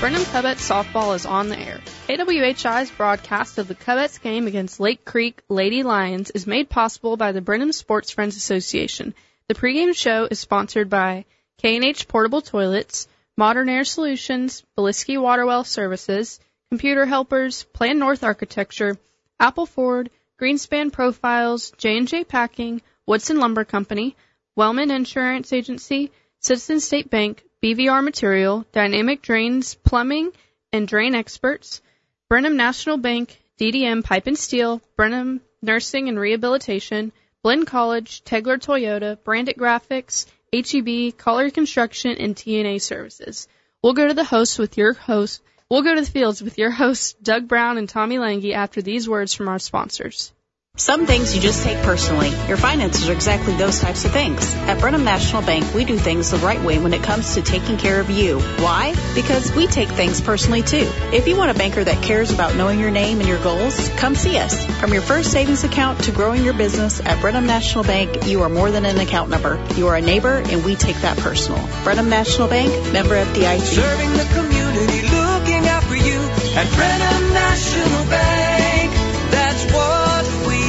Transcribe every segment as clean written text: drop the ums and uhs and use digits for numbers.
Brenham Cubets softball is on the air. KWHI's broadcast of the Cubets game against Lake Creek Lady Lions is made possible by the Brenham Sports Friends Association. The pregame show is sponsored by K&H Portable Toilets, Modern Air Solutions, Biliski Waterwell Services, Computer Helpers, Plan North Architecture, Apple Ford, Greenspan Profiles, J&J Packing, Woodson Lumber Company, Wellman Insurance Agency, Citizen State Bank, BVR Material, Dynamic Drains, Plumbing, and Drain Experts, Brenham National Bank, DDM Pipe and Steel, Brenham Nursing and Rehabilitation, Blinn College, Tegler Toyota, Brandit Graphics, HEB, Collier Construction, and TNA Services. We'll go to the fields with your hosts, Doug Brown and Tommy Lange, after these words from our sponsors. Some things you just take personally. Your finances are exactly those types of things. At Brenham National Bank, we do things the right way when it comes to taking care of you. Why? Because we take things personally too. If you want a banker that cares about knowing your name and your goals, come see us. From your first savings account to growing your business, at Brenham National Bank, you are more than an account number. You are a neighbor, and we take that personal. Brenham National Bank, member FDIC. Serving the community, looking out for you. At Brenham National Bank, that's what we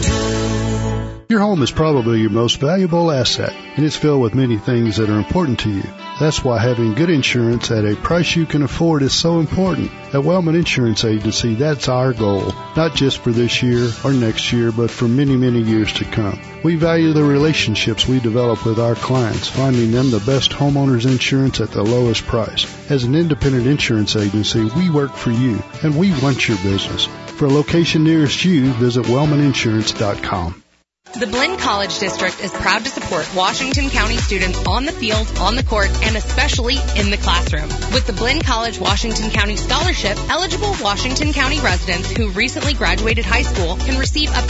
do. Your home is probably your most valuable asset, and it's filled with many things that are important to you. That's why having good insurance at a price you can afford is so important. At Wellman Insurance Agency, that's our goal, not just for this year or next year, but for many, many years to come. We value the relationships we develop with our clients, finding them the best homeowners insurance at the lowest price. As an independent insurance agency, we work for you, and we want your business. For a location nearest you, visit wellmaninsurance.com. The Blinn College District is proud to support Washington County students on the field, on the court, and especially in the classroom. With the Blinn College Washington County Scholarship, eligible Washington County residents who recently graduated high school can receive up to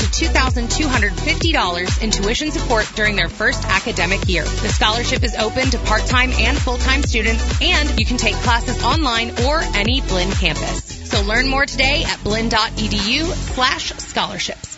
$2,250 in tuition support during their first academic year. The scholarship is open to part-time and full-time students, and you can take classes online or any Blinn campus. So learn more today at blinn.edu/scholarships.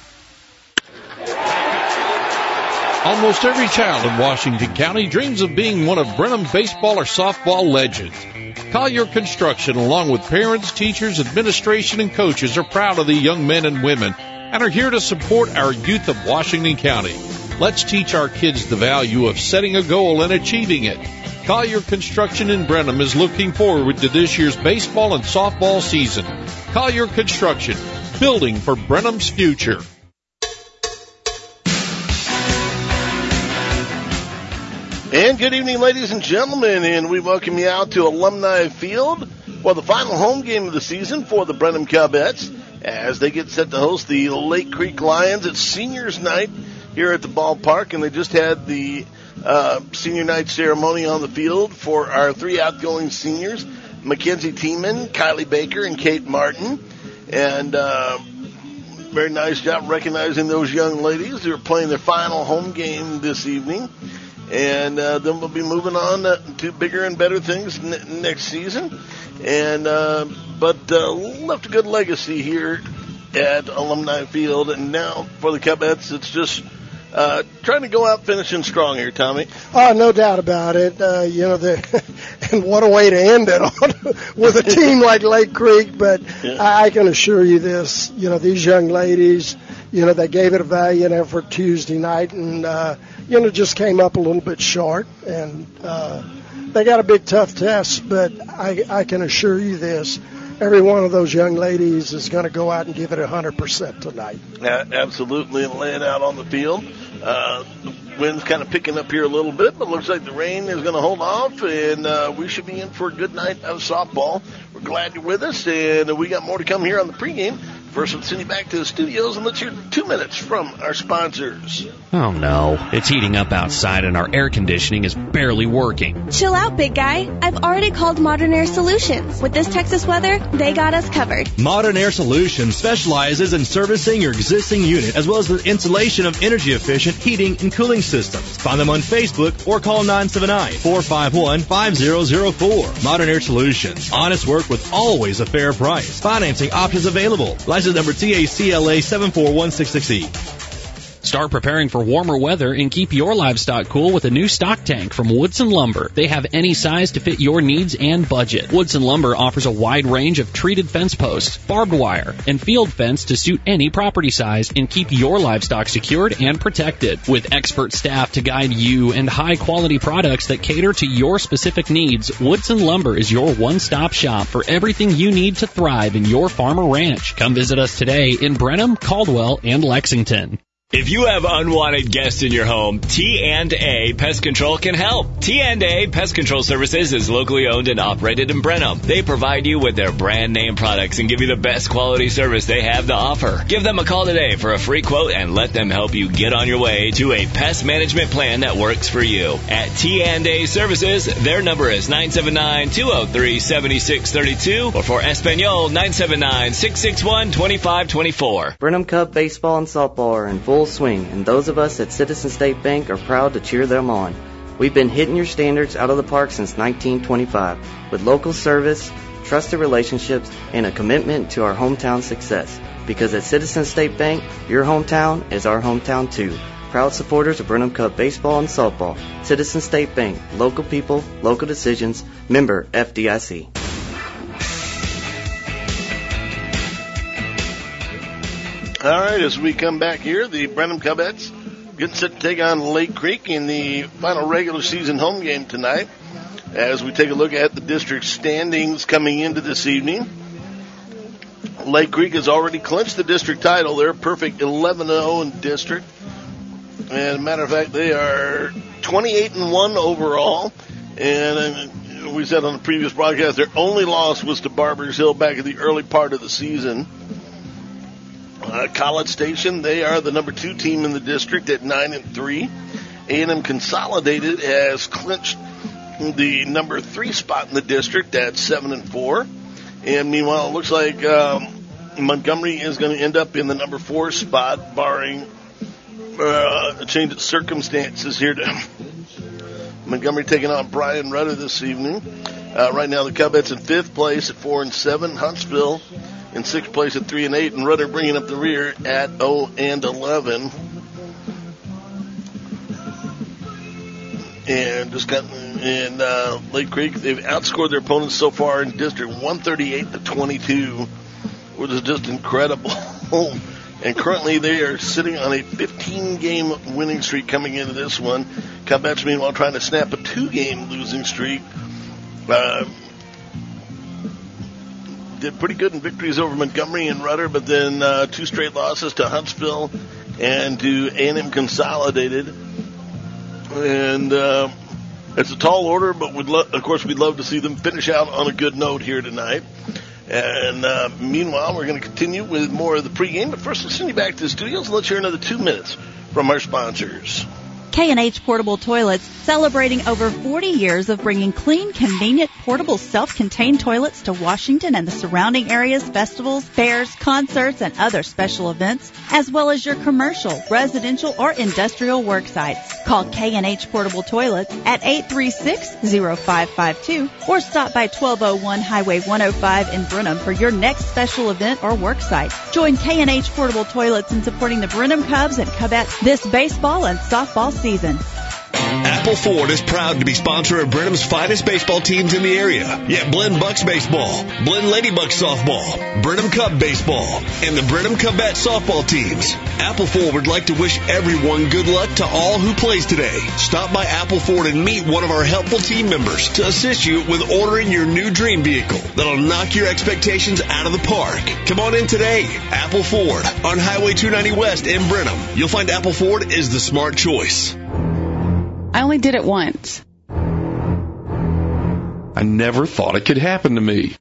Almost every child in Washington County dreams of being one of Brenham's baseball or softball legends. Collier Construction, along with parents, teachers, administration, and coaches, are proud of the young men and women and are here to support our youth of Washington County. Let's teach our kids the value of setting a goal and achieving it. Collier Construction in Brenham is looking forward to this year's baseball and softball season. Collier Construction, building for Brenham's future. And good evening, ladies and gentlemen, and we welcome you out to Alumni Field for the final home game of the season for the Brenham Cubets as they get set to host the Lake Creek Lions. It's seniors night here at the ballpark, and they just had the senior night ceremony on the field for our three outgoing seniors, Mackenzie Tiemann, Kylie Baker, and Kate Martin. And very nice job recognizing those young ladies who are playing their final home game this evening. And then we'll be moving on to bigger and better things next season. And but left a good legacy here at Alumni Field. And now for the Cubets, it's just trying to go out finishing strong here, Tommy. Oh, no doubt about it. And what a way to end it on with a team like Lake Creek. But yeah. I can assure you this, these young ladies, they gave it a valiant effort Tuesday night and, just came up a little bit short. And they got a big, tough test, but I can assure you this. Every one of those young ladies is going to go out and give it 100% tonight. Absolutely, and lay it out on the field. The wind's kind of picking up here a little bit, but looks like the rain is going to hold off, and we should be in for a good night of softball. We're glad you're with us, and we got more to come here on the pregame. First, let's send you back to the studios, and let's hear 2 minutes from our sponsors. Oh, no. It's heating up outside, and our air conditioning is barely working. Chill out, big guy. I've already called Modern Air Solutions. With this Texas weather, they got us covered. Modern Air Solutions specializes in servicing your existing unit, as well as the installation of energy-efficient heating and cooling systems. Find them on Facebook or call 979-451-5004. Modern Air Solutions. Honest work with always a fair price. Financing options available. License number TACLA 74166E. Start preparing for warmer weather and keep your livestock cool with a new stock tank from Woodson Lumber. They have any size to fit your needs and budget. Woodson Lumber offers a wide range of treated fence posts, barbed wire, and field fence to suit any property size and keep your livestock secured and protected. With expert staff to guide you and high-quality products that cater to your specific needs, Woodson Lumber is your one-stop shop for everything you need to thrive in your farm or ranch. Come visit us today in Brenham, Caldwell, and Lexington. If you have unwanted guests in your home, T&A Pest Control can help. T&A Pest Control Services is locally owned and operated in Brenham. They provide you with their brand name products and give you the best quality service they have to offer. Give them a call today for a free quote and let them help you get on your way to a pest management plan that works for you. At T&A Services, their number is 979-203-7632 or for Espanol, 979-661-2524. Brenham Cub baseball and softball are in full swing, and those of us at Citizen State Bank are proud to cheer them on. We've been hitting your standards out of the park since 1925 with local service, trusted relationships, and a commitment to our hometown success. Because at Citizen State Bank, your hometown is our hometown too. Proud supporters of Brenham Cub baseball and softball. Citizen State Bank, local people, local decisions, member FDIC. All right, as we come back here, the Brenham Cubettes getting set to take on Lake Creek in the final regular season home game tonight. As we take a look at the district standings coming into this evening, Lake Creek has already clinched the district title. They're perfect 11-0 in district. And as a matter of fact, they are 28-1 overall. And we said on the previous broadcast, their only loss was to Barbers Hill back in the early part of the season. College Station, they are the number 2 team in the district at 9-3. A&M Consolidated has clinched the number 3 spot in the district at 7-4. And meanwhile, it looks like Montgomery is going to end up in the number 4 spot, barring a change of circumstances here. Montgomery taking on Brian Rudder this evening. Right now, the Cubettes in 5th place at 4-7. Huntsville in 6th place at 3-8, and Rudder bringing up the rear at 0-11. And just got in Lake Creek, they've outscored their opponents so far in district 138-22, which is just incredible. And currently they are sitting on a 15-game winning streak coming into this one. Cubettes, meanwhile, trying to snap a 2-game losing streak. Did pretty good in victories over Montgomery and Rudder, but then 2 straight losses to Huntsville and to A&M Consolidated. And it's a tall order, but of course we'd love to see them finish out on a good note here tonight. And meanwhile, we're going to continue with more of the pregame. But first, let's send you back to the studios and let's hear another 2 minutes from our sponsors. K&H Portable Toilets, celebrating over 40 years of bringing clean, convenient, portable, self-contained toilets to Washington and the surrounding areas, festivals, fairs, concerts, and other special events, as well as your commercial, residential, or industrial work sites. Call K&H Portable Toilets at 836-0552 or stop by 1201 Highway 105 in Brenham for your next special event or work site. Join K&H Portable Toilets in supporting the Brenham Cubs and Cubettes this baseball and softball season. Apple Ford is proud to be sponsor of Brenham's finest baseball teams in the area. Yeah, Blinn Bucks Baseball, Blinn Ladybucks Softball, Brenham Cub Baseball, and the Brenham Cubette softball teams. Apple Ford would like to wish everyone good luck to all who plays today. Stop by Apple Ford and meet one of our helpful team members to assist you with ordering your new dream vehicle that'll knock your expectations out of the park. Come on in today. Apple Ford on Highway 290 West in Brenham. You'll find Apple Ford is the smart choice. I only did it once. I never thought it could happen to me.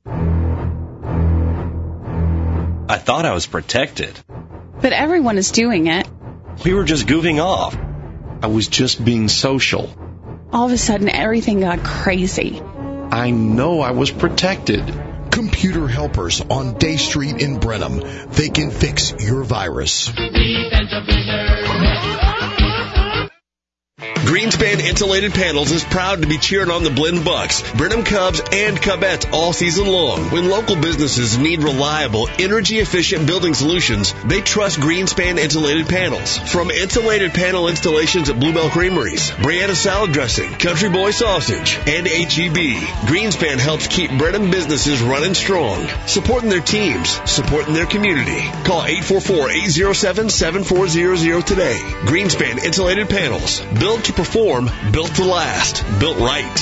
I thought I was protected. But everyone is doing it. We were just goofing off. I was just being social. All of a sudden, everything got crazy. I know I was protected. Computer Helpers on Day Street in Brenham. They can fix your virus. Greenspan Insulated Panels is proud to be cheering on the Blinn Bucks, Brenham Cubs, and Cubettes all season long. When local businesses need reliable, energy-efficient building solutions, they trust Greenspan Insulated Panels. From insulated panel installations at Bluebell Creameries, Brianna Salad Dressing, Country Boy Sausage, and H-E-B, Greenspan helps keep Brenham businesses running strong, supporting their teams, supporting their community. Call 844-807-7400 today. Greenspan Insulated Panels. Built to perform, built to last, built right.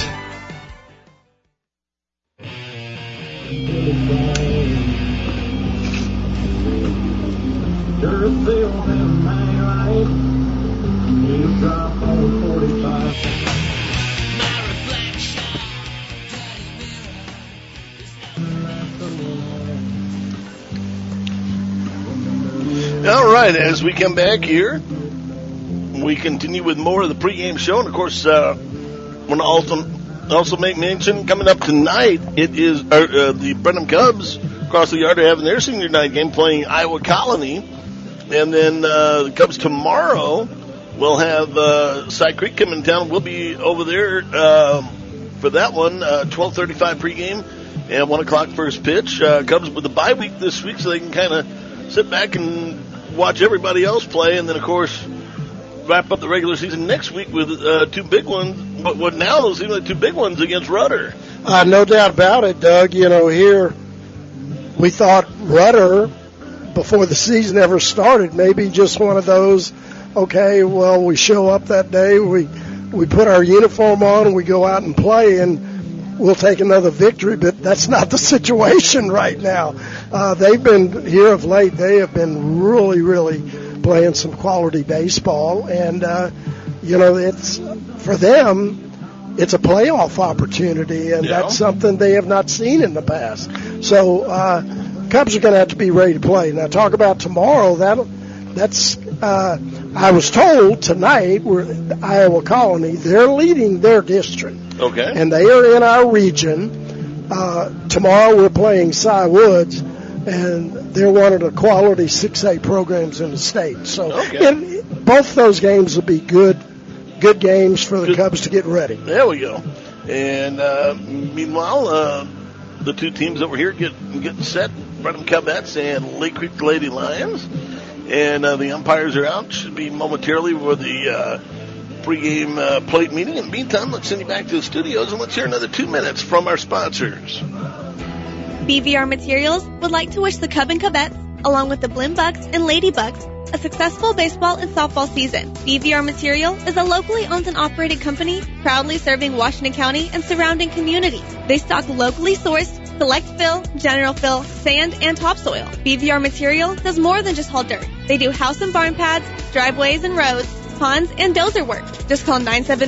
All right, as we come back here, we continue with more of the pregame show. And, of course, I want to also make mention, coming up tonight, it is the Brenham Cubs across the yard are having their senior night game playing Iowa Colony. And then the Cubs tomorrow will have Side Creek coming in town. We'll be over there for that one, 12:35 pregame and 1 o'clock first pitch. Cubs with a bye week this week, so they can kind of sit back and watch everybody else play, and then, of course, wrap up the regular season next week with two big ones. But what now those seem like two big ones against Rudder. No doubt about it, Doug. You know, here we thought Rudder, before the season ever started, maybe just one of those, okay, well, we show up that day, we put our uniform on, and we go out and play, and we'll take another victory, but that's not the situation right now. They've been, here of late, they have been really, really playing some quality baseball, and, you know, it's, for them, it's a playoff opportunity, and that's something they have not seen in the past. So, Cubs are going to have to be ready to play. Now, talk about tomorrow, that's, I was told tonight, we're Iowa Colony, they're leading their district. Okay. And they are in our region. Tomorrow we're playing Cy Woods, and they're one of the quality 6A programs in the state. So both those games will be good games for the Cubs to get ready. There we go. And meanwhile, the two teams that were here getting set, Brenham Cubettes and Lake Creek Lady Lions. And the umpires are out. Should be momentarily for the pregame plate meeting. In the meantime, let's send you back to the studios and let's hear another 2 minutes from our sponsors. BVR Materials would like to wish the Cub and Cubettes, along with the Blinn Bucks and Lady Bucks, a successful baseball and softball season. BVR Material is a locally owned and operated company proudly serving Washington County and surrounding communities. They stock locally sourced select fill, general fill, sand, and topsoil. BVR Material does more than just haul dirt. They do house and barn pads, driveways and roads, ponds, and dozer work. Just call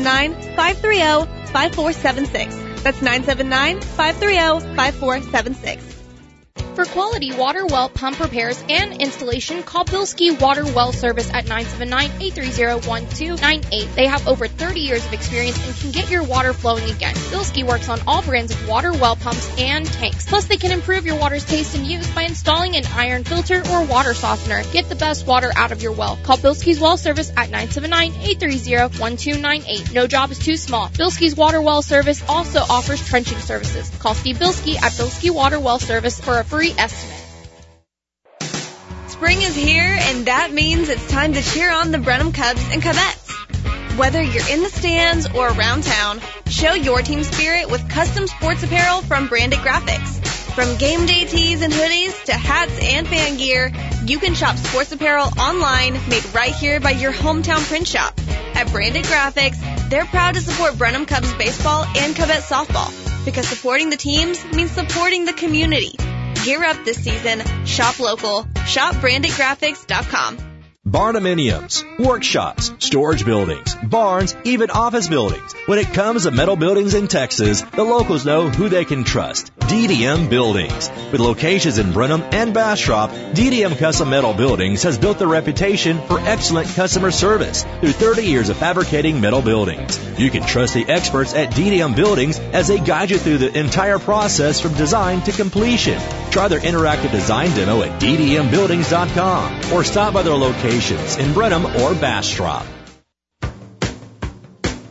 979-530-5476. That's 979-530-5476. For quality water well pump repairs and installation, call Bilski Water Well Service at 979-830-1298. They have over 30 years of experience and can get your water flowing again. Bilski works on all brands of water well pumps and tanks. Plus, they can improve your water's taste and use by installing an iron filter or water softener. Get the best water out of your well. Call Bilski's Well Service at 979-830-1298. No job is too small. Bilski's Water Well Service also offers trenching services. Call Steve Bilski at Bilski Water Well Service for a free estimate. Spring is here, and that means it's time to cheer on the Brenham Cubs and Cubettes. Whether you're in the stands or around town, show your team spirit with custom sports apparel from Branded Graphics. From game day tees and hoodies to hats and fan gear, you can shop sports apparel online made right here by your hometown print shop. At Branded Graphics, they're proud to support Brenham Cubs baseball and Cubettes softball, because supporting the teams means supporting the community. Gear up this season. Shop local. Shop BrandedGraphics.com. Barndominiums, workshops, storage buildings, barns, even office buildings. When it comes to metal buildings in Texas, the locals know who they can trust. DDM Buildings. With locations in Brenham and Bastrop, DDM Custom Metal Buildings has built their reputation for excellent customer service through 30 years of fabricating metal buildings. You can trust the experts at DDM Buildings as they guide you through the entire process from design to completion. Try their interactive design demo at ddmbuildings.com or stop by their locations in Brenham or Bastrop.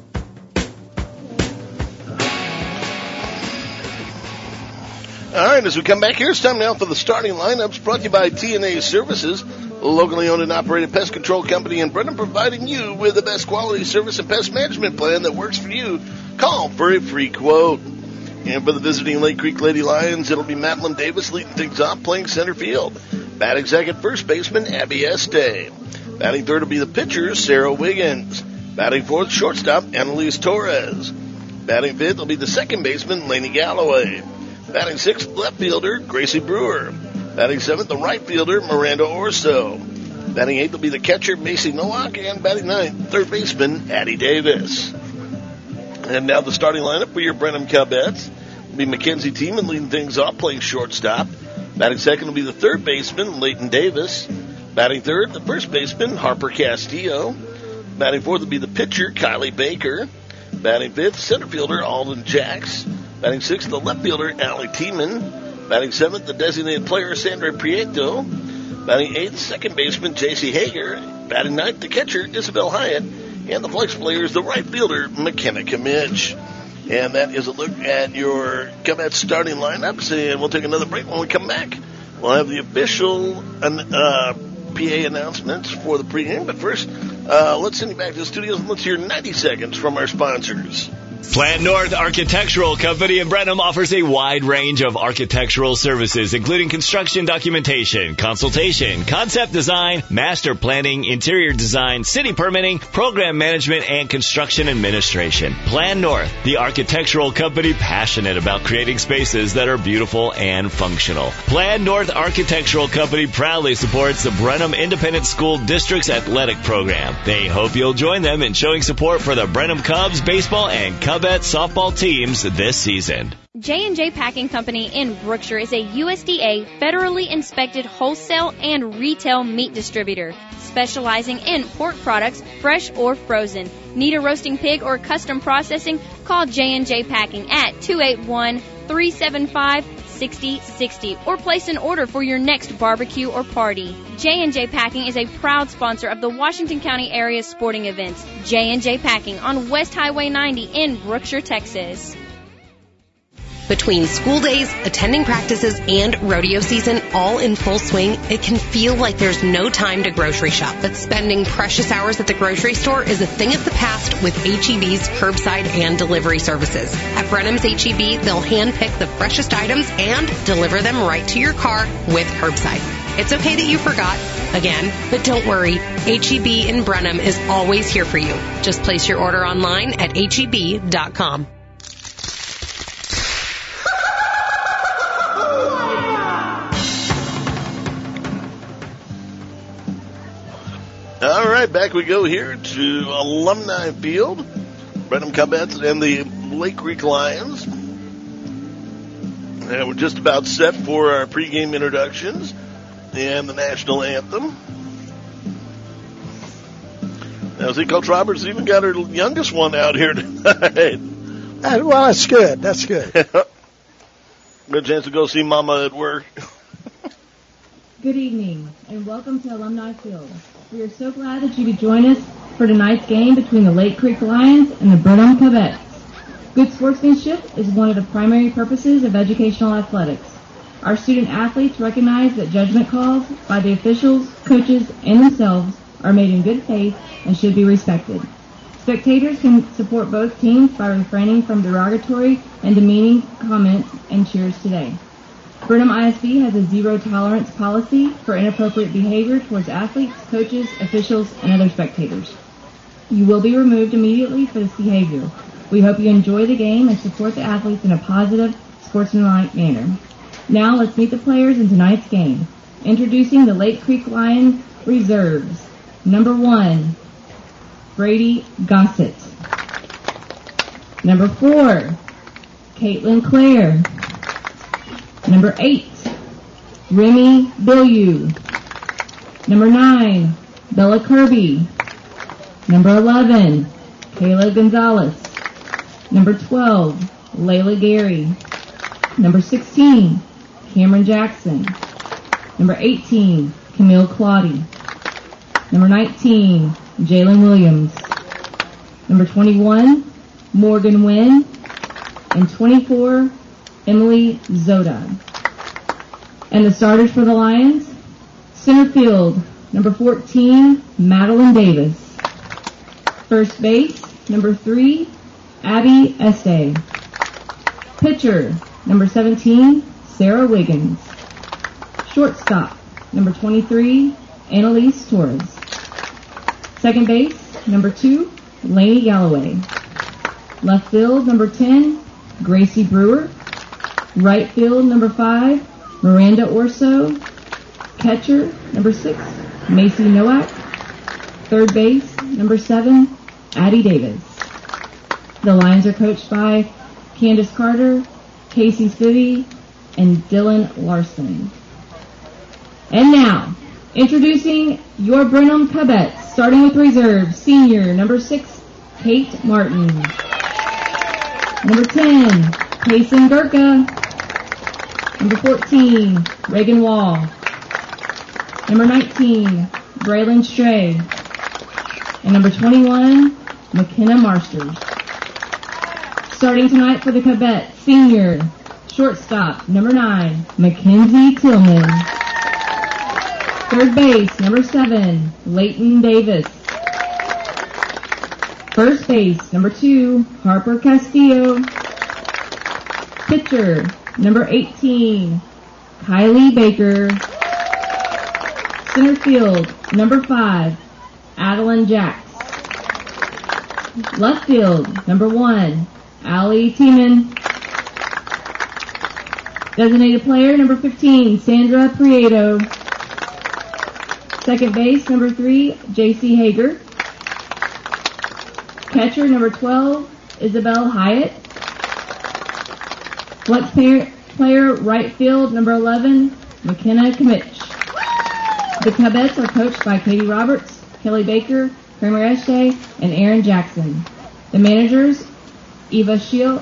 All right, as we come back here, it's time now for the starting lineups brought to you by TNA Services, a locally owned and operated pest control company in Brenham, providing you with the best quality service and pest management plan that works for you. Call for a free quote. And for the visiting Lake Creek Lady Lions, it'll be Madeline Davis leading things off, playing center field. Batting second, first baseman Abby Este. Batting third will be the pitcher, Sarah Wiggins. Batting fourth, shortstop, Annalise Torres. Batting fifth will be the second baseman, Lainey Galloway. Batting sixth, left fielder, Gracie Brewer. Batting seventh, the right fielder, Miranda Orso. Batting eighth will be the catcher, Macy Nowak. And batting ninth, third baseman, Addie Davis. And now the starting lineup for your Brenham Cubettes will be Mackenzie Tiemann leading things off, playing shortstop. Batting second will be the third baseman, Leighton Davis. Batting third, the first baseman, Harper Castillo. Batting fourth will be the pitcher, Kylie Baker. Batting fifth, center fielder, Alden Jacks. Batting sixth, the left fielder, Allie Tiemann. Batting seventh, the designated player, Sandra Prieto. Batting eighth, second baseman, J.C. Hager. Batting ninth, the catcher, Isabel Hyatt. And the flex player is the right fielder, McKenna Kimmich. And that is a look at your Cubs starting lineups. And we'll take another break. When we come back, we'll have the official PA announcements for the pregame. But first, let's send you back to the studios and let's hear 90 seconds from our sponsors. Plan North Architectural Company in Brenham offers a wide range of architectural services, including construction documentation, consultation, concept design, master planning, interior design, city permitting, program management, and construction administration. Plan North, the architectural company passionate about creating spaces that are beautiful and functional. Plan North Architectural Company proudly supports the Brenham Independent School District's athletic program. They hope you'll join them in showing support for the Brenham Cubs baseball and Cubette softball teams this season. J&J Packing Company in Brookshire is a USDA federally inspected wholesale and retail meat distributor, specializing in pork products, fresh or frozen. Need a roasting pig or custom processing? Call J&J Packing at 281-375-6060 or place an order for your next barbecue or party. J&J Packing is a proud sponsor of the Washington County area sporting events. J&J Packing on West Highway 90 in Brookshire, Texas. Between school days, attending practices, and rodeo season all in full swing, it can feel like there's no time to grocery shop. But spending precious hours at the grocery store is a thing of the past with H-E-B's curbside and delivery services. At Brenham's H-E-B, they'll handpick the freshest items and deliver them right to your car with curbside. It's okay that you forgot, again, but don't worry. H-E-B in Brenham is always here for you. Just place your order online at HEB.com. All right, back we go here to Alumni Field. Brenham Cubettes and the Lake Creek Lions. And we're just about set for our pregame introductions and the national anthem. Now, see, Coach Roberts even got her youngest one out here tonight. Well, that's good. That's good. Good chance to go see Mama at work. Good evening, and welcome to Alumni Field. We are so glad that you could join us for tonight's game between the Lake Creek Lions and the Brenham Cubettes. Good sportsmanship is one of the primary purposes of educational athletics. Our student athletes recognize that judgment calls by the officials, coaches, and themselves are made in good faith and should be respected. Spectators can support both teams by refraining from derogatory and demeaning comments and cheers today. Brenham ISD has a zero-tolerance policy for inappropriate behavior towards athletes, coaches, officials, and other spectators. You will be removed immediately for this behavior. We hope you enjoy the game and support the athletes in a positive, sportsmanlike manner. Now let's meet the players in tonight's game. Introducing the Lake Creek Lions reserves. Number 1, Brady Gossett. Number 4, Caitlin Clare. Number 8, Remy Bilyeu. Number 9, Bella Kirby. Number 11, Kayla Gonzalez. Number 12, Layla Gary. Number 16, Cameron Jackson. Number 18, Camille Claudy. Number 19, Jalen Williams. Number 21, Morgan Wynn. And 24, Emily Zoda. And the starters for the Lions, center field, number 14, Madeline Davis. First base, number 3, Abby Este. Pitcher, number 17, Sarah Wiggins. Shortstop, number 23, Annalise Torres. Second base, number 2, Lainey Galloway. Left field, number 10, Gracie Brewer. Right field, number 5, Miranda Orso. Catcher, number 6, Macy Nowak. Third base, number 7, Addie Davis. The Lions are coached by Candace Carter, Casey Spivey, and Dylan Larson. And now, introducing your Brenham Cubettes, starting with reserve, senior, number 6, Kate Martin. Number 10, Payson Gurka. Number 14, Reagan Wall. Number 19, Braylon Stray. And number 21, McKenna Marsters. Starting tonight for the Cubettes, senior, shortstop, number 9, Mackenzie Tillman. Third base, number 7, Leighton Davis. First base, number 2, Harper Castillo. Pitcher, number 18, Kylie Baker. Center field, number 5, Adeline Jacks. Left field, number 1, Allie Tiemann. Designated player, number 15, Sandra Prieto. Second base, number 3, J.C. Hager. Catcher, number 12, Isabel Hyatt. Flex player, right field, number 11, McKenna Kimmich. The Cubettes are coached by Katie Roberts, Kelly Baker, Kramer Este, and Aaron Jackson. The managers, Eva Shield,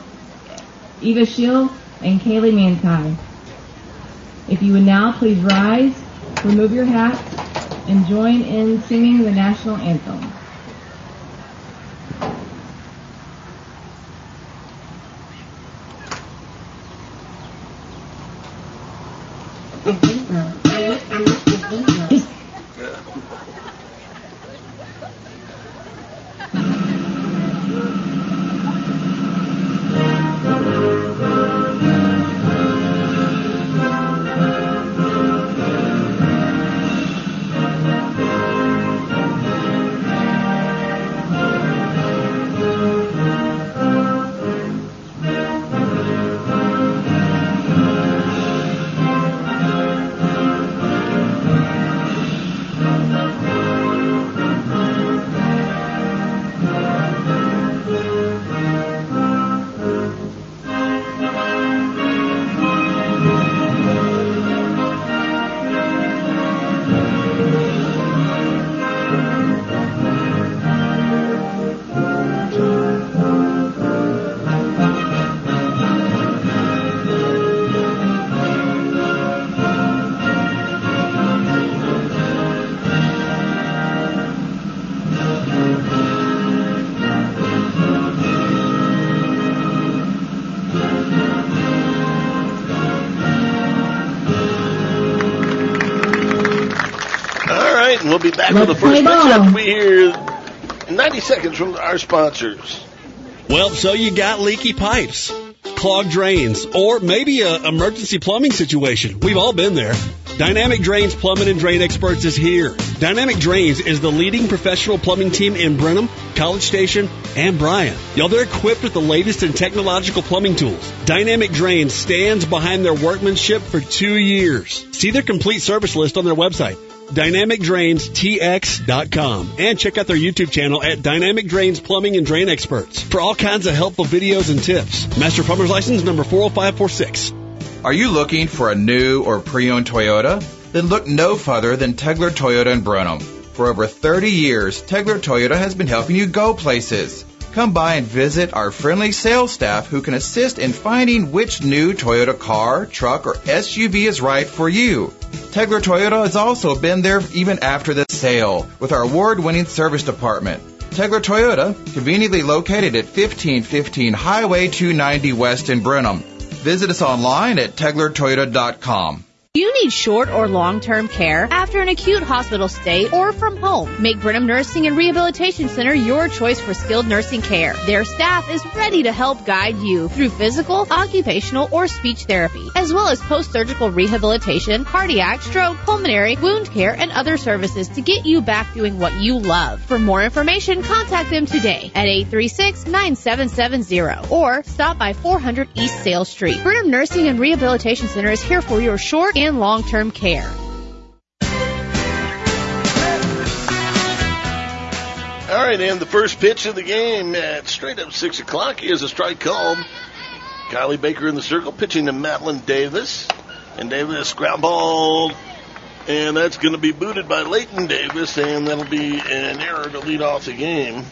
and Kaylee Mankai. If you would now please rise, remove your hats, and join in singing the national anthem. We'll be back with the first pitch after we hear 90 seconds from our sponsors. Well, so you got leaky pipes, clogged drains, or maybe an emergency plumbing situation. We've all been there. Dynamic Drains Plumbing and Drain Experts is here. Dynamic Drains is the leading professional plumbing team in Brenham, College Station, and Bryan. Y'all, they're equipped with the latest in technological plumbing tools. Dynamic Drains stands behind their workmanship for 2 years. See their complete service list on their website, DynamicDrainsTX.com, and check out their YouTube channel at Dynamic Drains Plumbing and Drain Experts for all kinds of helpful videos and tips. Master Plumber's License number 40546. Are you looking for a new or pre-owned Toyota? Then look no further than Tegler Toyota in Brenham. For over 30 years, Tegler Toyota has been helping you go places. Come by and visit our friendly sales staff who can assist in finding which new Toyota car, truck, or SUV is right for you. Tegler Toyota has also been there even after the sale with our award-winning service department. Tegler Toyota, conveniently located at 1515 Highway 290 West in Brenham. Visit us online at TeglerToyota.com. Do you need short or long-term care after an acute hospital stay or from home? Make Brenham Nursing and Rehabilitation Center your choice for skilled nursing care. Their staff is ready to help guide you through physical, occupational, or speech therapy, as well as post-surgical rehabilitation, cardiac, stroke, pulmonary, wound care, and other services to get you back doing what you love. For more information, contact them today at 836-9770 or stop by 400 East Sale Street. Brenham Nursing and Rehabilitation Center is here for your short and long-term care. All right, and the first pitch of the game at straight up 6 o'clock is a strike called. Kylie Baker in the circle, pitching to Madeline Davis. And Davis ground ball, and that's going to be booted by Leighton Davis, and that'll be an error to lead off the game.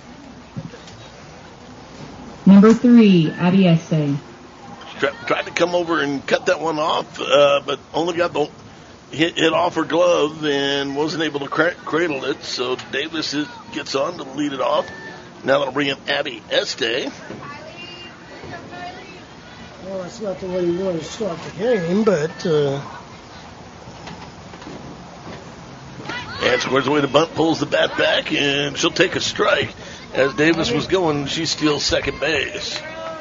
Number 3, Abby Estee. Tried to come over and cut that one off, but only got the hit off her glove and wasn't able to cradle it. So Davis gets on to lead it off. Now that'll bring in Abby Estee. Well, that's not the way you want to start the game, but... And squares away to bunt, pulls the bat back, and she'll take a strike. As Davis was going, she steals second base.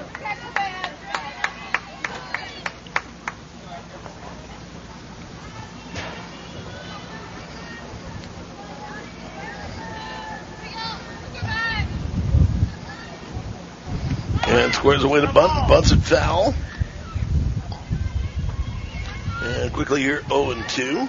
And squares away to bunt, bunts it foul. And quickly here, 0-2.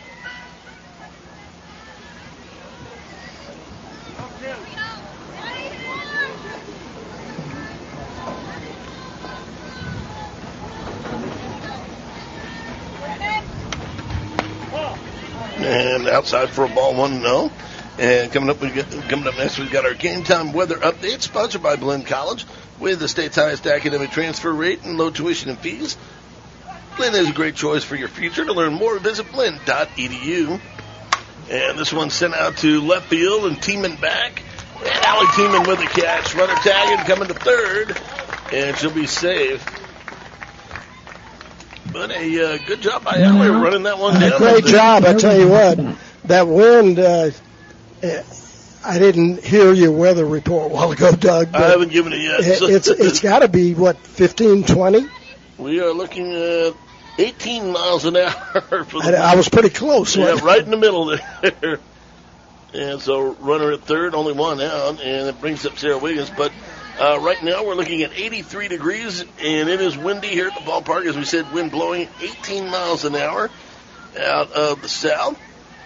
And outside for a ball, 1-0. And coming up next, we've got our Game Time Weather Update, sponsored by Blinn College, with the state's highest academic transfer rate and low tuition and fees. Blinn is a great choice for your future. To learn more, visit blinn.edu. And this one's sent out to left field and Tiemann back. And Allie Tiemann with a catch. Runner tagging, coming to third. And she'll be safe. But a good job by Allie running that one down. Great job, I tell you what. That wind, I didn't hear your weather report a while ago, Doug. I haven't given it yet. It's got to be, 15, 20? We are looking at 18 miles an hour. I was pretty close. Yeah, right in the middle there. And so runner at third, only one out, and it brings up Sarah Wiggins. But right now we're looking at 83 degrees, and it is windy here at the ballpark. As we said, wind blowing 18 miles an hour out of the south.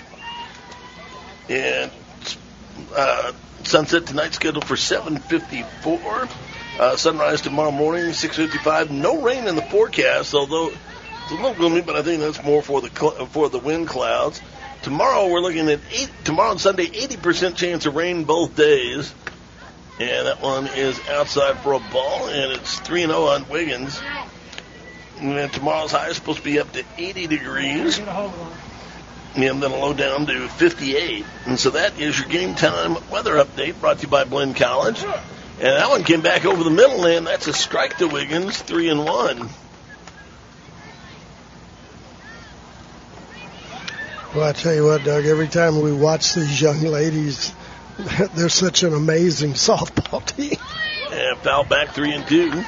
And sunset tonight scheduled for 7:54. Sunrise tomorrow morning, 6:55. No rain in the forecast, although it's a little gloomy, but I think that's more for the wind clouds. Tomorrow we're looking at tomorrow and Sunday, 80% chance of rain both days. And that one is outside for a ball, and it's 3-0 on Wiggins. And then tomorrow's high is supposed to be up to 80 degrees. And then a low down to 58. And so that is your Game Time Weather Update, brought to you by Blinn College. And that one came back over the middle, and that's a strike to Wiggins, 3-1. Well, I tell you what, Doug, every time we watch these young ladies, they're such an amazing softball team. And foul back, 3-2.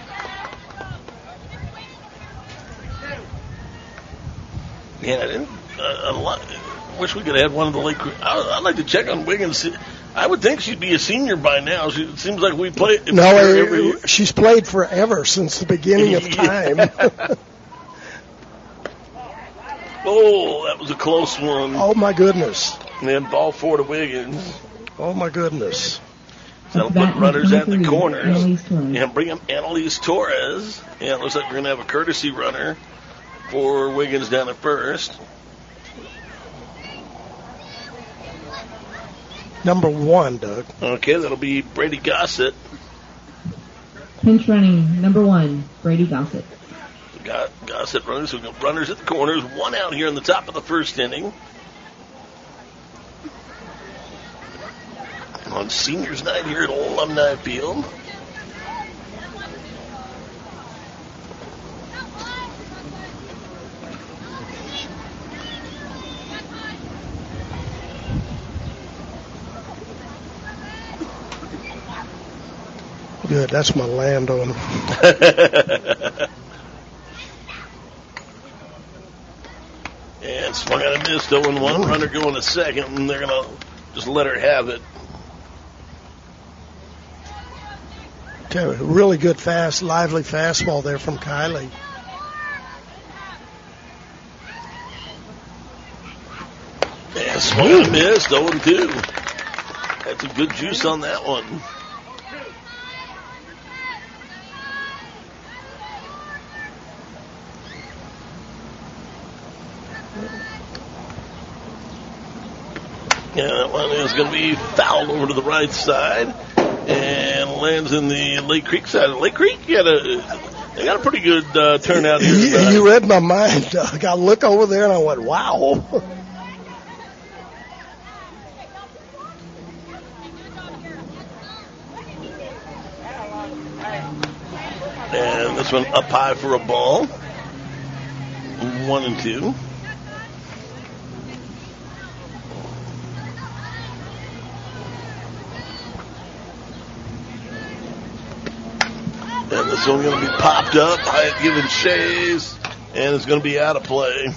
Yeah, I didn't. Wish we could have had one of the late. I'd like to check on Wiggins. I would think she'd be a senior by now. It seems like we play. No, she's played forever since the beginning of time. Oh, that was a close one. Oh my goodness! And then ball 4 to Wiggins. Oh my goodness! So that'll put runners at the corners and bring up Annalise Torres. And it looks like we're going to have a courtesy runner for Wiggins down at first. Number 1, Doug. Okay, that'll be Brady Gossett. Pinch running, number 1, Brady Gossett. Gossett runners. So we got runners at the corners. One out here in the top of the first inning. On seniors night here at Alumni Field. ahead. That's my landowner. And swung on a miss, 0-1. Runner going to second, and they're going to just let her have it. Okay, really good, fast, lively fastball there from Kylie. And swung on a miss, 0-2. Had some good juice on that one. Yeah, that one is going to be fouled over to the right side and lands in the Lake Creek side. Lake Creek, they got a pretty good turnout here tonight. You read my mind, Doug. I look over there and I went, wow. And this one up high for a ball. 1-2. And this one's going to be popped up. Hyatt giving Shays, and it's going to be out of play.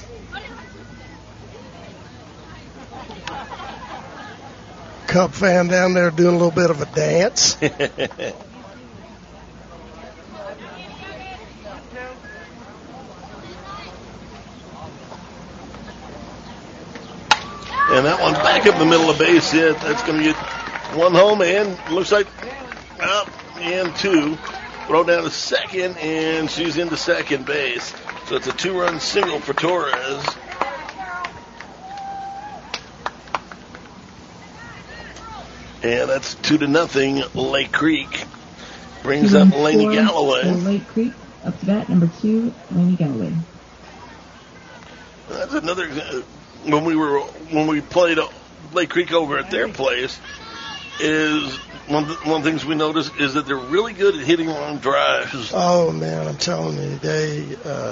Cub fan down there doing a little bit of a dance. And that one back up the middle of the base hit. That's going to get one home, and looks like up and two. Throw down to second, and she's into second base. So it's a 2-run single for Torres. And that's 2-0 Lake Creek. Brings up Lainey Galloway. Lake Creek, up to bat, number 2, Lainey Galloway. That's another, when we played Lake Creek over at their place, is one of the things we noticed is that they're really good at hitting long drives. Oh, man, I'm telling you, they...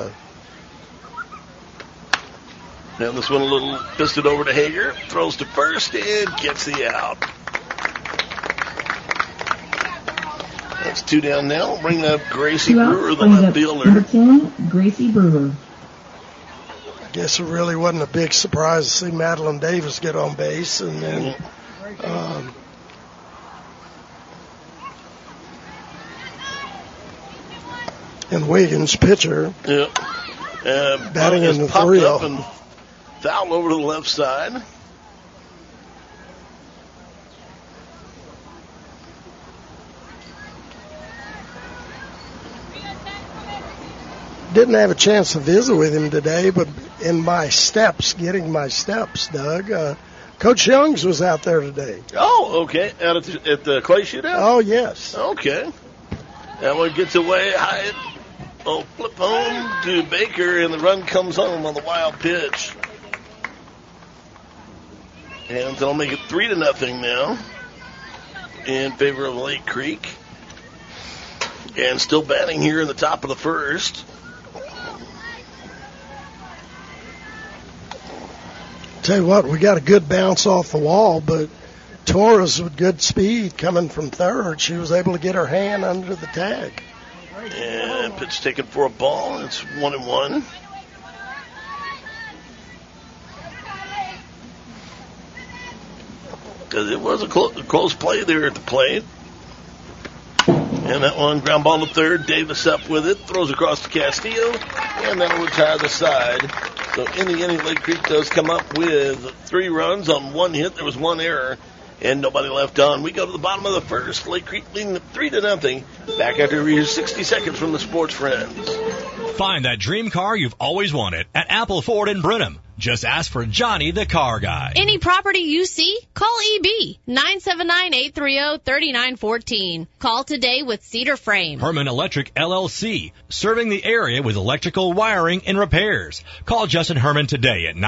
Now this one a little pisted over to Hager, throws to first and gets the out. That's 2 down now. Bring up Gracie Brewer, the left fielder. Number 10, Gracie Brewer. I guess it really wasn't a big surprise to see Madeline Davis get on base, and then... and Wiggins, pitcher, batting in the 3-0. And foul over to the left side. Didn't have a chance to visit with him today, but in my steps, getting my steps, Doug, Coach Youngs was out there today. Oh, okay. Out at the clay shootout? Oh, yes. Okay. That one gets away. Hyatt. Oh, flip home to Baker, and the run comes home on the wild pitch. And they'll make it 3-0 now in favor of Lake Creek. And still batting here in the top of the first. Tell you what, we got a good bounce off the wall, but Torres with good speed coming from third, she was able to get her hand under the tag. And pitch taken for a ball. It's 1-1. Because it was a close play there at the plate. And that one, ground ball to third. Davis up with it. Throws across to Castillo. And that'll retire the side. So in the inning, Lake Creek does come up with 3 runs on 1 hit. There was 1 error. And nobody left on. We go to the bottom of the first. Lake Creek leading 3-0. Back after we hear 60 seconds from the Sports Friends. Find that dream car you've always wanted at Apple Ford in Brenham. Just ask for Johnny the Car Guy. Any property you see, call EB 979-830-3914. Call today with Cedar Frame. Herman Electric LLC, serving the area with electrical wiring and repairs. Call Justin Herman today at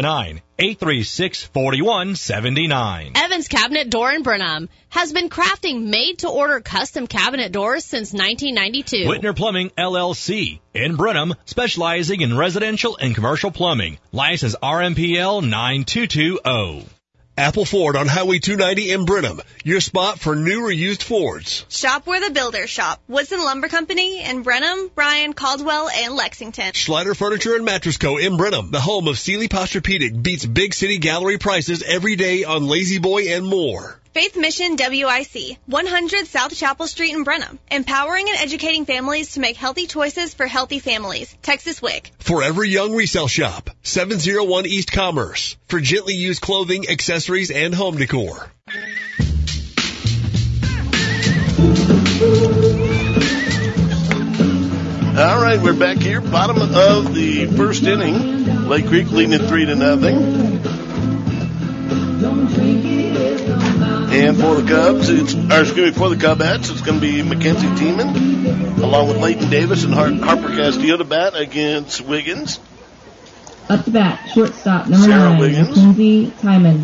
979-836-4179. Evans Cabinet Door in Brenham has been crafting made-to-order custom cabinet doors since 1992. Whitner Plumbing LLC in Brenham, specializing in residential and commercial plumbing. License RMPL 9220. Apple Ford on Highway 290 in Brenham. Your spot for new or used Fords. Shop where the builders shop. Woodson Lumber Company in Brenham, Bryan, Caldwell, and Lexington. Schneider Furniture and Mattress Co. in Brenham. The home of Sealy Posturepedic beats big city gallery prices every day on Lazy Boy and more. Faith Mission WIC, 100 South Chapel Street in Brenham. Empowering and educating families to make healthy choices for healthy families. Texas WIC. Forever Young Resale Shop, 701 East Commerce. For gently used clothing, accessories, and home decor. All right, we're back here. Bottom of the first inning. Lake Creek leading it 3-0. And for the Cubs, for the Cubettes, it's going to be Mackenzie Tiemann, along with Leighton Davis and Harper Castillo to bat against Wiggins. Up to bat, shortstop, number Sarah 9, Wiggins. Mackenzie Tiemann.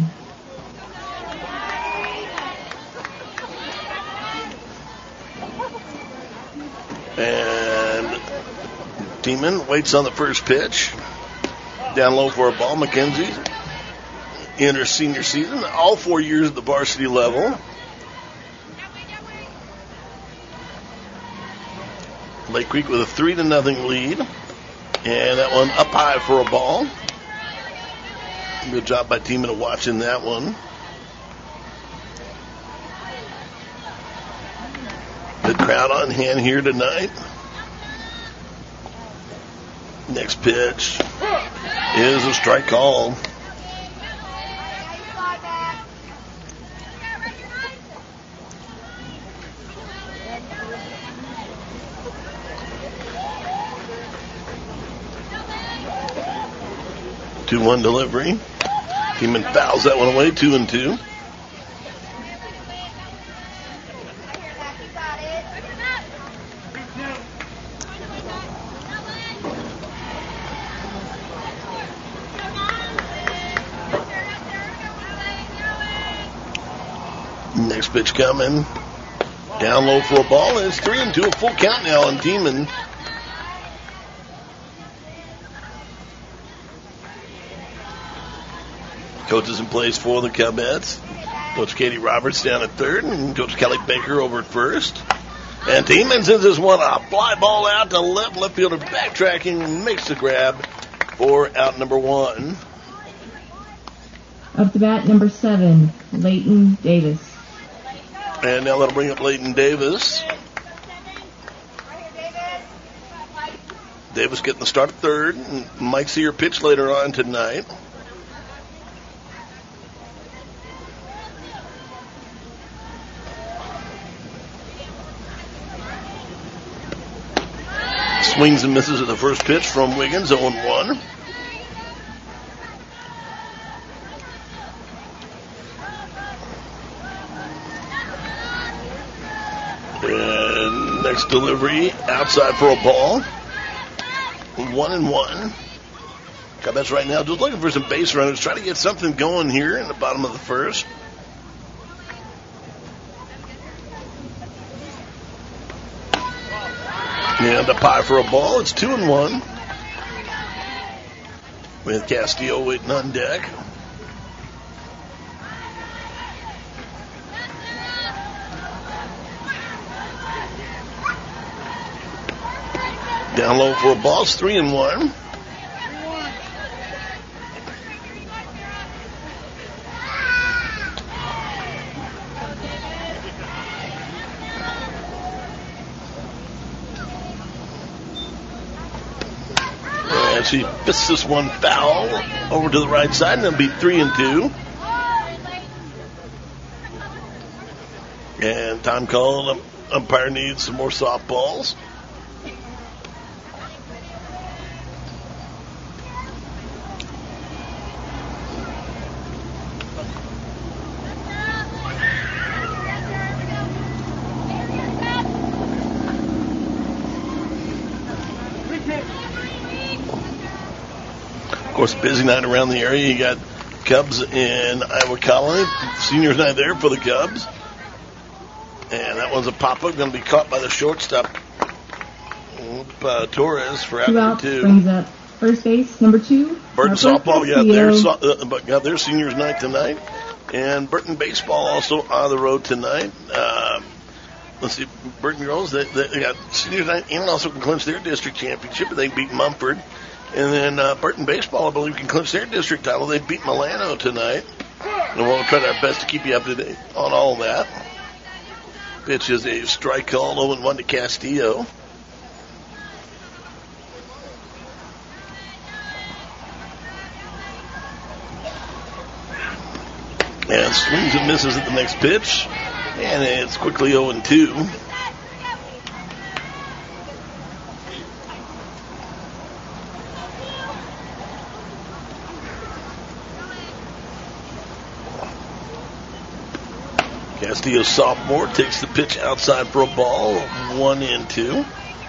And Tiemann waits on the first pitch. Down low for a ball. Mackenzie in her senior season, all 4 years at the varsity level. Lake Creek with a 3-0 lead. And that one up high for a ball. Good job by Tiemann of watching that one. Good crowd on hand here tonight. Next pitch is a strike call. Two-one delivery. Tiemann fouls that one away, 2-2. Next pitch coming. Down low for a ball. And it's 3-2, a full count now on Tiemann. Coaches in place for the Cubettes. Coach Katie Roberts down at third, and Coach Kelly Baker over at first. And Tiemann sends this one a fly ball out to left fielder, backtracking, makes the grab for out number 1. Up to bat, number 7, Leighton Davis. And now that'll bring up Leighton Davis. Davis getting the start at third. Might see her pitch later on tonight. Swings and misses at the first pitch from Wiggins, 0-1. And next delivery, outside for a ball. 1-1. Cubettes right now just looking for some base runners, trying to get something going here in the bottom of the first. And up high for a ball. It's 2-1. With Castillo waiting on deck. Down low for a ball. It's 3-1. She fists this one foul over to the right side, and it'll be 3-2. And time call. Umpire needs some more softballs. Of course, busy night around the area. You got Cubs in Iowa Colony. Seniors night there for the Cubs. And that one's a pop-up, going to be caught by the shortstop, Torres, for out number 2. Brings up first base, number 2. Burton softball got their seniors night tonight. And Burton Baseball also on the road tonight. Let's see, Burton Girls, they got senior night and also can clinch their district championship. They beat Mumford. And then Burton Baseball, I believe, can clinch their district title. They beat Milano tonight. And we'll try our best to keep you up to date on all of that. Pitch is a strike call, 0-1 to Castillo. And swings and misses at the next pitch. And it's quickly 0-2. Castillo, sophomore, takes the pitch outside for a ball, 1-2.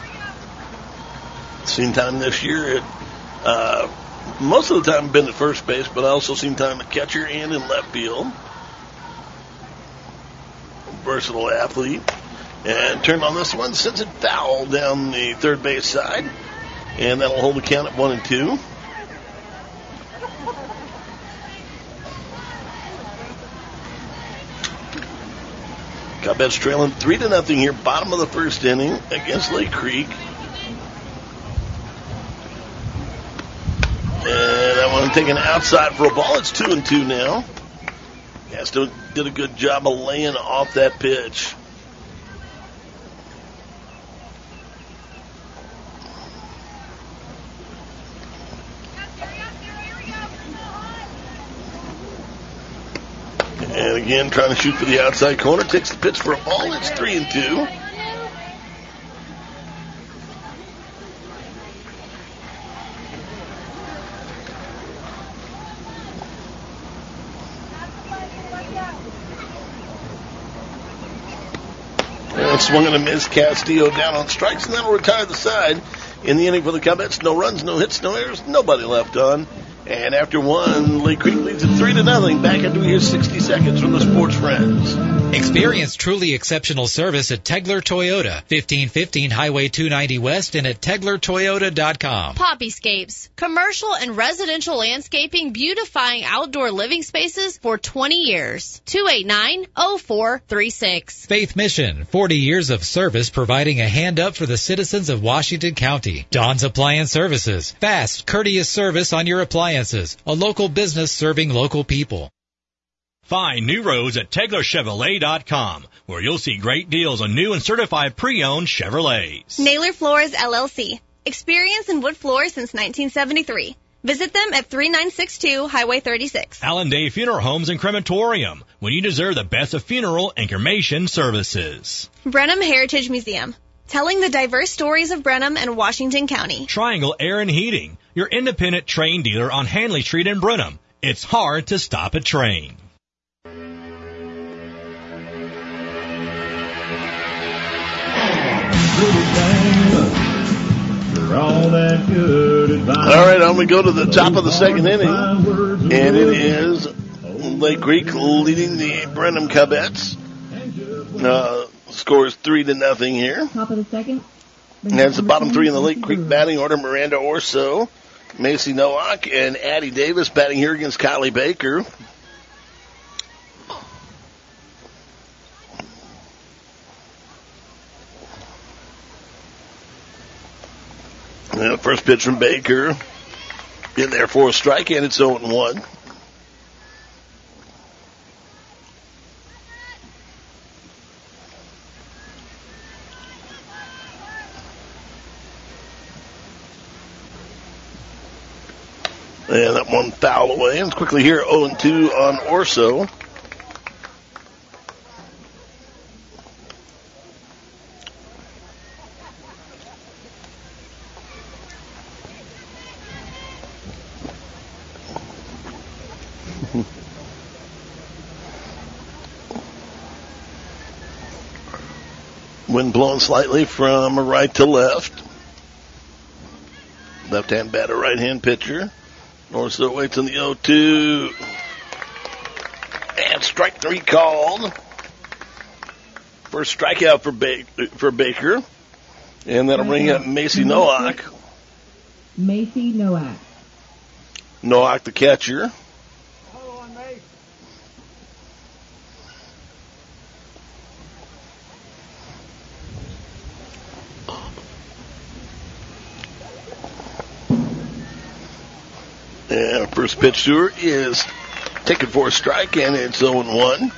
Seen time this year at most of the time been at first base, but I also seen time at catcher and in left field. Versatile athlete. And turned on this one, sends it foul down the third base side. And that'll hold the count at 1-2. Cubs trailing 3-0 here, bottom of the first inning against Lake Creek. And that one taken outside for a ball. It's 2-2 now. Castro did a good job of laying off that pitch. And again, trying to shoot for the outside corner. Takes the pitch for a ball. It's 3-2. And swung and a miss. Castillo down on strikes, and that'll retire the side. In the inning for the Cubs, no runs, no hits, no errors, nobody left on. And after one, Lake Creek leads it 3-0. Back into here 60 seconds from the Sports Friends. Experience truly exceptional service at Tegler Toyota, 1515 Highway 290 West and at TeglerToyota.com. Poppyscapes, commercial and residential landscaping beautifying outdoor living spaces for 20 years. 289-0436. Faith Mission, 40 years of service providing a hand up for the citizens of Washington County. Don's Appliance Services, fast, courteous service on your appliances. A local business serving local people. Find new roads at TeglerChevrolet.com, where you'll see great deals on new and certified pre-owned Chevrolets. Naylor Floors LLC. Experience in wood floors since 1973. Visit them at 3962 Highway 36. Allen Day Funeral Homes and Crematorium, when you deserve the best of funeral and cremation services. Brenham Heritage Museum. Telling the diverse stories of Brenham and Washington County. Triangle Air and Heating, your independent Trane dealer on Hanley Street in Brenham. It's hard to stop a Trane. All right, on we go to the top of the second inning, and it is Lake Creek leading the Brenham Cubettes. Scores 3-0 here. Top of the second. And that's the bottom three in the Lake Creek batting order. Miranda Orso, Macy Nowak, and Addie Davis batting here against Kylie Baker. And the first pitch from Baker. In there for a strike, and it's 0-1. And that one foul away. And quickly here, 0-2 on Orso. Wind blowing slightly from right to left. Left-hand batter, right-hand pitcher. Orso waits on the 0-2. And strike three called. First strikeout for Baker. And that'll bring up Macy Nowak. Macy Nowak. Nowak, the catcher. And our first pitch to her is taken for a strike, and it's 0-1.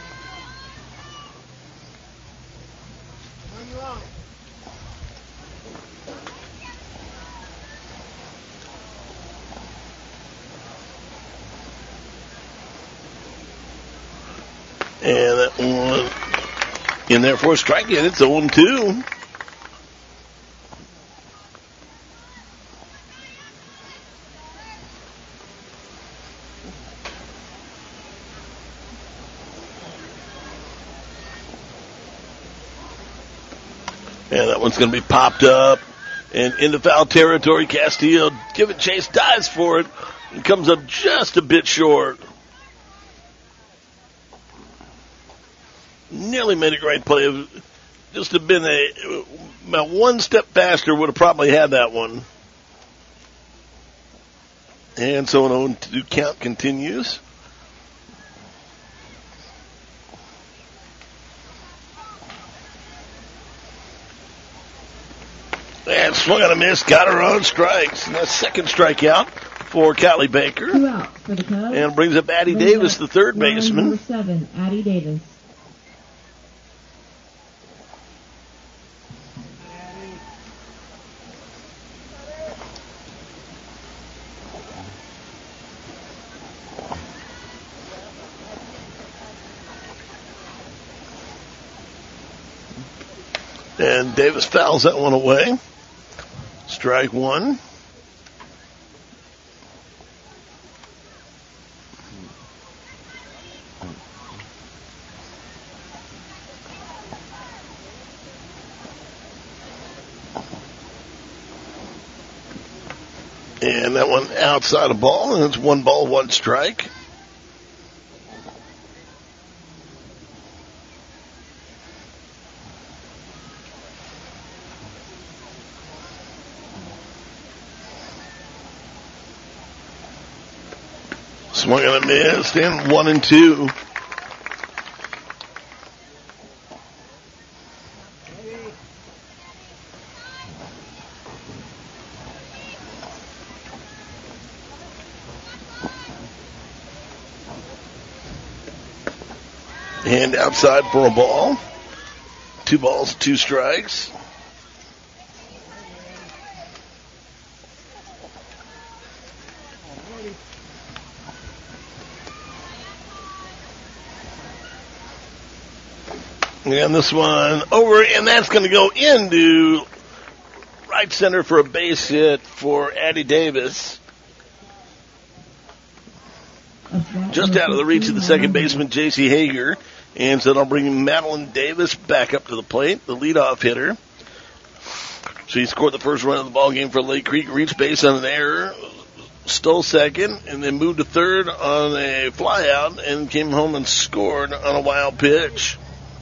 And that one in there for a strike, and it's 0-2. And that one's going to be popped up and into foul territory. Castillo giving chase, dives for it, and comes up just a bit short. Nearly made a great play. Just have been about one step faster, would have probably had that one. And so an 0-2 count continues. And swung on a miss, got her on strikes. And that's second strikeout for Callie Baker. 2 out for the Cubs. And brings up Addie Davis, the third baseman. Number 7, Addie Davis. And Davis fouls that one away. Strike one. And that one outside a ball, and it's 1 ball, 1 strike. Swung and a miss, and 1-2. And outside for a ball. 2 balls, 2 strikes. And this one over, and that's going to go into right center for a base hit for Addie Davis. Just out of the reach of the second baseman, J.C. Hager. And so that'll bring Madeline Davis back up to the plate, the leadoff hitter. She scored the first run of the ball game for Lake Creek, reached base on an error, stole second, and then moved to third on a flyout and came home and scored on a wild pitch.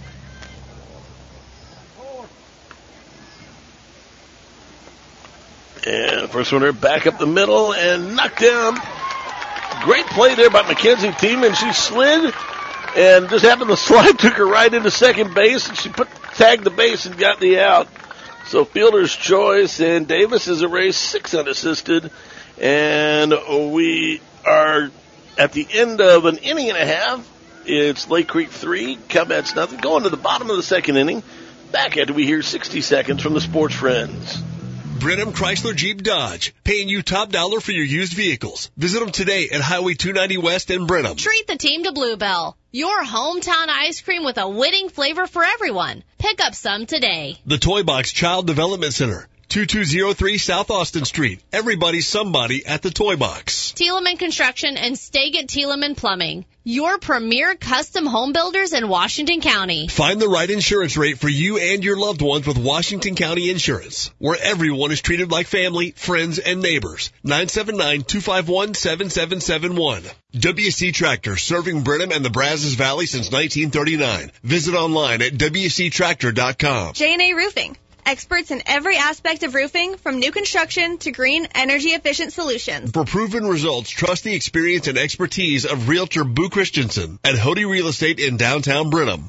And first one there, back up the middle and knocked down. Great play there by Mackenzie Tiemann. She slid and just happened to slide, took her right into second base, and she tagged the base and got the out. So fielder's choice, and Davis is erased 6 unassisted. And we are at the end of an inning and a half. It's Lake Creek 3, Cubets nothing. Going to the bottom of the second inning. Back after we hear 60 seconds from the Sports Friends. Brenham Chrysler Jeep Dodge, paying you top dollar for your used vehicles. Visit them today at Highway 290 West in Brenham. Treat the team to Bluebell, your hometown ice cream with a winning flavor for everyone. Pick up some today. The Toy Box Child Development Center, 2203 South Austin Street. Everybody's somebody at the Toy Box. Thielemann Construction and Staget Thielemann Plumbing, your premier custom home builders in Washington County. Find the right insurance rate for you and your loved ones with Washington County Insurance, where everyone is treated like family, friends, and neighbors. 979-251-7771. WC Tractor, serving Brenham and the Brazos Valley since 1939. Visit online at WCTractor.com. J&A Roofing. Experts in every aspect of roofing, from new construction to green, energy-efficient solutions. For proven results, trust the experience and expertise of Realtor Boo Christensen at Hody Real Estate in downtown Brenham.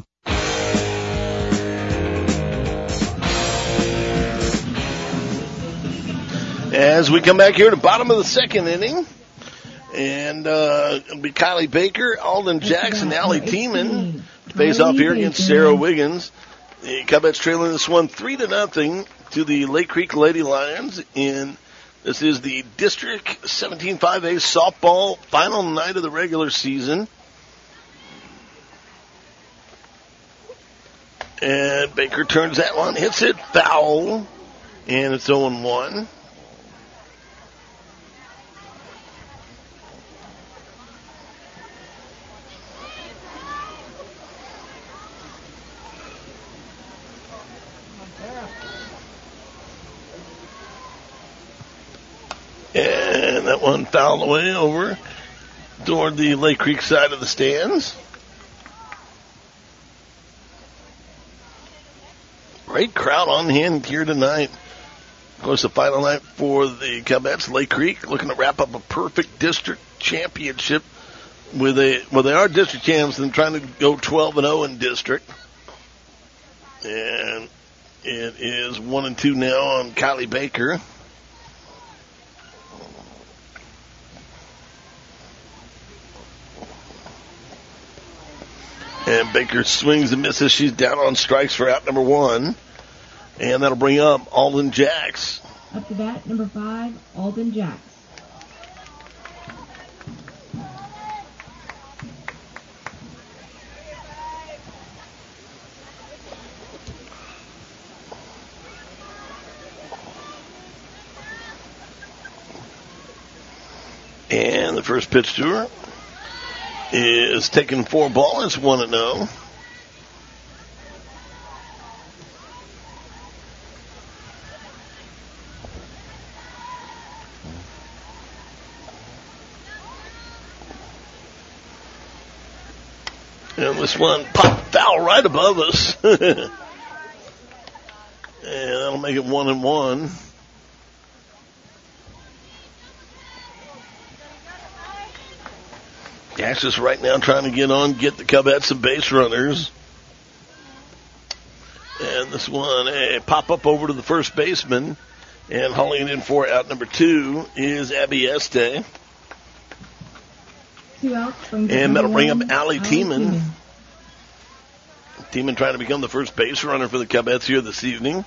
As we come back here to the bottom of the second inning, And it'll be Kylie Baker, Alden Jackson, Allie Tiemann face off here against Sarah Wiggins. The Cubets trailing this one 3-0 to the Lake Creek Lady Lions. And this is the District 17-5A softball final night of the regular season. And Baker turns that one, hits it, foul, and it's 0-1. And that one fouled away over toward the Lake Creek side of the stands. Great crowd on hand here tonight. Of course, the final night for the Cubets. Lake Creek looking to wrap up a perfect district championship with they are district champs and trying to go 12-0 in district. And it is 1-2 now on Kylie Baker. And Baker swings and misses. She's down on strikes for out number 1. And that'll bring up Alden Jacks. Up to bat, number 5, Alden Jacks. And the first pitch to her is taking 4 ball. It's 1-0. And this one popped foul right above us. And that'll make it 1-1. Dash is right now trying to get the Cubets some base runners. And this one, a pop up over to the first baseman. And hauling it in for out number 2 is Abby Este. 2 outs. And that'll bring up Allie Tiemann. Tiemann trying to become the first base runner for the Cubets here this evening.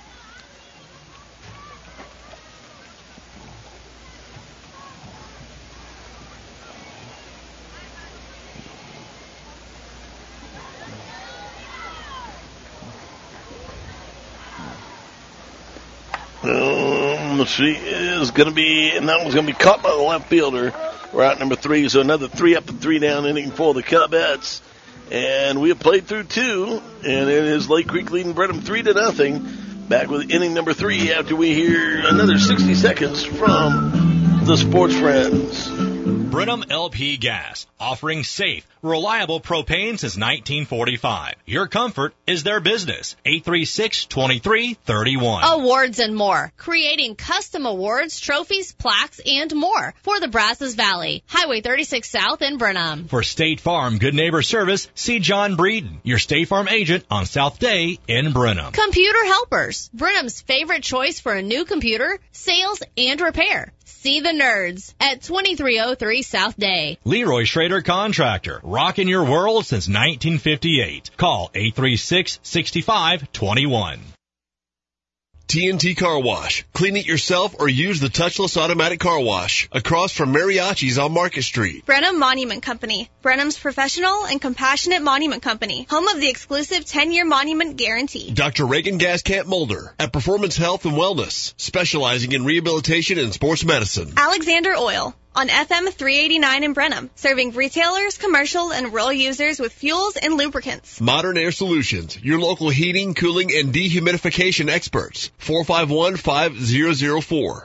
She is going to be, and that one's going to be caught by the left fielder. We're out number 3, so another 3 up and 3 down inning for the Cubets. And we have played through 2, and it is Lake Creek leading Brenham 3-0. Back with inning number 3 after we hear another 60 seconds from the Sports Friends. Brenham LP Gas, offering safe, reliable propane since 1945. Your comfort is their business. 836-2331. Awards and more. Creating custom awards, trophies, plaques, and more for the Brazos Valley. Highway 36 South in Brenham. For State Farm Good Neighbor Service, see John Breeden, your State Farm agent on South Day in Brenham. Computer Helpers. Brenham's favorite choice for a new computer, sales, and repair. See the nerds at 2303 South Day. Leroy Schrader Contractor, rocking your world since 1958. Call 836-6521. TNT Car Wash. Clean it yourself or use the touchless automatic car wash. Across from Mariachi's on Market Street. Brenham Monument Company. Brenham's professional and compassionate monument company. Home of the exclusive 10-year monument guarantee. Dr. Reagan Gascamp Mulder at Performance Health and Wellness, specializing in rehabilitation and sports medicine. Alexander Oil. On FM 389 in Brenham, serving retailers, commercial, and rural users with fuels and lubricants. Modern Air Solutions, your local heating, cooling, and dehumidification experts. 451-5004.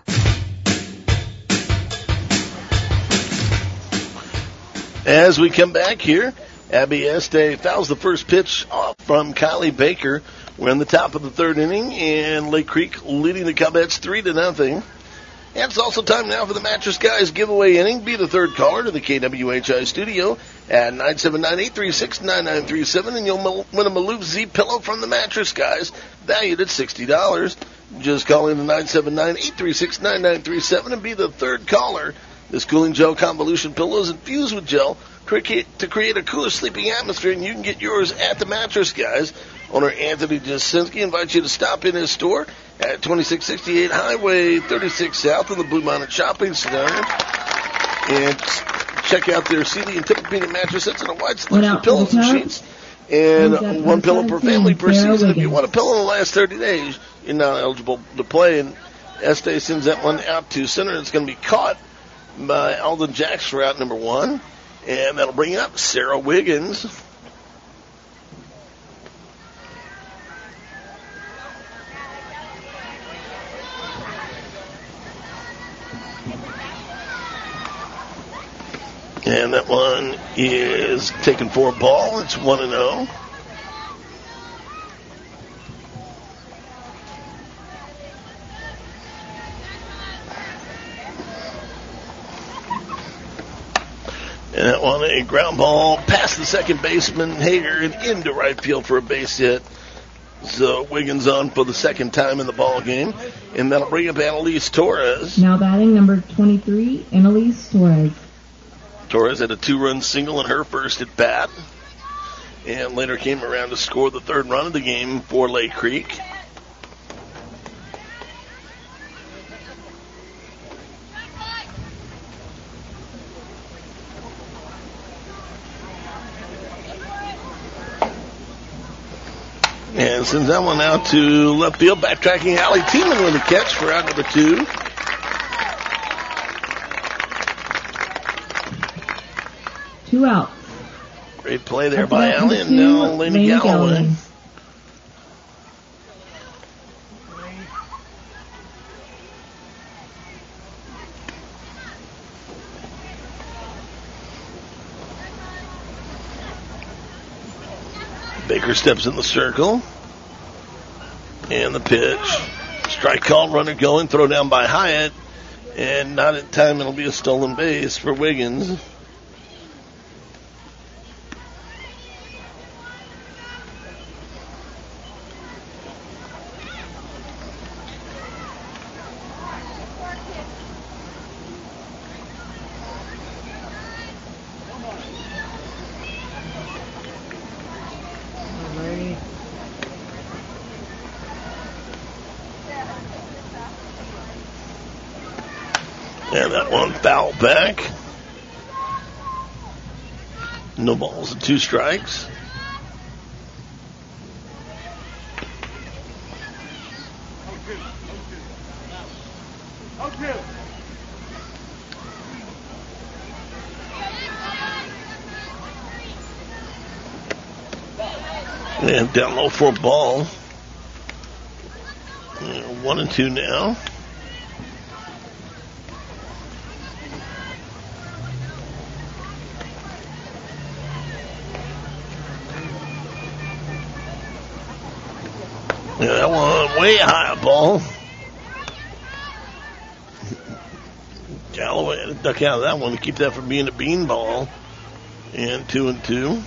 As we come back here, Abby Este fouls the first pitch off from Kylie Baker. We're in the top of the 3rd inning, and Lake Creek leading the Cubets 3-0. And it's also time now for the Mattress Guys giveaway inning. Be the 3rd caller to the KWHI studio at 979-836-9937, and you'll win a Maloof Z pillow from the Mattress Guys, valued at $60. Just call in to 979-836-9937 and be the 3rd caller This cooling gel convolution pillow is infused with gel to create a cooler sleeping atmosphere, and you can get yours at the Mattress Guys. Owner Anthony Jasinski invites you to stop in his store at 2668 Highway 36 South in the Blue Mountain Shopping Center. And check out their CD and Tempur-Pedic mattress sets and a wide selection of pillows and sheets. And one pillow per family per season. If you want a pillow in the last 30 days, you're not eligible to play. And Estee sends that one out to center. It's going to be caught by Alden Jacks for out number 1. And that'll bring up Sarah Wiggins. And that one is taken for a ball. It's 1-0. And that one, a ground ball past the second baseman, Hager, and into right field for a base hit. So Wiggins on for the second time in the ball game. And that'll bring up Annalise Torres. Now batting number 23, Annalise Torres. Torres had a 2-run single in her first at bat, and later came around to score the third run of the game for Lake Creek. And sends that one out to left field, backtracking Allie Tiemann with a catch for out number 2. Two outs. Great play there by Allie, and now Laney Galloway. Baker steps in the circle. And the pitch. Strike call, runner going, throw down by Hyatt. And not in time, it'll be a stolen base for Wiggins. And that one foul back. No balls and 2 strikes. And down low for a ball. 1-2 now. Yeah, that one way high a ball. Galloway had to duck out of that one to keep that from being a bean ball. And 2-2.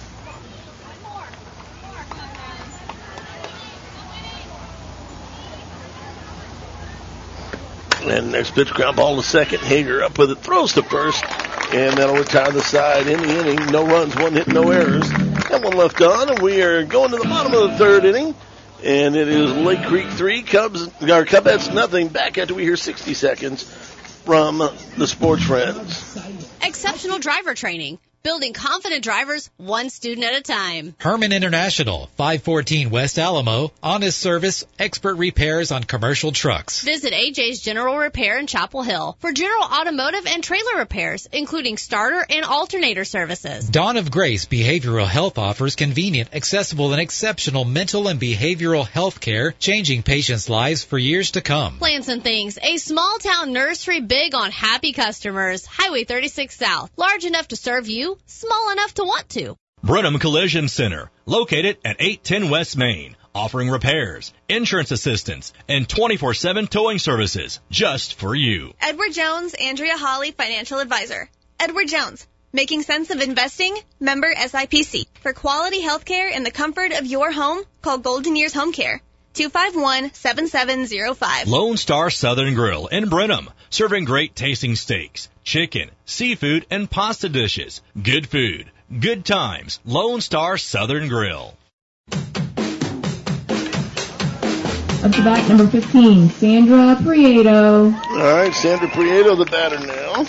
And next pitch, ground ball to second. Hager up with it, throws to first. And that'll retire the side in the inning. No runs, 1 hit, no errors. That one left on, and we are going to the bottom of the third inning. And it is Lake Creek 3, Cubettes nothing. Back after we hear 60 seconds from the Sports Friends. Exceptional driver training. Building confident drivers, one student at a time. Herman International, 514 West Alamo. Honest service, expert repairs on commercial trucks. Visit AJ's General Repair in Chapel Hill for general automotive and trailer repairs, including starter and alternator services. Dawn of Grace Behavioral Health offers convenient, accessible, and exceptional mental and behavioral health care, changing patients' lives for years to come. Plants and Things, a small-town nursery big on happy customers. Highway 36 South, large enough to serve you, small enough to want to. Brenham Collision Center, located at 810 West Main, offering repairs, insurance assistance, and 24/7 towing services just for you. Edward Jones, Andrea Hawley, Financial Advisor. Edward Jones, making sense of investing, member SIPC. For quality health care in the comfort of your home, call Golden Years Home Care. 251-7705. Lone Star Southern Grill in Brenham, serving great tasting steaks, chicken, seafood, and pasta dishes. Good food, good times. Lone Star Southern Grill. Up to bat number 15, Sandra Prieto. All right, Sandra Prieto, the batter now.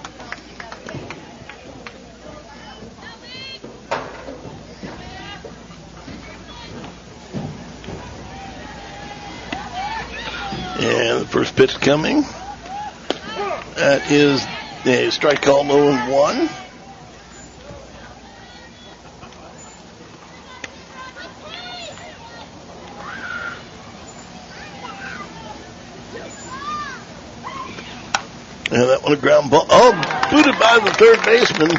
And the first pitch coming. That is a strike call, 0-1. And that one a ground ball. Oh, booted by the third baseman.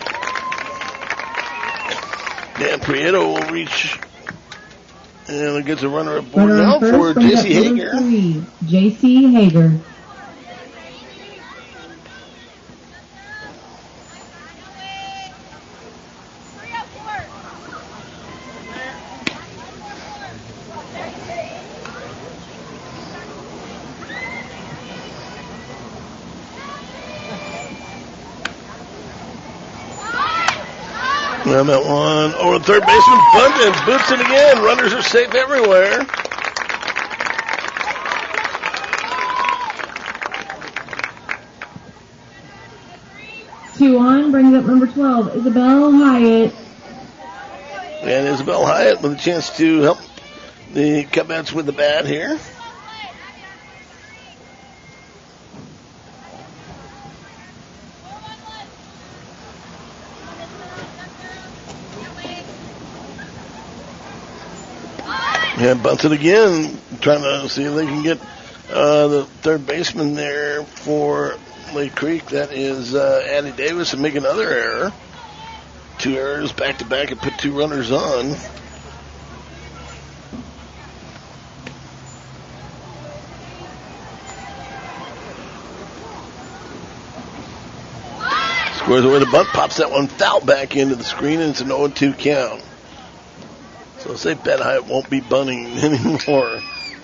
Dan Prieto will reach. And it gets a runner aboard now for J.C. Hager. J.C. Hager. And that one over the third baseman, Bunton boots it again. Runners are safe everywhere. Two on, brings up number 12, Isabel Hyatt. And Isabel Hyatt with a chance to help the Cubs with the bat here. And bunts it again, trying to see if they can get the third baseman there for Lake Creek. That is Addie Davis, and make another error. Two errors back to back and put two runners on. Squares away the bunt, pops that one foul back into the screen, and it's an 0-2 count. So say Bet Hyatt won't be bunting anymore.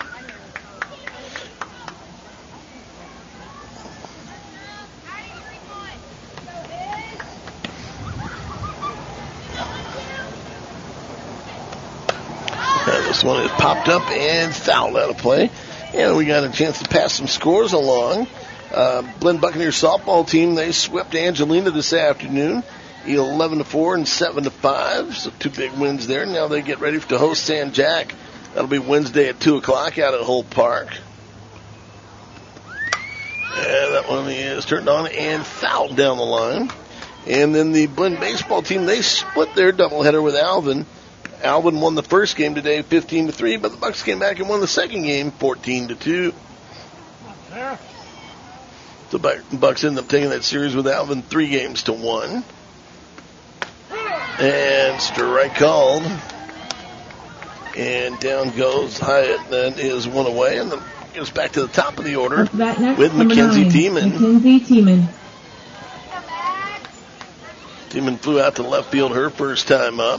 And this one is popped up and fouled out of play. And we got a chance to pass some scores along. Blinn Buccaneers softball team, they swept Angelina this afternoon. 11-4 and 7-5, so two big wins there. Now they get ready to host San Jack. That'll be Wednesday at 2 o'clock out at Holt Park. And that one is turned on and fouled down the line. And then the Blinn baseball team, they split their doubleheader with Alvin. Alvin won the first game today 15-3, but the Bucks came back and won the second game 14-2. So the Bucks ended up taking that series with Alvin 3-1. And strike called. And down goes Hyatt. That is one away. And then gets back to the top of the order with Mackenzie Tiemann. Mackenzie Tiemann. Tiemann flew out to left field her first time up.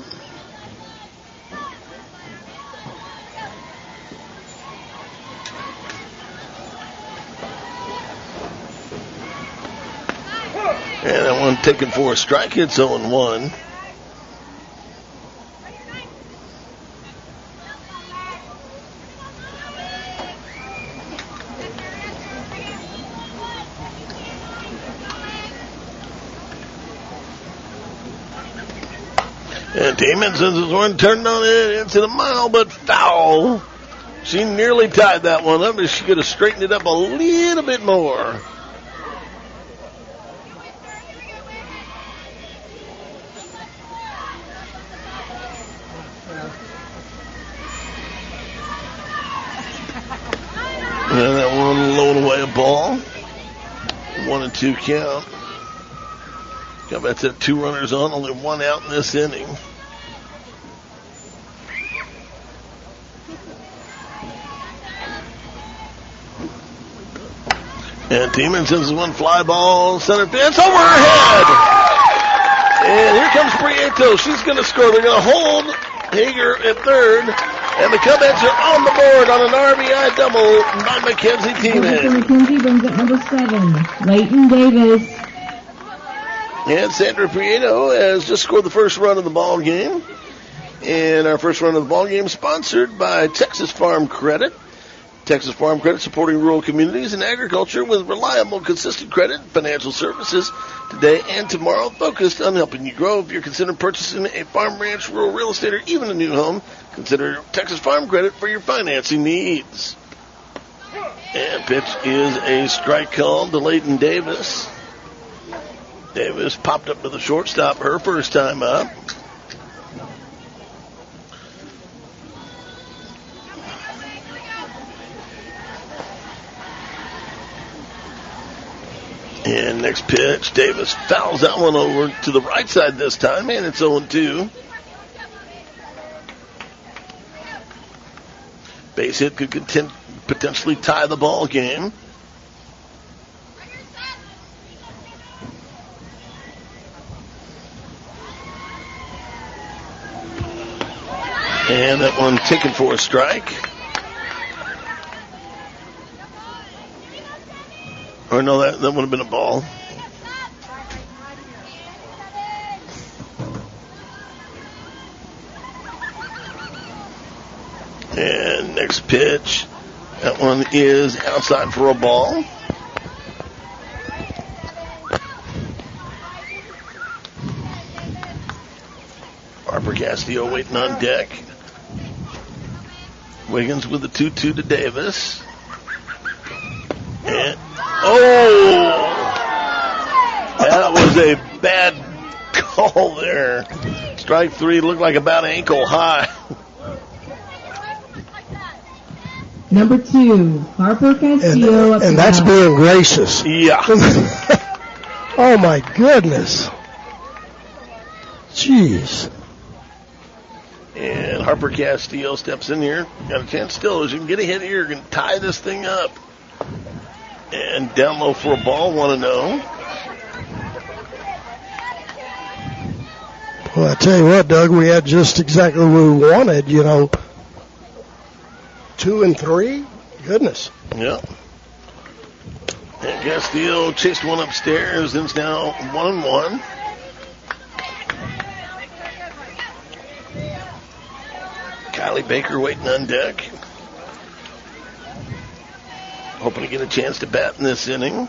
And that one taken for a strike. It's 0-1. And Tiemann sends his one turned on it into the mile, but foul. She nearly tied that one up, but she could have straightened it up a little bit more. And that one lowered away a ball. 1-2 count. That's at two runners on, only one out in this inning. And Tiemann sends one fly ball, center field, it's over her head! And here comes Prieto, she's going to score. They're going to hold Hager at third. And the Cubs are on the board on an RBI double by Mackenzie Tiemann. McKenzie brings up number 7, Leighton Davis. And Sandra Prieto has just scored the first run of the ball game. And our first run of the ball game sponsored by Texas Farm Credit. Texas Farm Credit supporting rural communities and agriculture with reliable, consistent credit and financial services today and tomorrow, focused on helping you grow. If you're considering purchasing a farm, ranch, rural real estate, or even a new home, consider Texas Farm Credit for your financing needs. And pitch is a strike called to Leighton Davis. Davis popped up to the shortstop her first time up. And next pitch, Davis fouls that one over to the right side this time, and it's 0-2. Base hit could potentially tie the ball game. And that one taken for a strike. Or no, that would have been a ball. And next pitch, that one is outside for a ball. Harper Castillo waiting on deck. Wiggins with the 2-2 to Davis. And that was a bad call there. Strike 3 looked like about ankle high. Number 2, Harper Castillo. And that's being gracious. Yeah. Oh, my goodness. Jeez. And Harper Castillo steps in here. Got a chance still. As you can get a hit here, you can tie this thing up. And down low for a ball, 1-0. Well, I tell you what, Doug, we had just exactly what we wanted, 2 and 3? Goodness. Yeah. And Castillo chased one upstairs, and it's now 1-1. Kylie Baker waiting on deck. Hoping to get a chance to bat in this inning.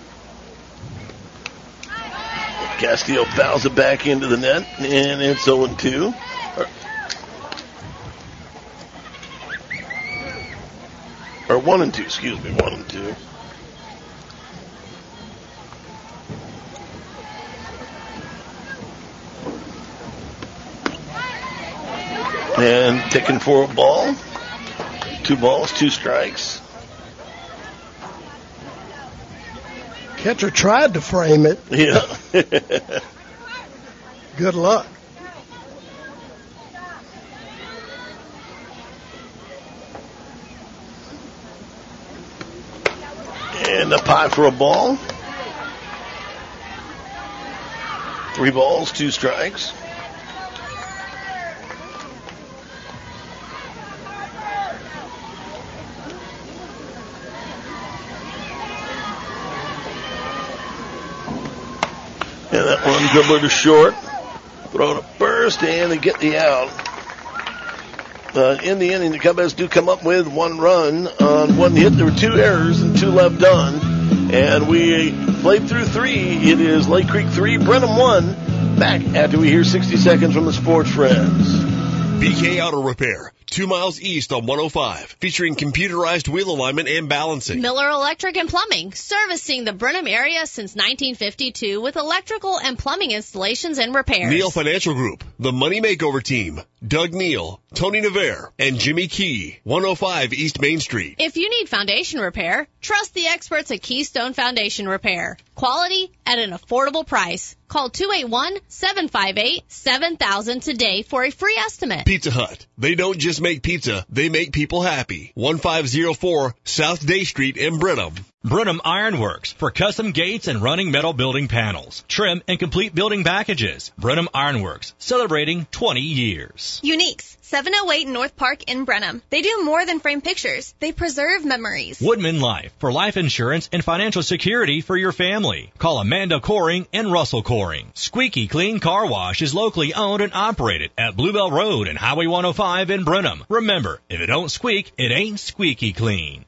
Castillo fouls it back into the net, and it's 0-2. Or 1-2, excuse me, 1-2. And ticking for a ball. 2 balls, 2 strikes. Catcher tried to frame it. Yeah. Good luck. And a pie for a ball. 3 balls, 2 strikes. And that one dribbler to short. Throw to first, and they get the out. In the inning, the Cubs do come up with 1 run on 1 hit. There were 2 errors and 2 left done. And we played through 3. It is Lake Creek 3, Brenham 1. Back after we hear 60 seconds from the Sports Friends. BK Auto Repair, 2 miles east on 105, featuring computerized wheel alignment and balancing. Miller Electric and Plumbing, servicing the Brenham area since 1952 with electrical and plumbing installations and repairs. Neal Financial Group, the Money Makeover Team, Doug Neal, Tony Navarre, and Jimmy Key, 105 East Main Street. If you need foundation repair, trust the experts at Keystone Foundation Repair. Quality at an affordable price. Call 281-758-7000 today for a free estimate. Pizza Hut. They don't just make pizza, they make people happy. 1504 South Day Street in Brenham. Brenham Ironworks for custom gates and running metal building panels, trim, and complete building packages. Brenham Ironworks, celebrating 20 years. Uniques, 708 North Park in Brenham. They do more than frame pictures. They preserve memories. Woodman Life for life insurance and financial security for your family. Call Amanda Coring and Russell Coring. Squeaky Clean Car Wash is locally owned and operated at Bluebell Road and Highway 105 in Brenham. Remember, if it don't squeak, it ain't squeaky clean.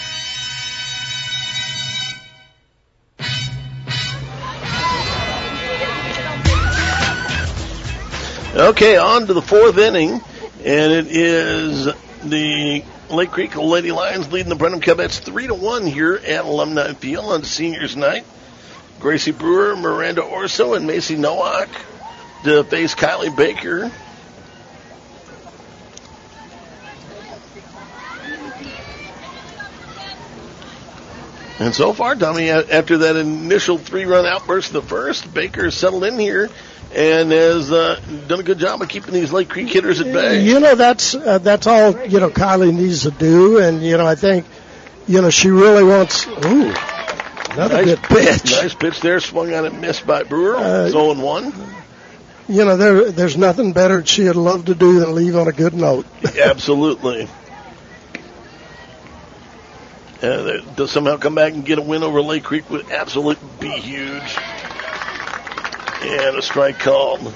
Okay, on to the fourth inning, and it is the Lake Creek Lady Lions leading the Brenham Covettes 3-1 here at Alumni Field on Seniors Night. Gracie Brewer, Miranda Orso, and Macy Nowak to face Kylie Baker. And so far, Tommy, after that initial 3-run outburst in the first, Baker has settled in here and has done a good job of keeping these Lake Creek hitters at bay. You know, that's all, Kylie needs to do. And, I think, she really wants, another good pitch. Nice pitch there, swung on and missed by Brewer. 0-1. There's nothing better she'd love to do than leave on a good note. Absolutely. To somehow come back and get a win over Lake Creek would absolutely be huge. And a strike called.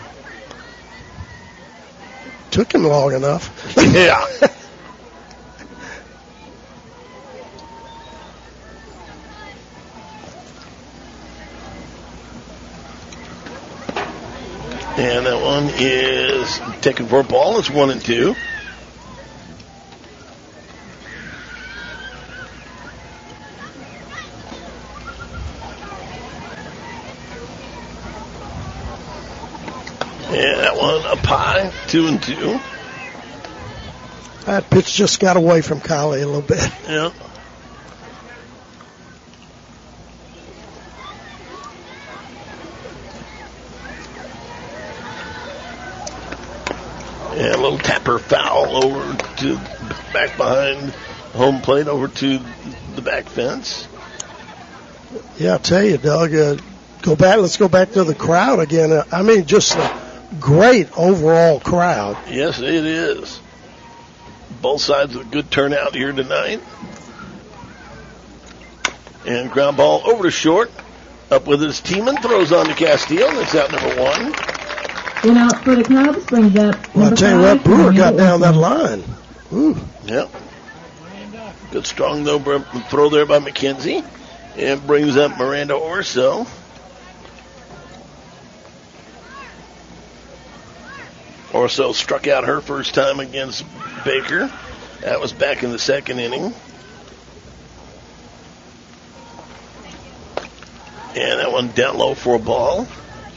Took him long enough. Yeah. And that one is taken for a ball. It's 1-2. And that one up high, 2-2. That pitch just got away from Kylie a little bit. Yeah. And a little tapper foul over to back behind home plate, over to the back fence. Yeah, I'll tell you, Doug, let's go back to the crowd again. Just a great overall crowd. Yes, it is. Both sides of a good turnout here tonight. And ground ball over to short. Up with his Tiemann, throws on to Castile. That's out number 1. And out for the Cubs brings up. Well, I'll tell you what, Brewer got down that line. Ooh. Yep. Good strong throw there by McKenzie. And brings up Miranda Orso. Orso struck out her first time against Baker. That was back in the second inning. And that one down low for a ball.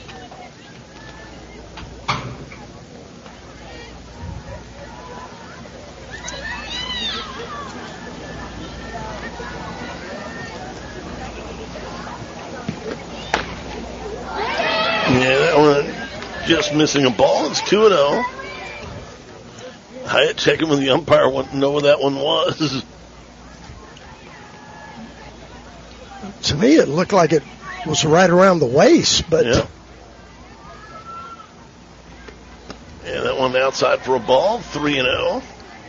Yeah, that one just missing a ball. It's 2-0. Hyatt checking with the umpire, wanting to know where that one was. To me, it looked like it was right around the waist, but. Yeah. And that one outside for a ball, 3-0.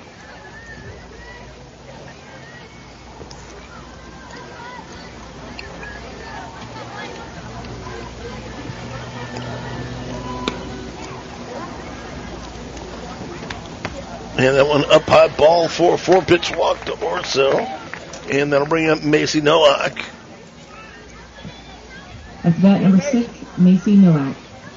And that one up high ball for a 4-pitch walk to Orso. And that'll bring up Macy Nowak. That's bat number 6, Macy Nowak.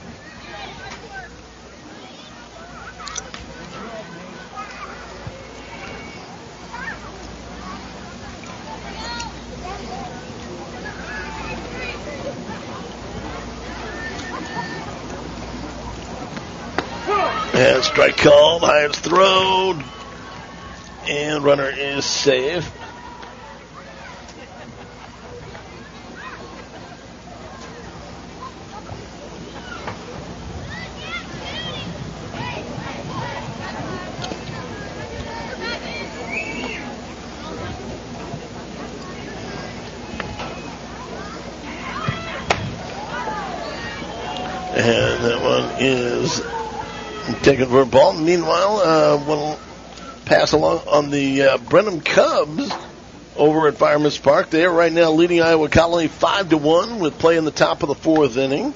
And strike called, Hyatt's thrown, and runner is safe. And that one is taken for a ball. Meanwhile, we'll pass along on the Brenham Cubs over at Fireman's Park. They are right now leading Iowa Colony 5-1 with play in the top of the 4th inning.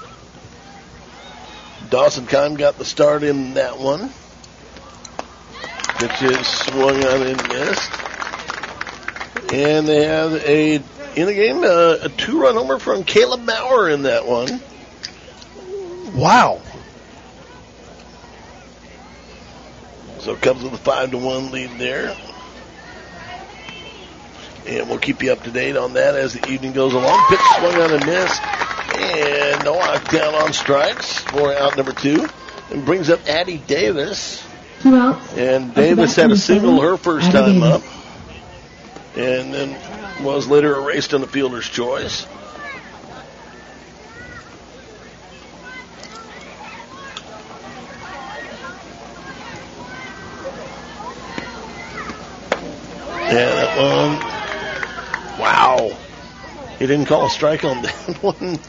Dawson Kime got the start in that one. Pitch is swung on and missed. And they have in the game a 2-run homer from Caleb Bauer in that one. Wow. So Cubs with a 5-1 lead there. And we'll keep you up to date on that as the evening goes along. Pitch swung on and missed. And Nowak down on strikes for out number 2. And brings up Addie Davis. 2 outs. And Davis had a single her first time up. And then was later erased on the fielder's choice. And that one, wow. He didn't call a strike on that one.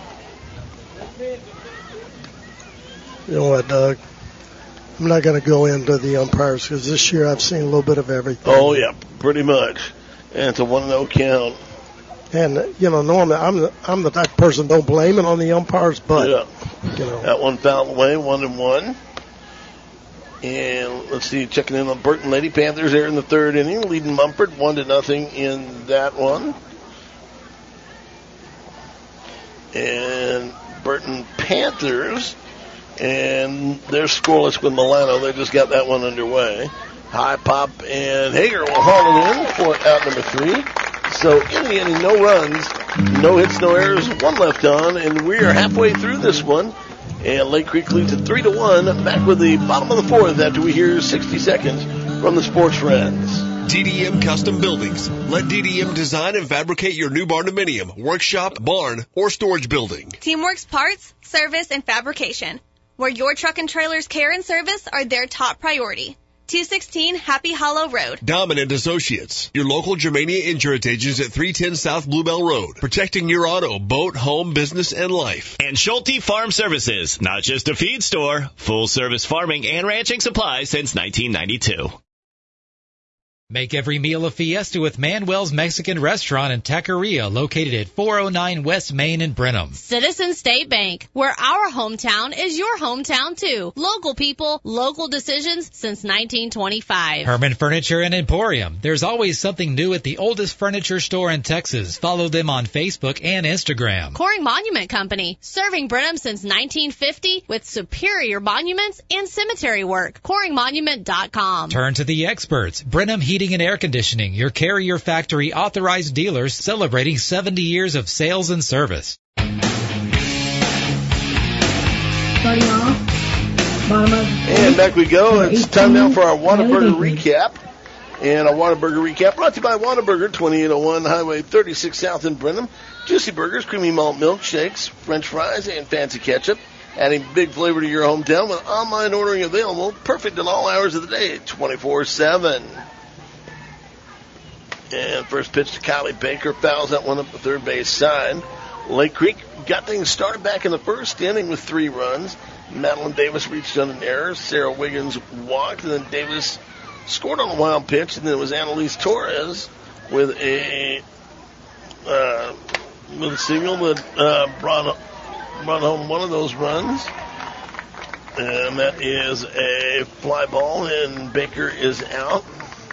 You know what, Doug? I'm not going to go into the umpires because this year I've seen a little bit of everything. Oh, yeah, pretty much. And it's a 1-0 count. And, normally I'm the type of person don't blame it on the umpires, but, That one fouled away, 1-1. And let's see, checking in on Burton Lady Panthers there in the 3rd inning, leading Mumford 1-0 in that one. And Burton Panthers, and they're scoreless with Milano. They just got that one underway. High pop, and Hager will haul it in for out number 3. So in the inning, no runs, no hits, no errors, 1 left on, and we are halfway through this one. And Lake Creek leads at 3-1. Back with the bottom of the 4th after we hear 60 seconds from the Sports Friends. DDM Custom Buildings. Let DDM design and fabricate your new barndominium, workshop, barn, or storage building. Teamworks Parts, Service, and Fabrication, where your truck and trailer's care and service are their top priority. 216 Happy Hollow Road. Dominant Associates, your local Germania insurance agents at 310 South Bluebell Road, protecting your auto, boat, home, business, and life. And Schulte Farm Services, not just a feed store, full service farming and ranching supplies since 1992. Make every meal a fiesta with Manuel's Mexican Restaurant and Taqueria, located at 409 West Main in Brenham. Citizen State Bank, where our hometown is your hometown too. Local people, local decisions since 1925. Herman Furniture and Emporium. There's always something new at the oldest furniture store in Texas. Follow them on Facebook and Instagram. Coring Monument Company, serving Brenham since 1950 with superior monuments and cemetery work. CoringMonument.com. Turn to the experts. Brenham Heating and Air Conditioning, your Carrier Factory authorized dealers celebrating 70 years of sales and service. Starting off, bottom of. And back we go. It's time now for our Whataburger recap. And our Whataburger recap brought to you by Whataburger, 2801 Highway 36 South in Brenham. Juicy burgers, creamy malt milkshakes, French fries, and fancy ketchup. Adding big flavor to your hometown with online ordering available. Perfect at all hours of the day, 24/7. And first pitch to Kylie Baker, fouls that one up the third base side. Lake Creek got things started back in the 1st inning with 3 runs. Madeline Davis reached on an error. Sarah Wiggins walked, and then Davis scored on a wild pitch, and then it was Annalise Torres with a single that brought home one of those runs. And that is a fly ball, and Baker is out.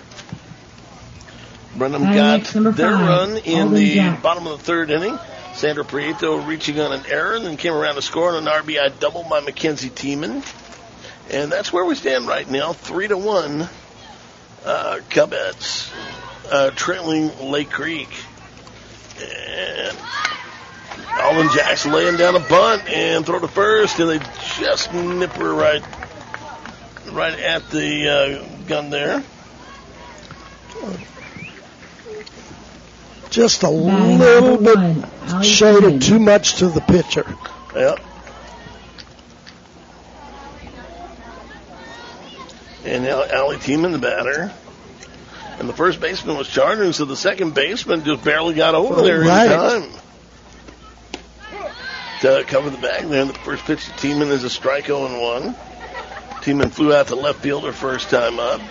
Brenham got their run in the bottom of the 3rd inning. Sandra Prieto reaching on an error and then came around to score on an RBI double by Mackenzie Tiemann. And that's where we stand right now, 3-1. Cubettes trailing Lake Creek. And Alvin Jackson laying down a bunt and throw to first, and they just nip her right at the gun there. Just a little bit shaded too much to the pitcher. Yep. And now Allie Tiemann, the batter. And the first baseman was charging, so the second baseman just barely got over there in time. cover the bag there. The first pitch to Tiemann is a strike 0-1. Tiemann flew out to left field her first time up.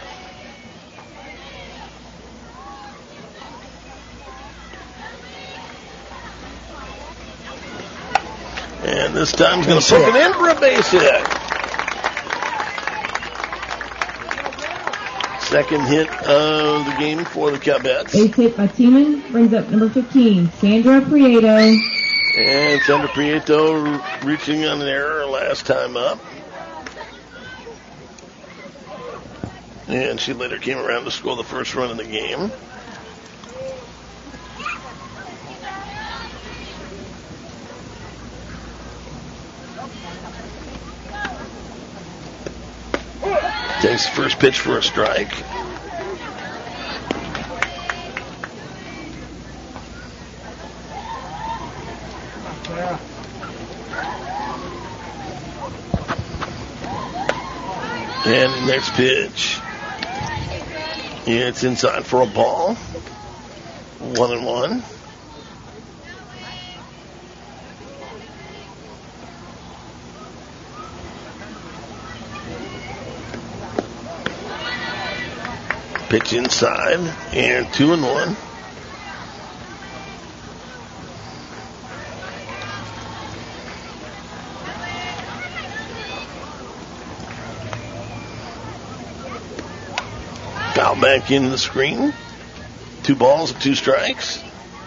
And this time he's going to poke it in for a base hit. Second hit of the game for the Cubets. Base hit by Tiemann brings up number 15, Sandra Prieto. And Sandra Prieto reaching on an error last time up. And she later came around to score the first run of the game. Takes the first pitch for a strike. And the next pitch. It's inside for a ball. 1-1. Pitch inside, and 2-1. Foul back into the screen. 2 balls and 2 strikes.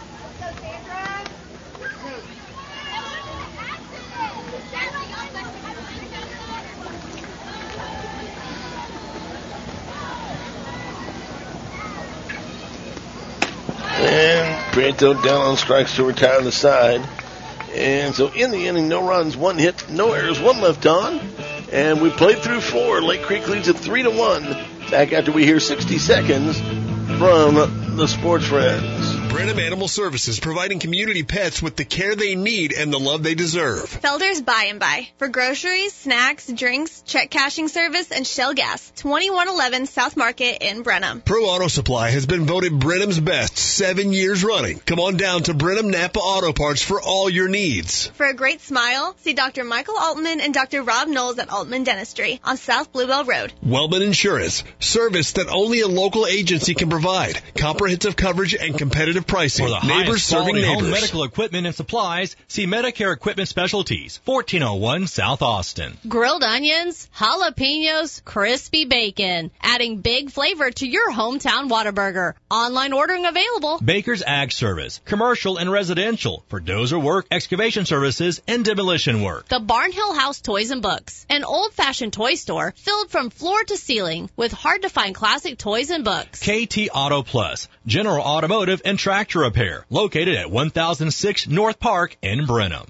Prieto down on strikes to retire the side. And so in the inning, no runs, 1 hit, no errors, 1 left on. And we played through 4. Lake Creek leads at 3-1. Back after we hear 60 seconds from the Sports Friends. Brenham Animal Services, providing community pets with the care they need and the love they deserve. Felder's Buy and Buy. For groceries, snacks, drinks, check cashing service, and Shell gas. 2111 South Market in Brenham. Pro Auto Supply has been voted Brenham's best 7 years running. Come on down to Brenham Napa Auto Parts for all your needs. For a great smile, see Dr. Michael Altman and Dr. Rob Knowles at Altman Dentistry on South Bluebell Road. Wellman Insurance. Service that only a local agency can provide. Comprehensive coverage and competitive pricing. For the Neighbors highest serving quality neighbors. home medical equipment and supplies, see Medicare Equipment Specialties, 1401 South Austin. Grilled onions, jalapenos, crispy bacon, adding big flavor to your hometown Whataburger. Online ordering available. Baker's Ag Service, commercial and residential, for dozer work, excavation services, and demolition work. The Barnhill House Toys and Books, an old-fashioned toy store filled from floor to ceiling with hard-to-find classic toys and books. KT Auto Plus, general automotive and tractor repair, located at 1006 North Park in Brenham.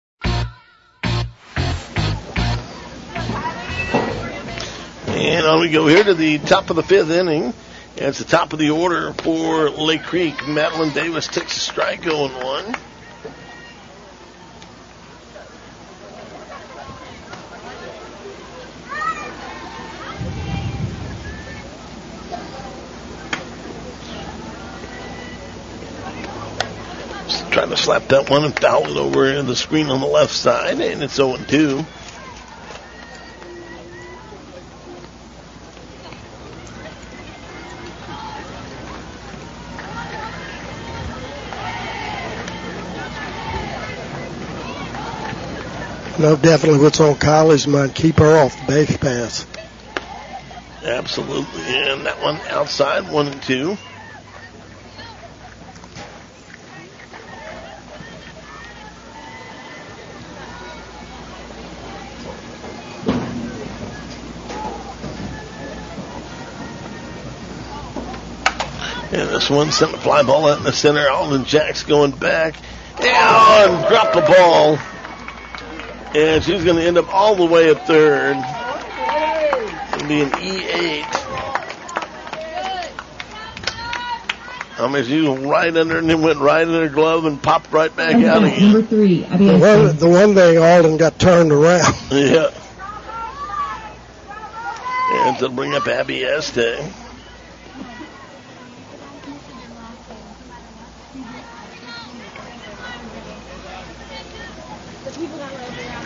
And on we go here to the top of the 5th inning. And it's the top of the order for Lake Creek. Madeline Davis takes a strike 0-1. Trying to slap that one and foul it over in the screen on the left side, and it's 0-2. No, definitely what's on Kylie's mind, keep her off the base pass. Absolutely, and that one outside, 1-2. And this one sent the fly ball out in the center. Alden Jacks going back and dropped the ball. And she's going to end up all the way at third. It'll be an E8. I mean, she was right under and then went right in her glove and popped right back out again. Number 3, the one thing, Alden got turned around. Yeah. And to bring up Abby Este.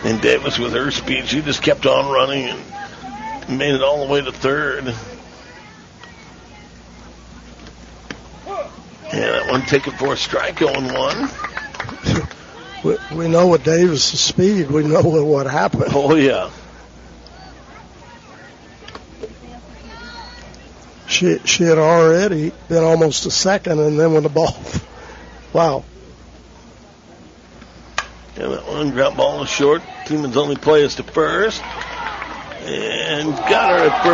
And Davis, with her speed, she just kept on running and made it all the way to third. And that one taken for a strike, 0-1. We know with Davis' speed, we know what happened. Oh, yeah. She had already been almost a second, and then when the ball, wow. And that one ground ball is short. Tiemann's only play is to first. And got her at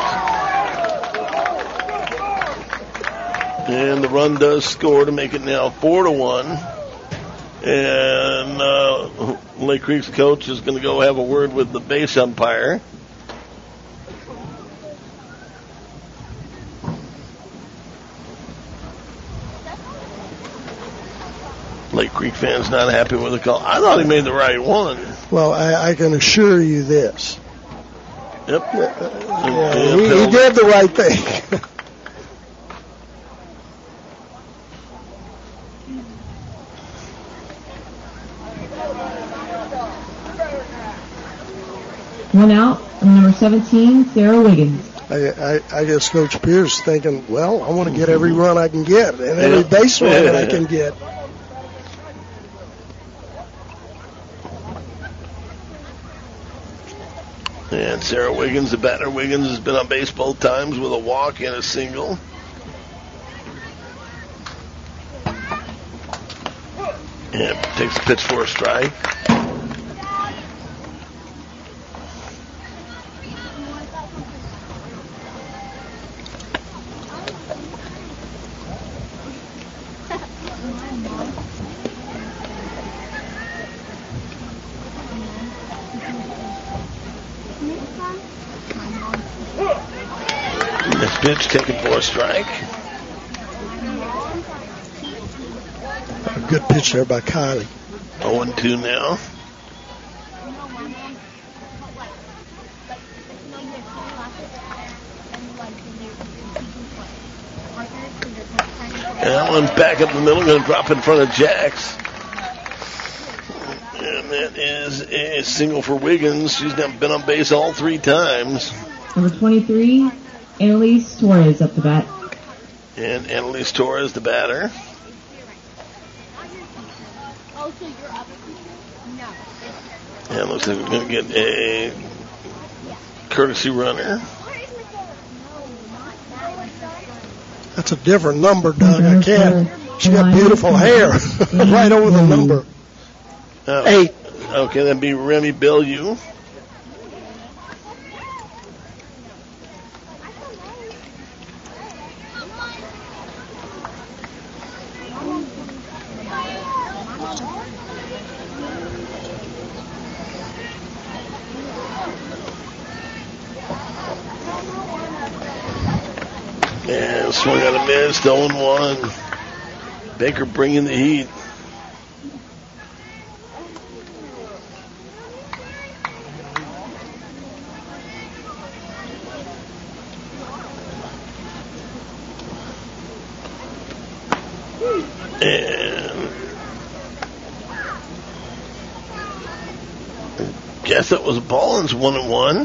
first. And the run does score to make it now 4-1. And Lake Creek's coach is going to go have a word with the base umpire. Lake Creek fans not happy with the call. I thought he made the right one. Well, I can assure you this. Yep. He did the right thing. One out, number 17, Sarah Wiggins. I guess Coach Pierce thinking, well, I want to get every run I can get and every base run that I can get. And Sarah Wiggins, the batter. Wiggins has been on base both times with a walk and a single. And takes a pitch for a strike. This pitch taken for a strike. A good pitch there by Kylie. 0-2 now. And that one's back up the middle, going to drop in front of Jax. And that is a single for Wiggins. She's now been on base all three times. Number 23, Annalise Torres up the bat. And Annalise Torres, the batter. And looks like we're going to get a courtesy runner. That's a different number, Doug. I can't. She got beautiful hair right over the number. 8. Okay, that'd be Remy Bellew. And swung out a miss, 0-1. Baker bringing the heat. And I guess it was a ball and it's 1-1.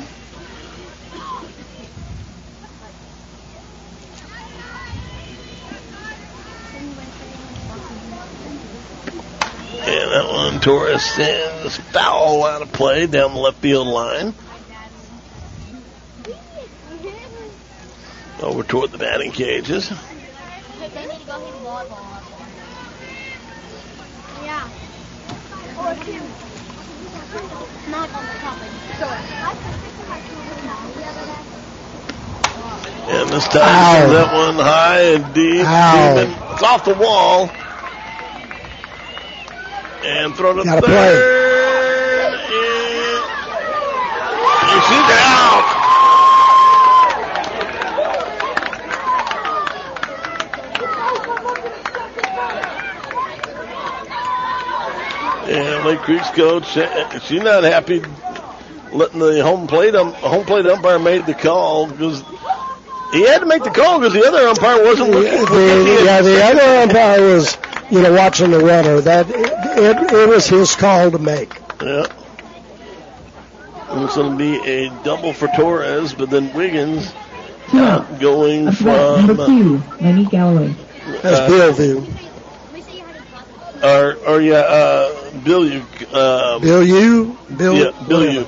And that one, Torres sends foul out of play down the left field line. Over toward the batting cages. They need to go hit volleyball. Yeah. Or two. Not on the top. And this time, that one high and deep. It's off the wall. And throw to third. And she's out. And Lake Creek's coach, she's not happy letting the home plate umpire made the call because he had to make the call because the other umpire wasn't looking. The other umpire was, watching the runner. That it was his call to make. Yeah. It's going to be a double for Torres, but then Wiggins going from... Number 2, Lenny Galloway. That's Bellevue. Bill.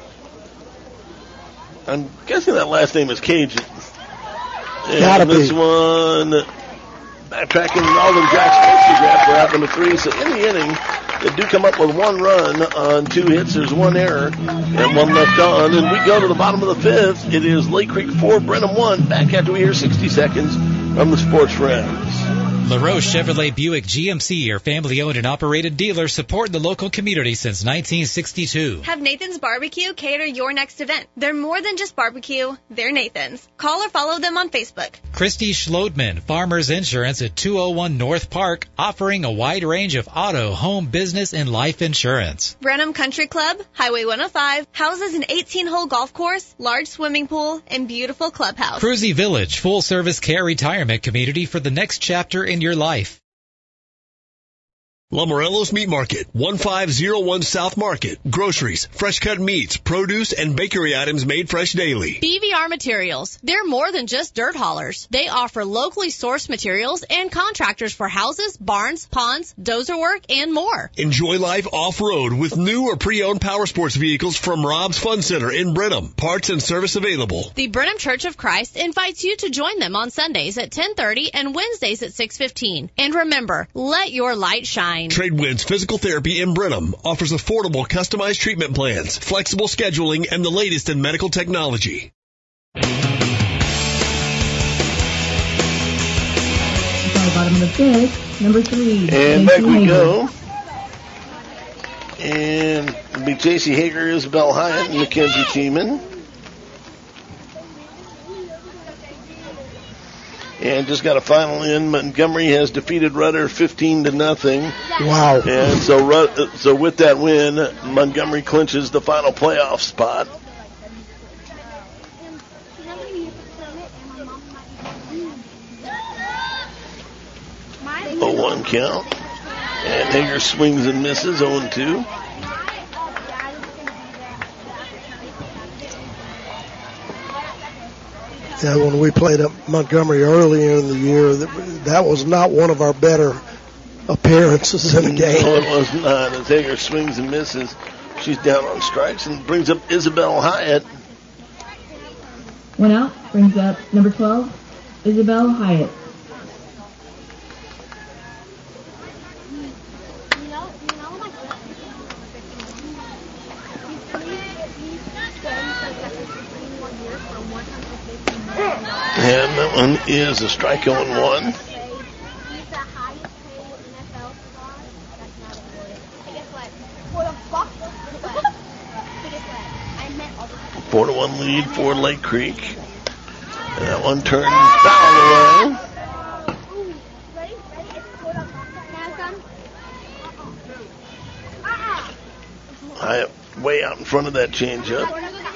I'm guessing that last name is Cajun. Gotta this be. one, backtracking, Alden Jackson grab for out number 3. So in the inning, they do come up with 1 run on 2 hits. There's 1 error and 1 left on. And we go to the bottom of the 5th. It is Lake Creek 4, Brenham 1. Back after we hear 60 seconds from the Sports Friends. LaRoche Chevrolet Buick GMC, your family-owned and operated dealer, supporting the local community since 1962. Have Nathan's Barbecue cater your next event. They're more than just barbecue, they're Nathan's. Call or follow them on Facebook. Christy Schlodman, Farmers Insurance at 201 North Park, offering a wide range of auto, home, business, and life insurance. Brenham Country Club, Highway 105, houses an 18-hole golf course, large swimming pool, and beautiful clubhouse. Cruzy Village, full-service care retirement community for the next chapter in your life. Lamorello's Meat Market, 1501 South Market. Groceries, fresh cut meats, produce, and bakery items made fresh daily. BVR Materials. They're more than just dirt haulers. They offer locally sourced materials and contractors for houses, barns, ponds, dozer work, and more. Enjoy life off-road with new or pre-owned power sports vehicles from Rob's Fun Center in Brenham. Parts and service available. The Brenham Church of Christ invites you to join them on Sundays at 10:30 and Wednesdays at 6:15. And remember, let your light shine. Tradewinds Physical Therapy in Brenham offers affordable customized treatment plans, flexible scheduling, and the latest in medical technology. Bottom of the 5th, number 3. And back we go. And it'll be J.C. Hager, Isabel Hyatt, and Mackenzie Tiemann. And just got a final in. Montgomery has defeated Rudder 15-0. Wow. And so with that win, Montgomery clinches the final playoff spot. Oh, 1 count. And Hager swings and misses, 0-2. Yeah, when we played at Montgomery earlier in the year, that was not one of our better appearances in the game. No, it was not. As Hager swings and misses, she's down on strikes and brings up Isabel Hyatt. 1 out, brings up number 12, Isabel Hyatt. And that one is a strikeout and 1. Four to 1 lead for Lake Creek. And that one turned foul away. Way out in front of that changeup.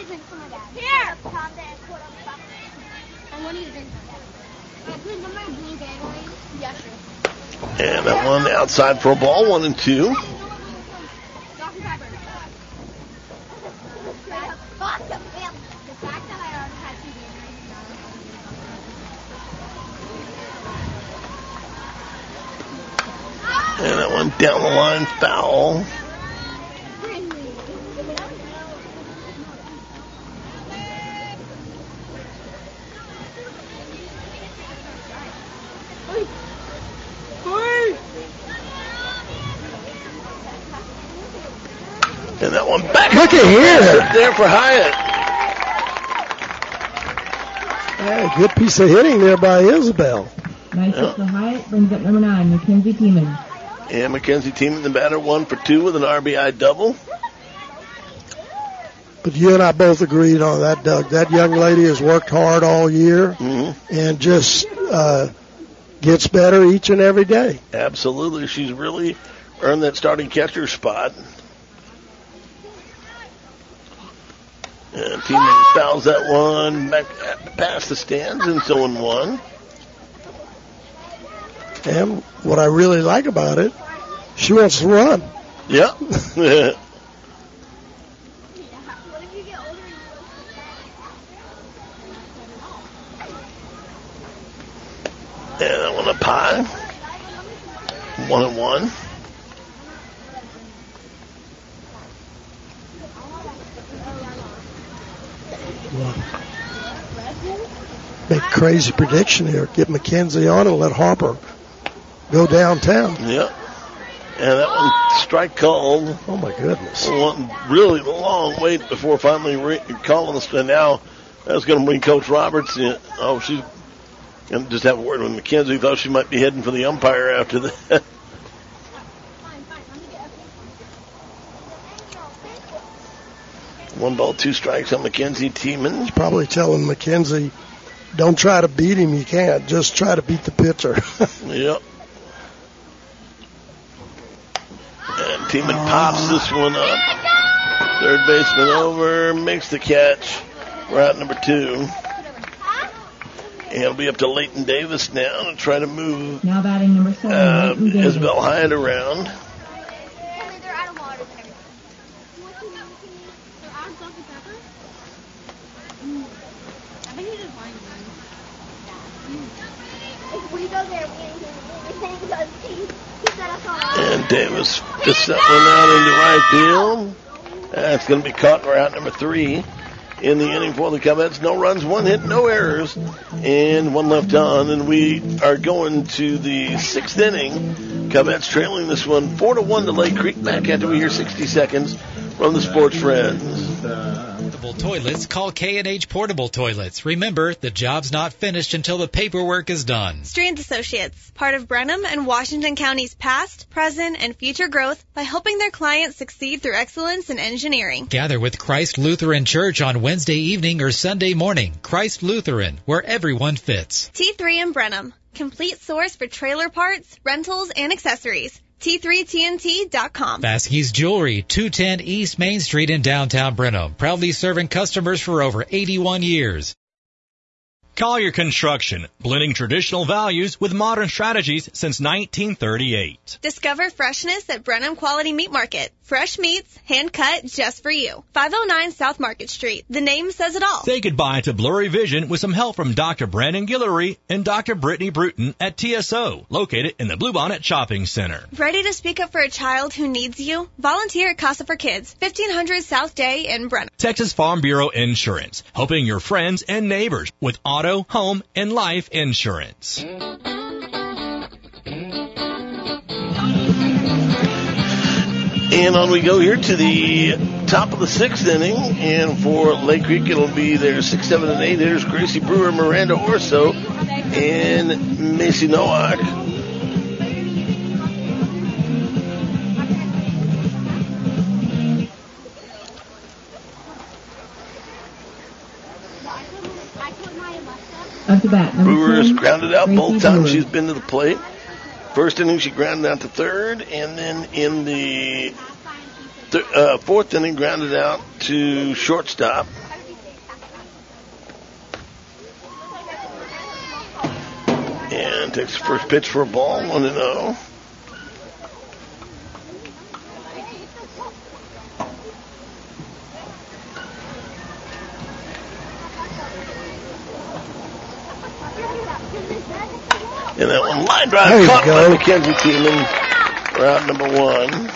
And that one outside for a ball, 1-2. And that one down the line, foul. And that one back. Look at here. There for Hyatt. Yeah, good piece of hitting there by Isabel. Nice hit for Hyatt, brings up number 9, Mackenzie Tiemann. And Mackenzie Tiemann, the batter, 1 for 2 with an RBI double. But you and I both agreed on that, Doug. That young lady has worked hard all year and just gets better each and every day. Absolutely. She's really earned that starting catcher spot. And Tiemann fouls that one back past the stands, and so in 1. And what I really like about it, she wants to run. Yeah. high. 1-1. Big crazy prediction here. Get McKenzie on and let Harper go downtown. Yep. And that one, strike called. Oh, my goodness. One really long wait before finally calling us. And now that's going to bring Coach Roberts in. Oh, she's going to just have a word with McKenzie. Thought she might be heading for the umpire after that. One ball, two strikes on McKenzie Tiemann. He's probably telling McKenzie, don't try to beat him. You can't. Just try to beat the pitcher. Yep. And Tiemann pops this one up. Third baseman over, makes the catch. Route number 2. And it'll be up to Leighton Davis now to try to move Now batting number 7, Leighton Davis. Isabel Hyatt around. And Davis gets that one out into right field. That's going to be caught for out number 3 in the inning for the Covettes. No runs, 1 hit, no errors, and 1 left on. And we are going to the 6th inning. Covettes trailing this one 4-1 to Lake Creek. Back after we hear 60 seconds from the Sports Friends. Portable toilets, call K&H Portable Toilets. Remember, the job's not finished until the paperwork is done. Strands Associates, part of Brenham and Washington County's past, present, and future growth by helping their clients succeed through excellence in engineering. Gather with Christ Lutheran Church on Wednesday evening or Sunday morning. Christ Lutheran, where everyone fits. T3 in Brenham, complete source for trailer parts, rentals, and accessories. T3TNT.com. Baskey's Jewelry, 210 East Main Street in downtown Brenham. Proudly serving customers for over 81 years. Collier Construction, blending traditional values with modern strategies since 1938. Discover freshness at Brenham Quality Meat Market. Fresh meats, hand cut just for you. 509 South Market Street. The name says it all. Say goodbye to blurry vision with some help from Dr. Brandon Guillory and Dr. Brittany Bruton at TSO, located in the Bluebonnet Shopping Center. Ready to speak up for a child who needs you? Volunteer at Casa for Kids, 1500 South Day in Brenham. Texas Farm Bureau Insurance, helping your friends and neighbors with auto, home, and life insurance. And on we go here to the top of the 6th inning. And for Lake Creek, it'll be their 6, 7, and 8 hitters, Gracie Brewer, Miranda Orso, and Macy Nowak. Up to bat, Brewer has grounded out Gracie both times Brewer. she's been to the plate. First inning, she grounded out to third, and then in the 4th inning, grounded out to shortstop. And takes the first pitch for a ball, 1-0. And that one line drive caught by Mackenzie Tiemann for out number 1.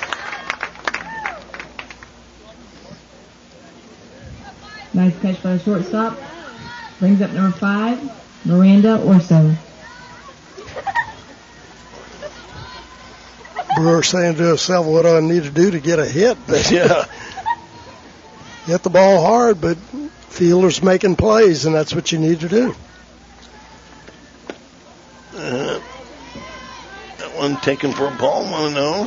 Nice catch by the shortstop. Brings up number 5, Miranda Orso. Brewer saying to herself, what do I need to do to get a hit? But yeah. Hit the ball hard, but fielders making plays, and that's what you need to do. That one taken for a ball, 1-0.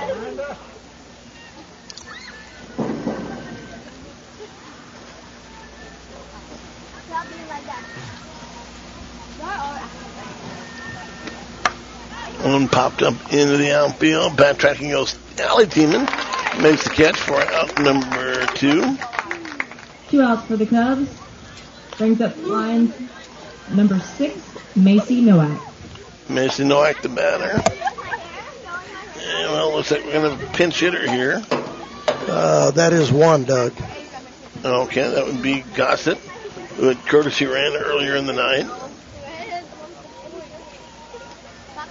One popped up into the outfield. Backtracking goes Allie Tiemann. Makes the catch for out number 2. 2 outs for the Cubs. Brings up the lines number 6, Macy Nowak. Macy Nowak, the batter. And, well, looks like we're going to have a pinch hitter here. That is one, Doug. Okay, that would be Gossett, who had courtesy ran earlier in the night.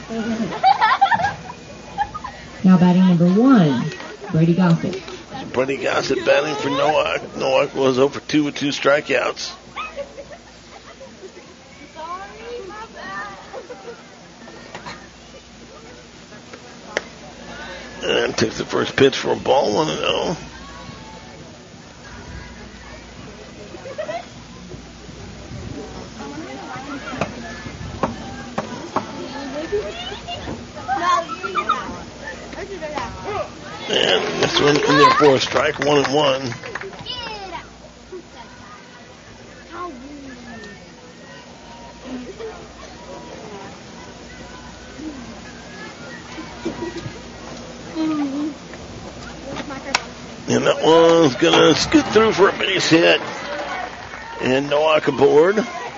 Now batting number 1, Brady Gossett. Brady Gossett batting for Nowak. Nowak was 0 for 2 with 2 strikeouts. And takes the first pitch for a ball, 1-0. And this one in there for a strike, 1-1. And that one's going to scoot through for a base hit. And Nowak aboard.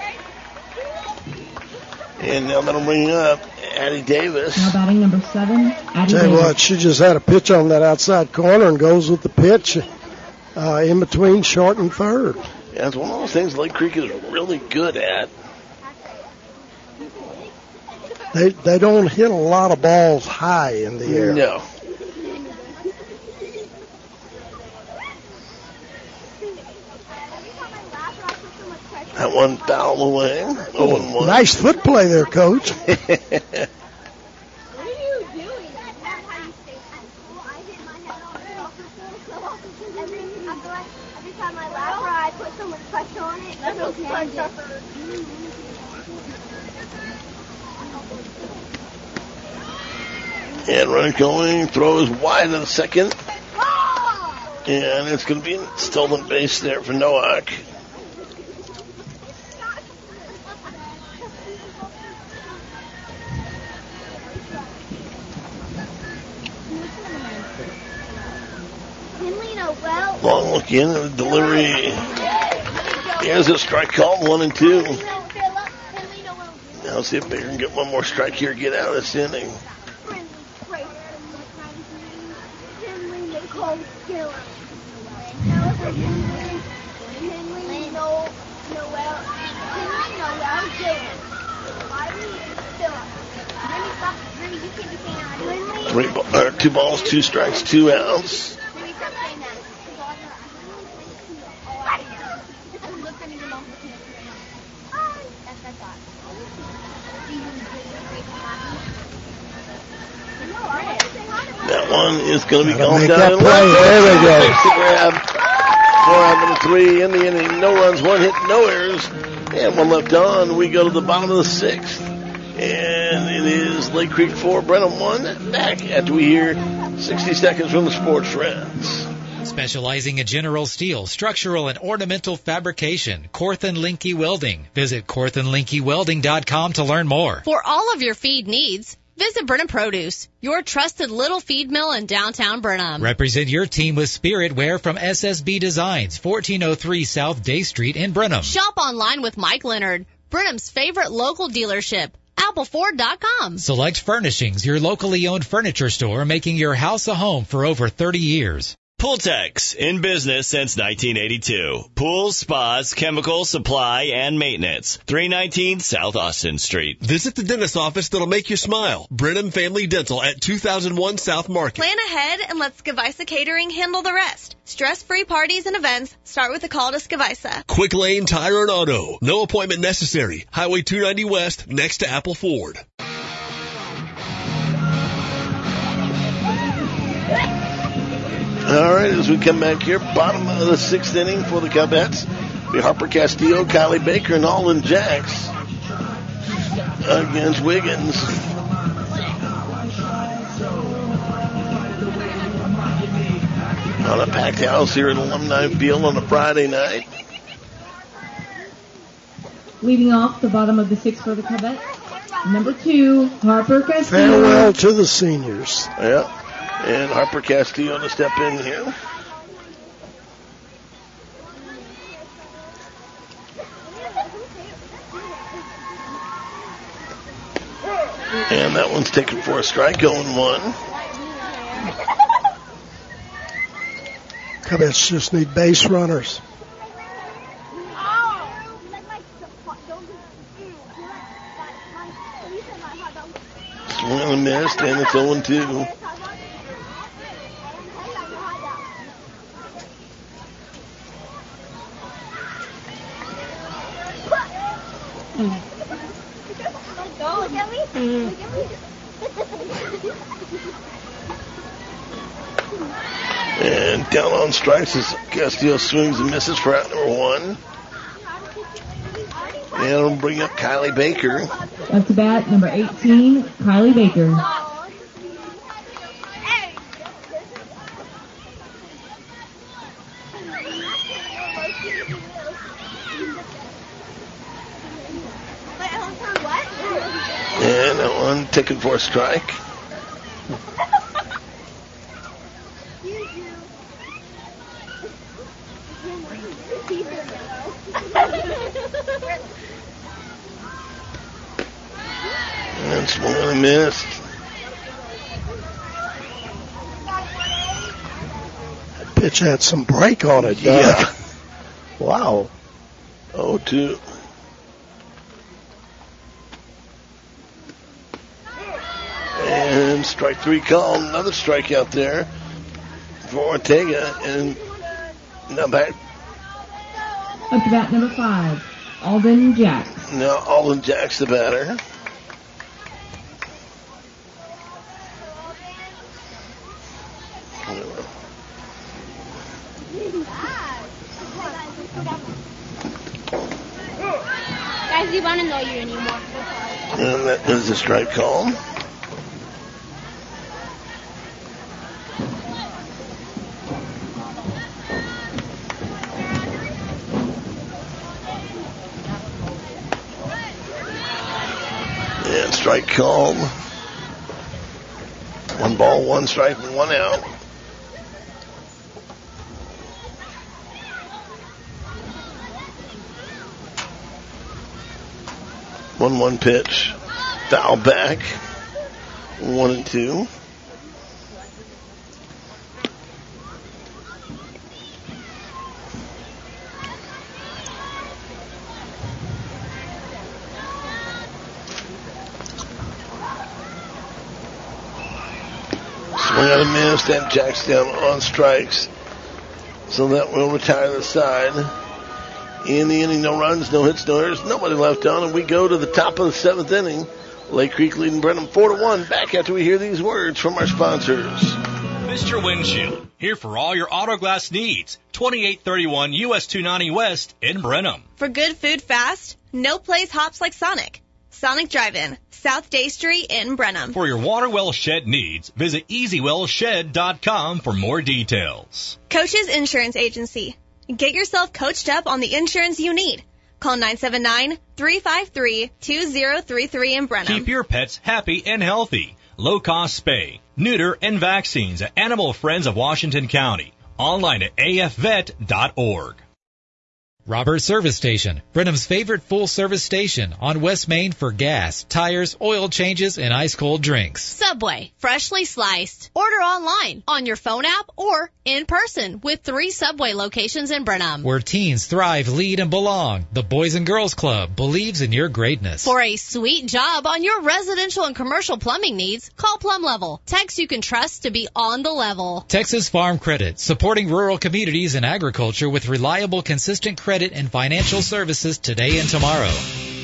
And now that'll bring up Addie Davis. Now batting number 7, Addie Tell you Davis. what, she just had a pitch on that outside corner and goes with the pitch in between short and third. Yeah, it's one of those things Lake Creek is really good at. They don't hit a lot of balls high in the air. No. That one foul away. 0-1. Nice foot play there, Coach. And runner going, throws wide to the second. And it's going to be a stolen base there for Nowak. Long look in, and the delivery. Here's a strike call, 1-2. Now see if they can get one more strike here, get out of this inning. Two balls, 2 strikes, 2 outs. That one is going to be gone down. There we go. Takes the grab. 4 out of the 3 in the inning. No runs, 1 hit, no errors. And 1 left on. We go to the bottom of the 6th. And it is Lake Creek 4, Brenham 1. Back after we hear 60 seconds from the Sports Friends. Specializing in general steel, structural, and ornamental fabrication, Korthen Linke Welding. Visit KorthenLinkeWelding.com to learn more. For all of your feed needs, visit Brenham Produce, your trusted little feed mill in downtown Brenham. Represent your team with Spirit Wear from SSB Designs, 1403 South Day Street in Brenham. Shop online with Mike Leonard, Brenham's favorite local dealership, appleford.com. Select Furnishings, your locally owned furniture store, making your house a home for over 30 years. Pooltex, in business since 1982. Pools, spas, chemical, supply, and maintenance. 319 South Austin Street. Visit the dentist office that'll make you smile. Brenham Family Dental at 2001 South Market. Plan ahead and let Skavisa Catering handle the rest. Stress-free parties and events start with a call to Skavisa. Quick Lane Tire and Auto. No appointment necessary. Highway 290 West, next to Apple Ford. All right, as we come back here, bottom of the 6th inning for the Cubets. Be Harper Castillo, Kylie Baker, and Alden Jacks against Wiggins. On a packed house here at Alumni Field on a Friday night. Leading off the bottom of the 6th for the Cubets, number 2, Harper Castillo. Farewell to the seniors. Yeah. And Harper Castillo to step in here. And that one's taken for a strike, 0-1. Cubs just need base runners. Swing and a miss, and it's 0-2. And down on strikes as Castillo swings and misses for out number 1. And it'll bring up Kylie Baker. Up to bat, number 18, Kylie Baker. And that one taken for a strike. And swung and a miss. That pitch had some break on it. Yeah. Wow. 0-2. And strike 3 called. Another strikeout there for Ortega. And now back. Up to bat, number 5, Alden Jacks. Now Alden Jacks the batter. Guys, we want to know you anymore. And that is a strike call. And strike called. 1 ball, 1 strike, and 1 out. One pitch, foul back, 1-2. Swing out a miss, and Jack's down on strikes. So that will retire the side. In the inning, no runs, no hits, no errors, nobody left on, and we go to the top of the 7th inning. Lake Creek leading Brenham 4-1. Back after we hear these words from our sponsors. Mr. Windshield, here for all your auto glass needs. 2831 US 290 West in Brenham. For good food fast, no place hops like Sonic. Sonic Drive-In, South Day Street in Brenham. For your water well shed needs, visit EasyWellShed.com for more details. Coach's Insurance Agency. Get yourself coached up on the insurance you need. Call 979-353-2033 in Brenham. Keep your pets happy and healthy. Low-cost spay, neuter, and vaccines at Animal Friends of Washington County. Online at afvet.org. Roberts Service Station, Brenham's favorite full-service station on West Main for gas, tires, oil changes, and ice-cold drinks. Subway, freshly sliced. Order online, on your phone app, or in person with 3 Subway locations in Brenham. Where teens thrive, lead, and belong, the Boys and Girls Club believes in your greatness. For a sweet job on your residential and commercial plumbing needs, call Plum Level. Techs you can trust to be on the level. Texas Farm Credit, supporting rural communities and agriculture with reliable, consistent credit and financial services today and tomorrow.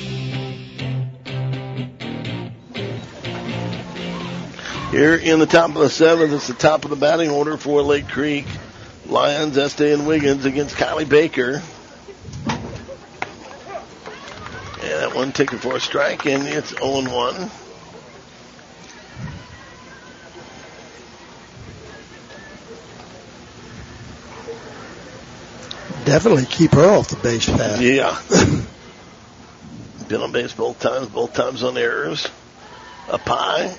Here in the top of the 7th, it's the top of the batting order for Lake Creek. Lions, Este, and Wiggins against Kylie Baker. And that one taken for a strike, and it's 0-1. Definitely keep her off the base path. Yeah. Been on base both times on errors. Up high.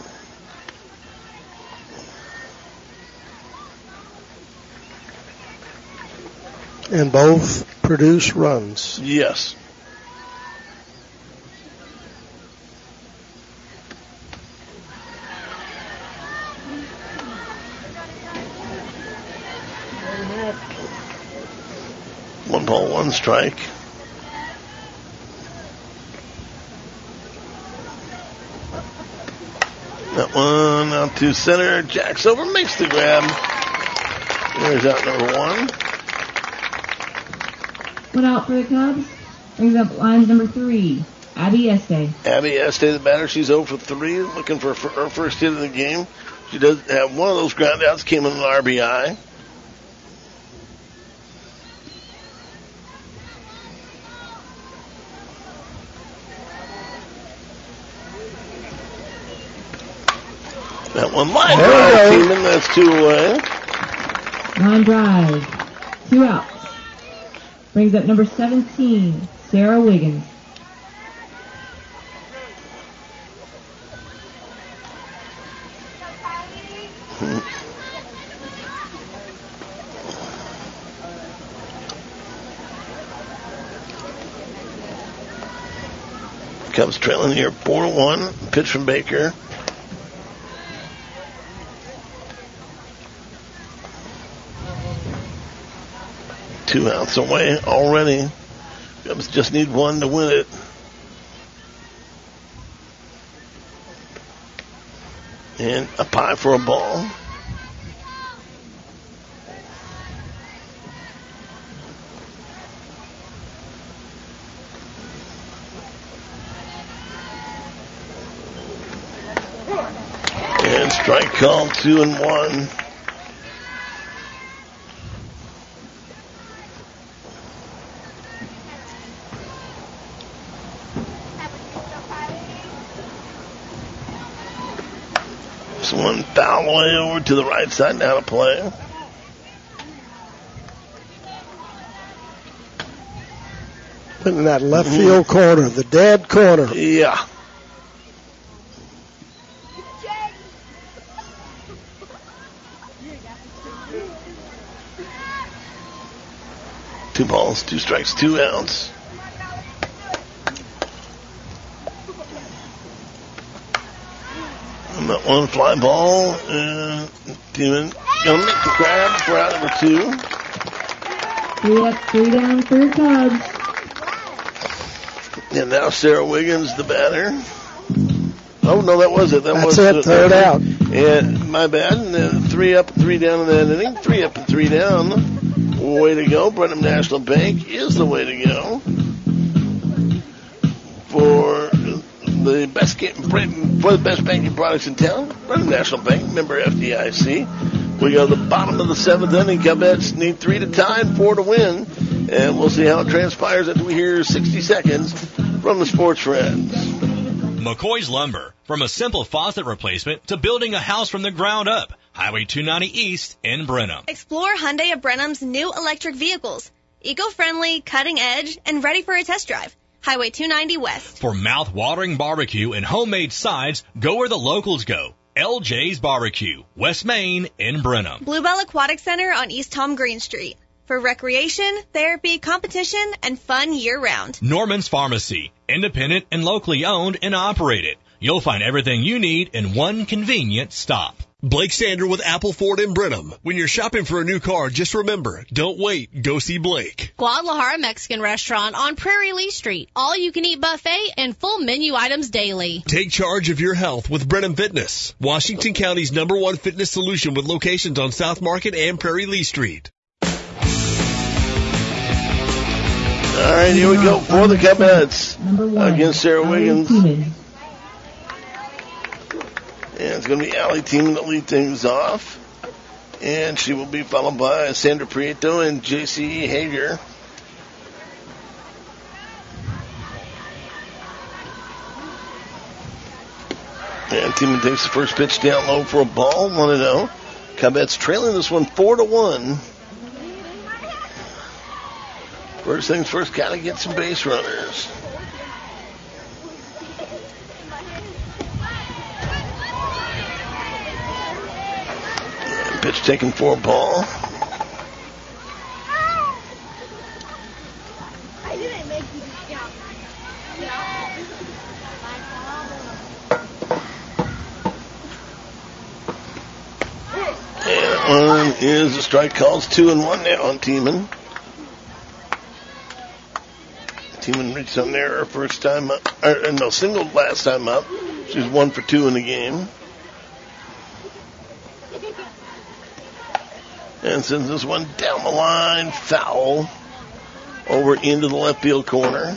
And both produce runs. Yes. One ball, 1 strike. That one out to center. Jack Silver makes the grab. There's out number 1. One out for the Cubs. Brings up lines number 3, Abby Este. Abby Este, the batter, she's 0 for 3, looking for her first hit of the game. She does have one of those ground outs, came in an RBI. That one line drive, Teeman, that's 2 away. Line drive, 2 outs. Brings up number 17, Sarah Wiggins. Cubs trailing here 4-1. Pitch from Baker. Two outs away already. Cubs just need one to win it. And a pie for a ball. And strike call, 2-1. This one foul away over to the right side, now to play. Put in that left field corner, the dead corner. Yeah. Two balls, 2 strikes, 2 outs. And that one fly ball, Demon gonna make the grab for out number 2. 3 up, 3 down for your Cubs. And now Sarah Wiggins, the batter. Oh, no, that was it. That's it, third out. And my bad. And then 3 up and 3 down in that inning. 3 up and 3 down. Way to go. Brenham National Bank is the way to go. For the best banking products in town, Brenham National Bank, member FDIC. We go to the bottom of the 7th inning. Cubs need 3 to tie and 4 to win. And we'll see how it transpires after we hear 60 seconds from the Sports Friends. McCoy's Lumber. From a simple faucet replacement to building a house from the ground up. Highway 290 East in Brenham. Explore Hyundai of Brenham's new electric vehicles. Eco-friendly, cutting edge, and ready for a test drive. Highway 290 West. For mouth-watering barbecue and homemade sides, go where the locals go. LJ's Barbecue, West Main in Brenham. Bluebell Aquatic Center on East Tom Green Street. For recreation, therapy, competition, and fun year-round. Norman's Pharmacy, independent and locally owned and operated. You'll find everything you need in one convenient stop. Blake Sander with Apple Ford in Brenham. When you're shopping for a new car, just remember, don't wait, go see Blake. Guadalajara Mexican Restaurant on Prairie Lee Street. All you can eat buffet and full menu items daily. Take charge of your health with Brenham Fitness, Washington County's #1 fitness solution with locations on South Market and Prairie Lee Street. All right, here we go for the Cubs against Sarah Wiggins. And it's going to be Allie Teeman that lead things off. And she will be followed by Sandra Prieto and J.C. Hager. And Teeman takes the first pitch down low for a ball, 1-0. Cubs trailing this one 4-1. First things first, got to get some base runners. And pitch taken for a ball. And one is a strike call. It's 2-1 now on Teeman. Teeman reached on there her first time up. Singled last time up. She's 1 for 2 in the game. And sends this one down the line, foul, over into the left field corner.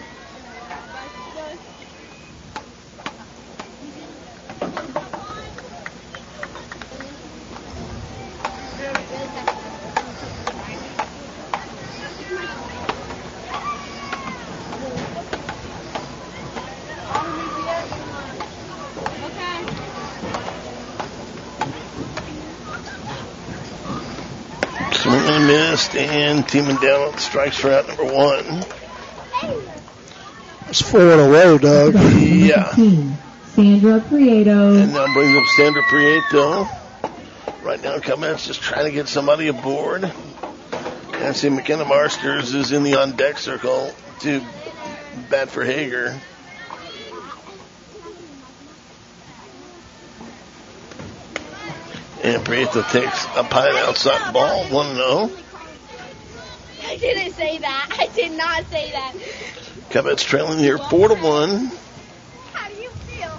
Missed and teaming down on the strike for out number 1. It's 4 in a row, Doug. Yeah. Sandra Prieto. And now brings up Sandra Prieto. Right now, Cubs just trying to get somebody aboard. And I see McKenna Marsters is in the on-deck circle to bat for Hager. And Prieto takes a pine outside ball, 1-0. I didn't say that. I did not say that. Cubs trailing here 4-1. How do you feel?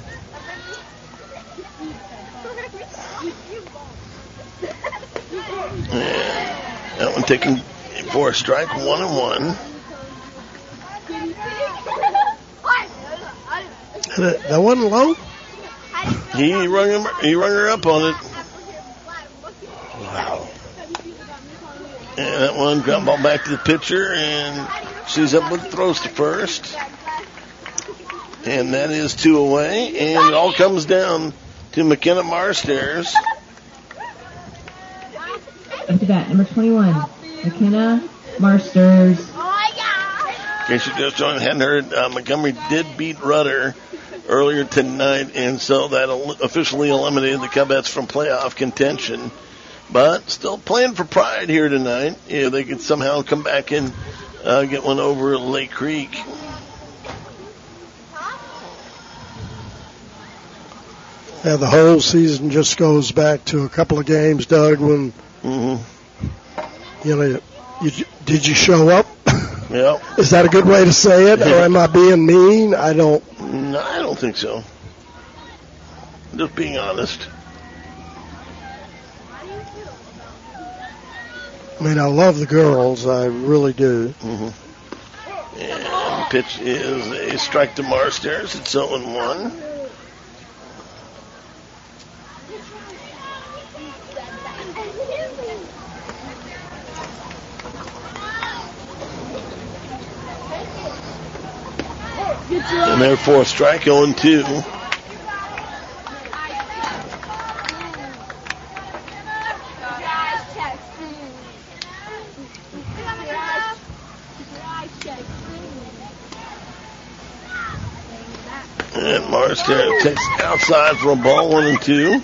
And that one taken for a strike, 1-1. That wasn't low? He rung her up on it. Wow. And that one ground ball back to the pitcher, and she's up with throws to first. And that is 2 away, and it all comes down to McKenna Marsters. Up to bat, number 21, McKenna Marsters. In case you just hadn't heard, Montgomery did beat Rudder earlier tonight, and so that officially eliminated the Cubs from playoff contention. But still playing for pride here tonight. Yeah, they could somehow come back and get one over Lake Creek. Yeah, the whole season just goes back to a couple of games, Doug, when, did you show up? Yeah. Is that a good way to say it, or am I being mean? I don't think so. Just being honest. I mean, I love the girls. I really do. And pitch is a strike to Marsters. It's 0-1. And therefore, strike 0-2. And Marsters takes outside for a ball, 1-2.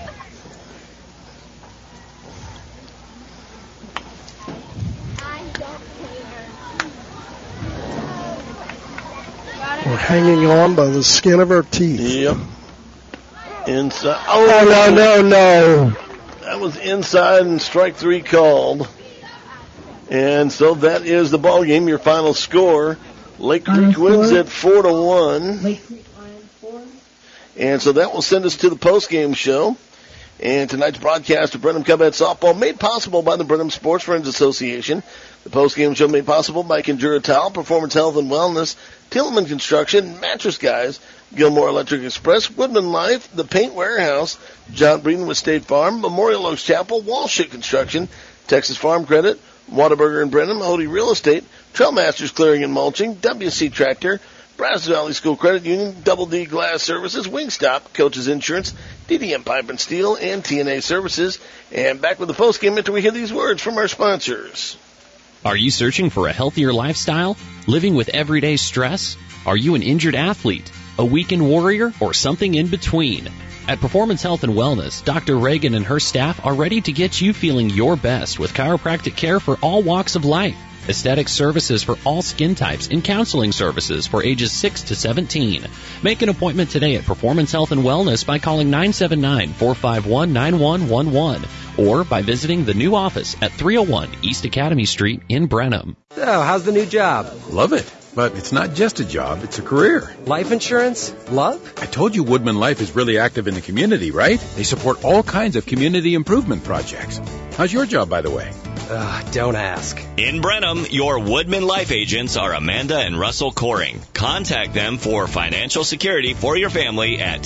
We're hanging on by the skin of our teeth. Yep. Inside. Oh, no. That was inside and strike 3 called. And so that is the ball game. Your final score. Lake Creek wins at 4-1. Lake Creek Lions 4. And so that will send us to the postgame show. And tonight's broadcast of Brenham Cubhead Softball made possible by the Brenham Sports Friends Association. The postgame show made possible by Conjura Towel, Performance Health and Wellness, Tillman Construction, Mattress Guys, Gilmore Electric Express, Woodman Life, The Paint Warehouse, John Breeden with State Farm, Memorial Oaks Chapel, Walshut Construction, Texas Farm Credit, Whataburger and Brenham, Odie Real Estate, Trailmasters Clearing and Mulching, WC Tractor, Brazos Valley School Credit Union, Double D Glass Services, Wingstop, Coaches Insurance, DDM Pipe and Steel, and TNA Services. And back with the postgame after we hear these words from our sponsors. Are you searching for a healthier lifestyle? Living with everyday stress? Are you an injured athlete, a weakened warrior, or something in between? At Performance Health and Wellness, Dr. Reagan and her staff are ready to get you feeling your best with chiropractic care for all walks of life, aesthetic services for all skin types, and counseling services for ages 6 to 17. Make an appointment today at Performance Health and Wellness by calling 979-451-9111 or by visiting the new office at 301 East Academy Street in Brenham. So, how's the new job? Love it. But it's not just a job, it's a career. Life insurance? Love? I told you Woodman Life is really active in the community, right? They support all kinds of community improvement projects. How's your job, by the way? Don't ask. In Brenham, your Woodman Life agents are Amanda and Russell Coring. Contact them for financial security for your family at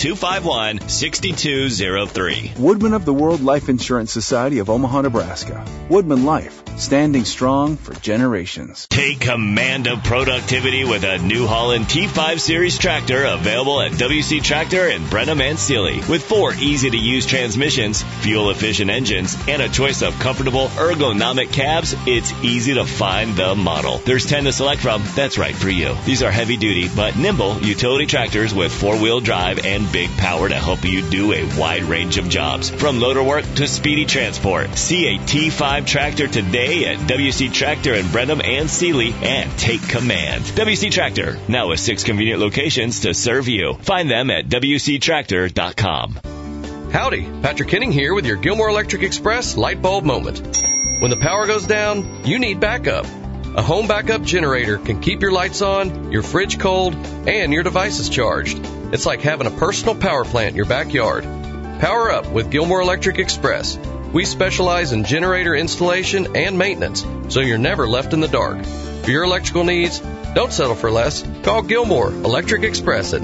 251-6203. Woodman of the World Life Insurance Society of Omaha, Nebraska. Woodman Life, standing strong for generations. Take command of productivity with a New Holland T5 Series tractor available at WC Tractor in Brenham and Sealy. With 4 easy-to-use transmissions, fuel-efficient engines, and a choice of comfortable, ergonomic cabs, it's easy to find the model. There's 10 to select from that's right for you. These are heavy-duty but nimble utility tractors with 4-wheel drive and big power to help you do a wide range of jobs, from loader work to speedy transport. See a T5 tractor today at WC Tractor in Brenham and Sealy and take command. WC Tractor, now with 6 convenient locations to serve you. Find them at WCTractor.com. Howdy, Patrick Henning here with your Gilmore Electric Express light bulb moment. When the power goes down, you need backup. A home backup generator can keep your lights on, your fridge cold, and your devices charged. It's like having a personal power plant in your backyard. Power up with Gilmore Electric Express. We specialize in generator installation and maintenance, so you're never left in the dark. For your electrical needs, don't settle for less. Call Gilmore Electric Express at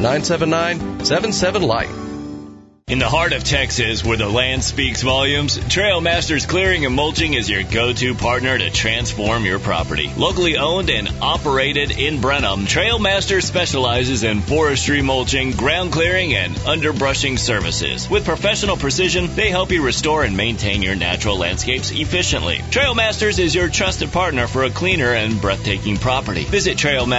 979-77-LIGHT. In the heart of Texas, where the land speaks volumes, Trail Masters Clearing and Mulching is your go-to partner to transform your property. Locally owned and operated in Brenham, Trail Masters specializes in forestry mulching, ground clearing, and underbrushing services. With professional precision, they help you restore and maintain your natural landscapes efficiently. Trail Masters is your trusted partner for a cleaner and breathtaking property. Visit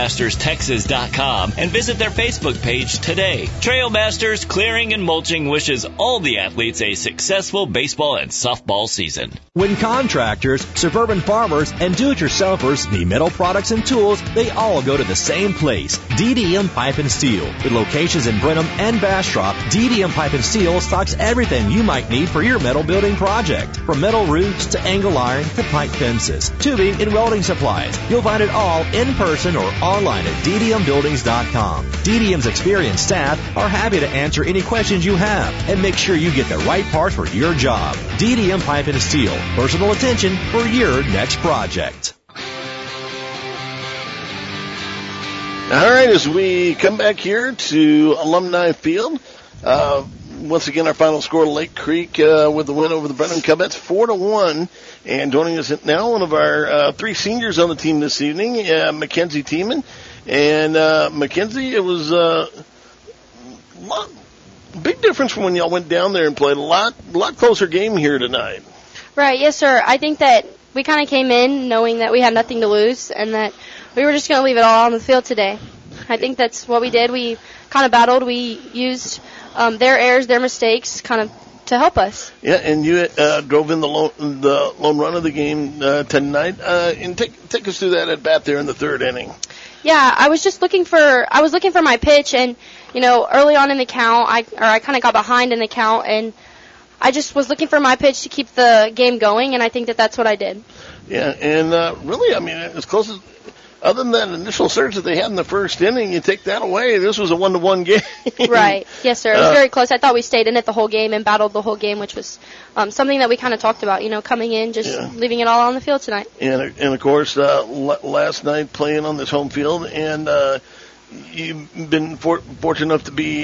TrailMastersTexas.com and visit their Facebook page today. Trail Masters Clearing and Mulching wishes all the athletes a successful baseball and softball season. When contractors, suburban farmers, and do-it-yourselfers need metal products and tools, they all go to the same place, DDM Pipe and Steel. With locations in Brenham and Bastrop, DDM Pipe and Steel stocks everything you might need for your metal building project. From metal roofs to angle iron to pipe fences, tubing and welding supplies. You'll find it all in person or online at ddmbuildings.com. DDM's experienced staff are happy to answer any questions you have and make sure you get the right part for your job. DDM Pipe and Steel. Personal attention for your next project. All right, as we come back here to Alumni Field, once again, our final score, Lake Creek with the win over the Brenham Cubettes, 4-1. And joining us now, one of our 3 seniors on the team this evening, Mackenzie Tiemann. And Mackenzie, it was big difference from when y'all went down there and played a lot closer game here tonight. Right, yes, sir. I think that we kind of came in knowing that we had nothing to lose and that we were just going to leave it all on the field today. I think that's what we did. We kind of battled. We used their errors, their mistakes, kind of to help us. Yeah, and you drove in the lone run of the game tonight. And take us through that at bat there in the 3rd inning. Yeah, I was looking for my pitch, and early on in the count, I kind of got behind in the count, and I just was looking for my pitch to keep the game going, and I think that that's what I did. Yeah, and really, I mean, as close as, other than that initial surge that they had in the 1st inning, you take that away, this was a 1-1 game. Right. Yes, sir. It was very close. I thought we stayed in it the whole game and battled the whole game, which was something that we kind of talked about, coming in, just leaving it all on the field tonight. And of course, last night playing on this home field, and you've been fortunate enough to be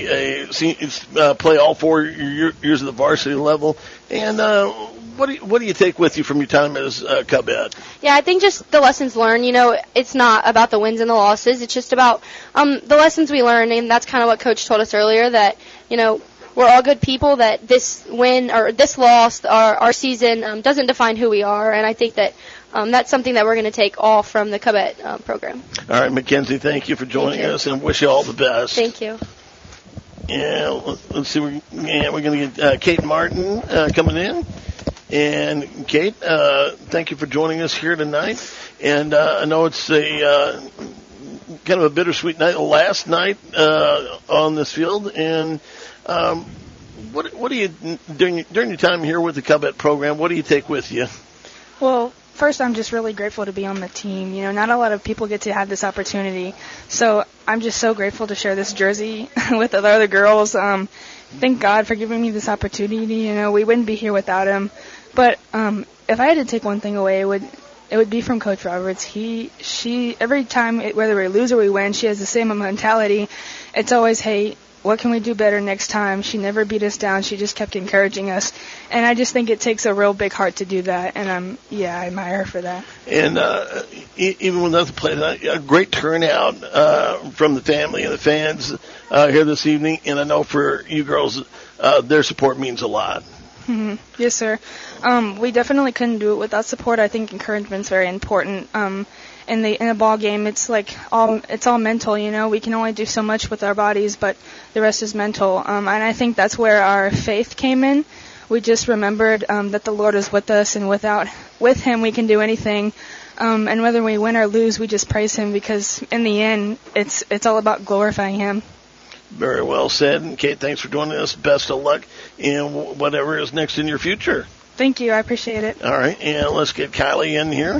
play all 4 years at the varsity level. And what do you take with you from your time as Cubette? Yeah, I think just the lessons learned. It's not about the wins and the losses. It's just about the lessons we learn, and that's kind of what Coach told us earlier, that we're all good people, that this win or this loss, our season doesn't define who we are, and I think that that's something that we're going to take all from the Cubette program. All right, Mackenzie, thank you for joining us, and wish you all the best. Thank you. Yeah, let's see. We're going to get Kate Martin coming in. And Kate, thank you for joining us here tonight. And I know it's a kind of a bittersweet night, last night on this field. And what do you during your time here with the Cubette program? What do you take with you? Well, first, I'm just really grateful to be on the team. Not a lot of people get to have this opportunity, so I'm just so grateful to share this jersey with the other girls. Thank God for giving me this opportunity. We wouldn't be here without him. But if I had to take one thing away, it would be from Coach Roberts. She every time, whether we lose or we win, she has the same mentality. It's always, hey, what can we do better next time? She never beat us down. She just kept encouraging us. And I just think it takes a real big heart to do that. And I admire her for that. And even when nothing played, a great turnout from the family and the fans here this evening. And I know for you girls, their support means a lot. Mm-hmm. Yes, sir. We definitely couldn't do it without support. I think encouragement's very important. In a ball game, it's all mental. You know, we can only do so much with our bodies, but the rest is mental. And I think that's where our faith came in. We just remembered that the Lord is with us, and with Him we can do anything. And whether we win or lose, we just praise Him, because in the end, it's all about glorifying Him. Very well said. And Kate, thanks for joining us. Best of luck in whatever is next in your future. Thank you. I appreciate it. All right, and let's get Kylie in here.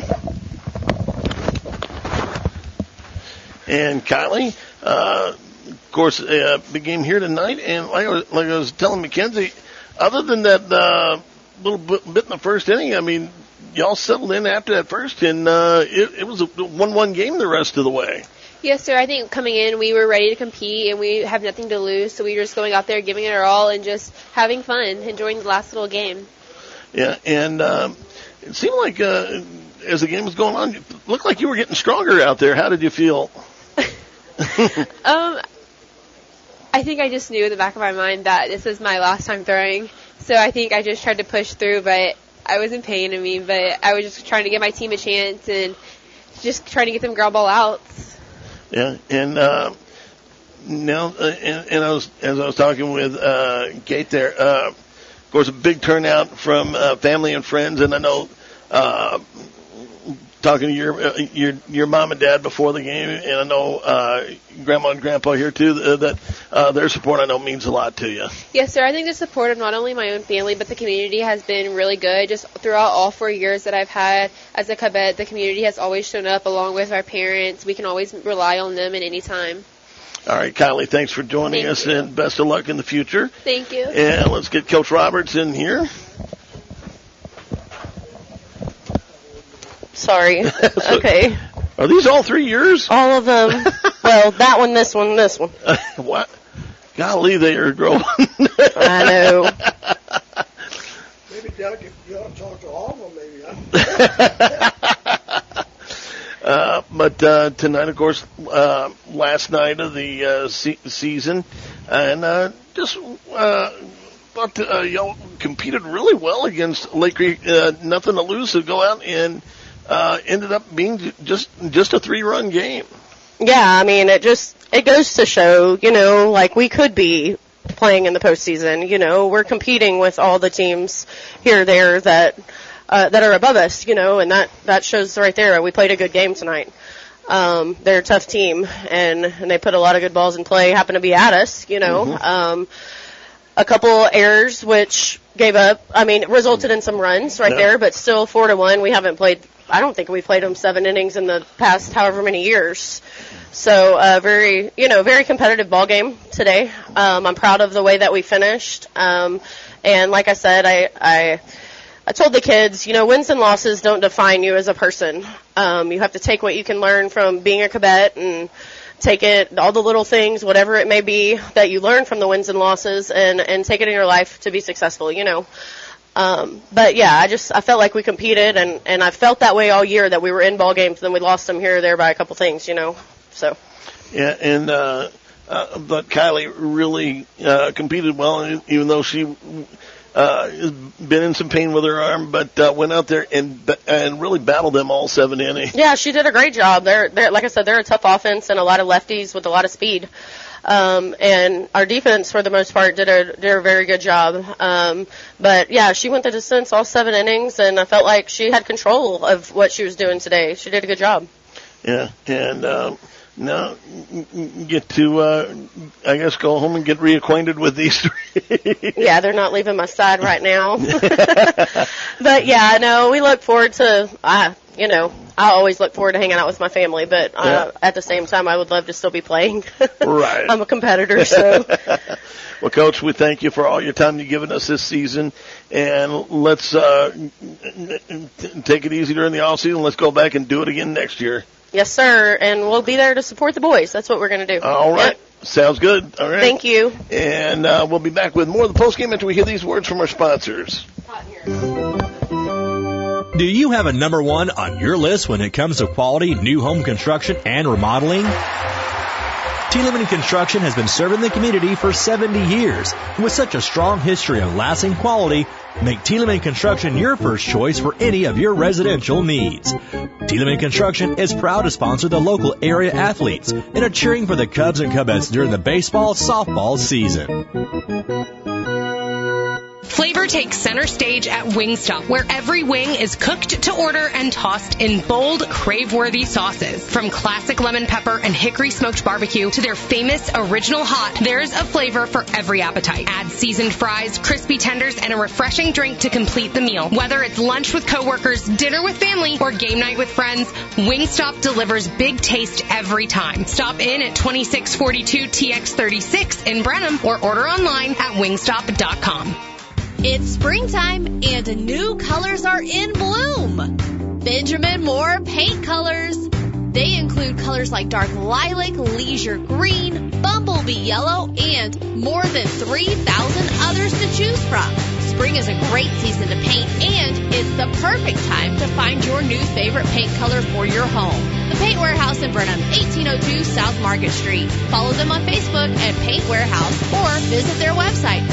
And Kylie, of course, big game here tonight. And like I was telling Mackenzie, other than that little bit in the first inning, I mean, y'all settled in after that first, and it was a 1-1 game the rest of the way. Yes, sir. I think coming in, we were ready to compete, and we have nothing to lose, so we were just going out there, giving it our all, and just having fun, enjoying the last little game. Yeah, and it seemed like as the game was going on, it looked like you were getting stronger out there. How did you feel? I think I just knew in the back of my mind that this was my last time throwing, so I think I just tried to push through, but I was in pain, but I was just trying to give my team a chance and just trying to get them ground ball outs. Yeah, and now, and as I was talking with Kate there, of course, a big turnout from family and friends, and I know talking to your mom and dad before the game, and I know grandma and grandpa here too, that their support I know means a lot to you. Yes, sir. I think the support of not only my own family but the community has been really good. Just throughout all 4 years that I've had as a cadet, the community has always shown up along with our parents. We can always rely on them at any time. All right, Kylie, thanks for joining us, and best of luck in the future. Thank you. And let's get Coach Roberts in here. Sorry. Okay. Are these all 3 years? All of them. Well, that one, this one, this one. What? Golly, they are growing. I know. Maybe Delegate, you ought to talk to all of them, maybe. But tonight, of course, last night of the season, and just thought y'all competed really well against Lake Creek. Nothing to lose, to go out and ended up being just a 3-run game. Yeah, I mean, it goes to show, like we could be playing in the postseason. We're competing with all the teams here or there that are above us, and that shows right there. We played a good game tonight. They're a tough team, and they put a lot of good balls in play, happen to be at us, Mm-hmm. A couple errors which resulted in some runs right there, but still 4-1. I don't think we played them 7 innings in the past however many years. So, very competitive ball game today. I'm proud of the way that we finished. And like I said, I told the kids, wins and losses don't define you as a person. You have to take what you can learn from being a cadet and take it, all the little things, whatever it may be that you learn from the wins and losses, and take it in your life to be successful, But yeah, I felt like we competed, and I felt that way all year, that we were in ball games, then we lost them here or there by a couple things, so. Yeah, and, but Kylie really, competed well, even though she, has been in some pain with her arm, but, went out there and really battled them all 7 innings. Yeah, she did a great job. They're like I said, they're a tough offense and a lot of lefties with a lot of speed. And our defense, for the most part, did a very good job. But yeah, she went the distance all 7 innings, and I felt like she had control of what she was doing today. She did a good job. Yeah, and now get to, I guess, go home and get reacquainted with these three. Yeah, they're not leaving my side right now. But yeah, no, we look forward to, I always look forward to hanging out with my family, but at the same time, I would love to still be playing. Right. I'm a competitor, so. Well, Coach, we thank you for all your time you've given us this season, and let's take it easy during the off season. Let's go back and do it again next year. Yes, sir, and we'll be there to support the boys. That's what we're going to do. All right. Yep. Sounds good. All right. Thank you. And we'll be back with more of the postgame after we hear these words from our sponsors. Do you have a number one on your list when it comes to quality new home construction and remodeling? Tiedemann Construction has been serving the community for 70 years. With such a strong history of lasting quality, make Tiedemann Construction your first choice for any of your residential needs. Tiedemann Construction is proud to sponsor the local area athletes and are cheering for the Cubs and Cubs during the baseball softball season. Flavor takes center stage at Wingstop, where every wing is cooked to order and tossed in bold, crave-worthy sauces. From classic lemon pepper and hickory smoked barbecue to their famous original hot, there's a flavor for every appetite. Add seasoned fries, crispy tenders, and a refreshing drink to complete the meal. Whether it's lunch with coworkers, dinner with family, or game night with friends, Wingstop delivers big taste every time. Stop in at 2642 TX36 in Brenham or order online at wingstop.com. It's springtime and new colors are in bloom. Benjamin Moore Paint Colors. They include colors like dark lilac, leisure green, bumblebee yellow, and more than 3,000 others to choose from. Spring is a great season to paint, and it's the perfect time to find your new favorite paint color for your home. The Paint Warehouse in Brenham, 1802 South Market Street. Follow them on Facebook at Paint Warehouse or visit their website,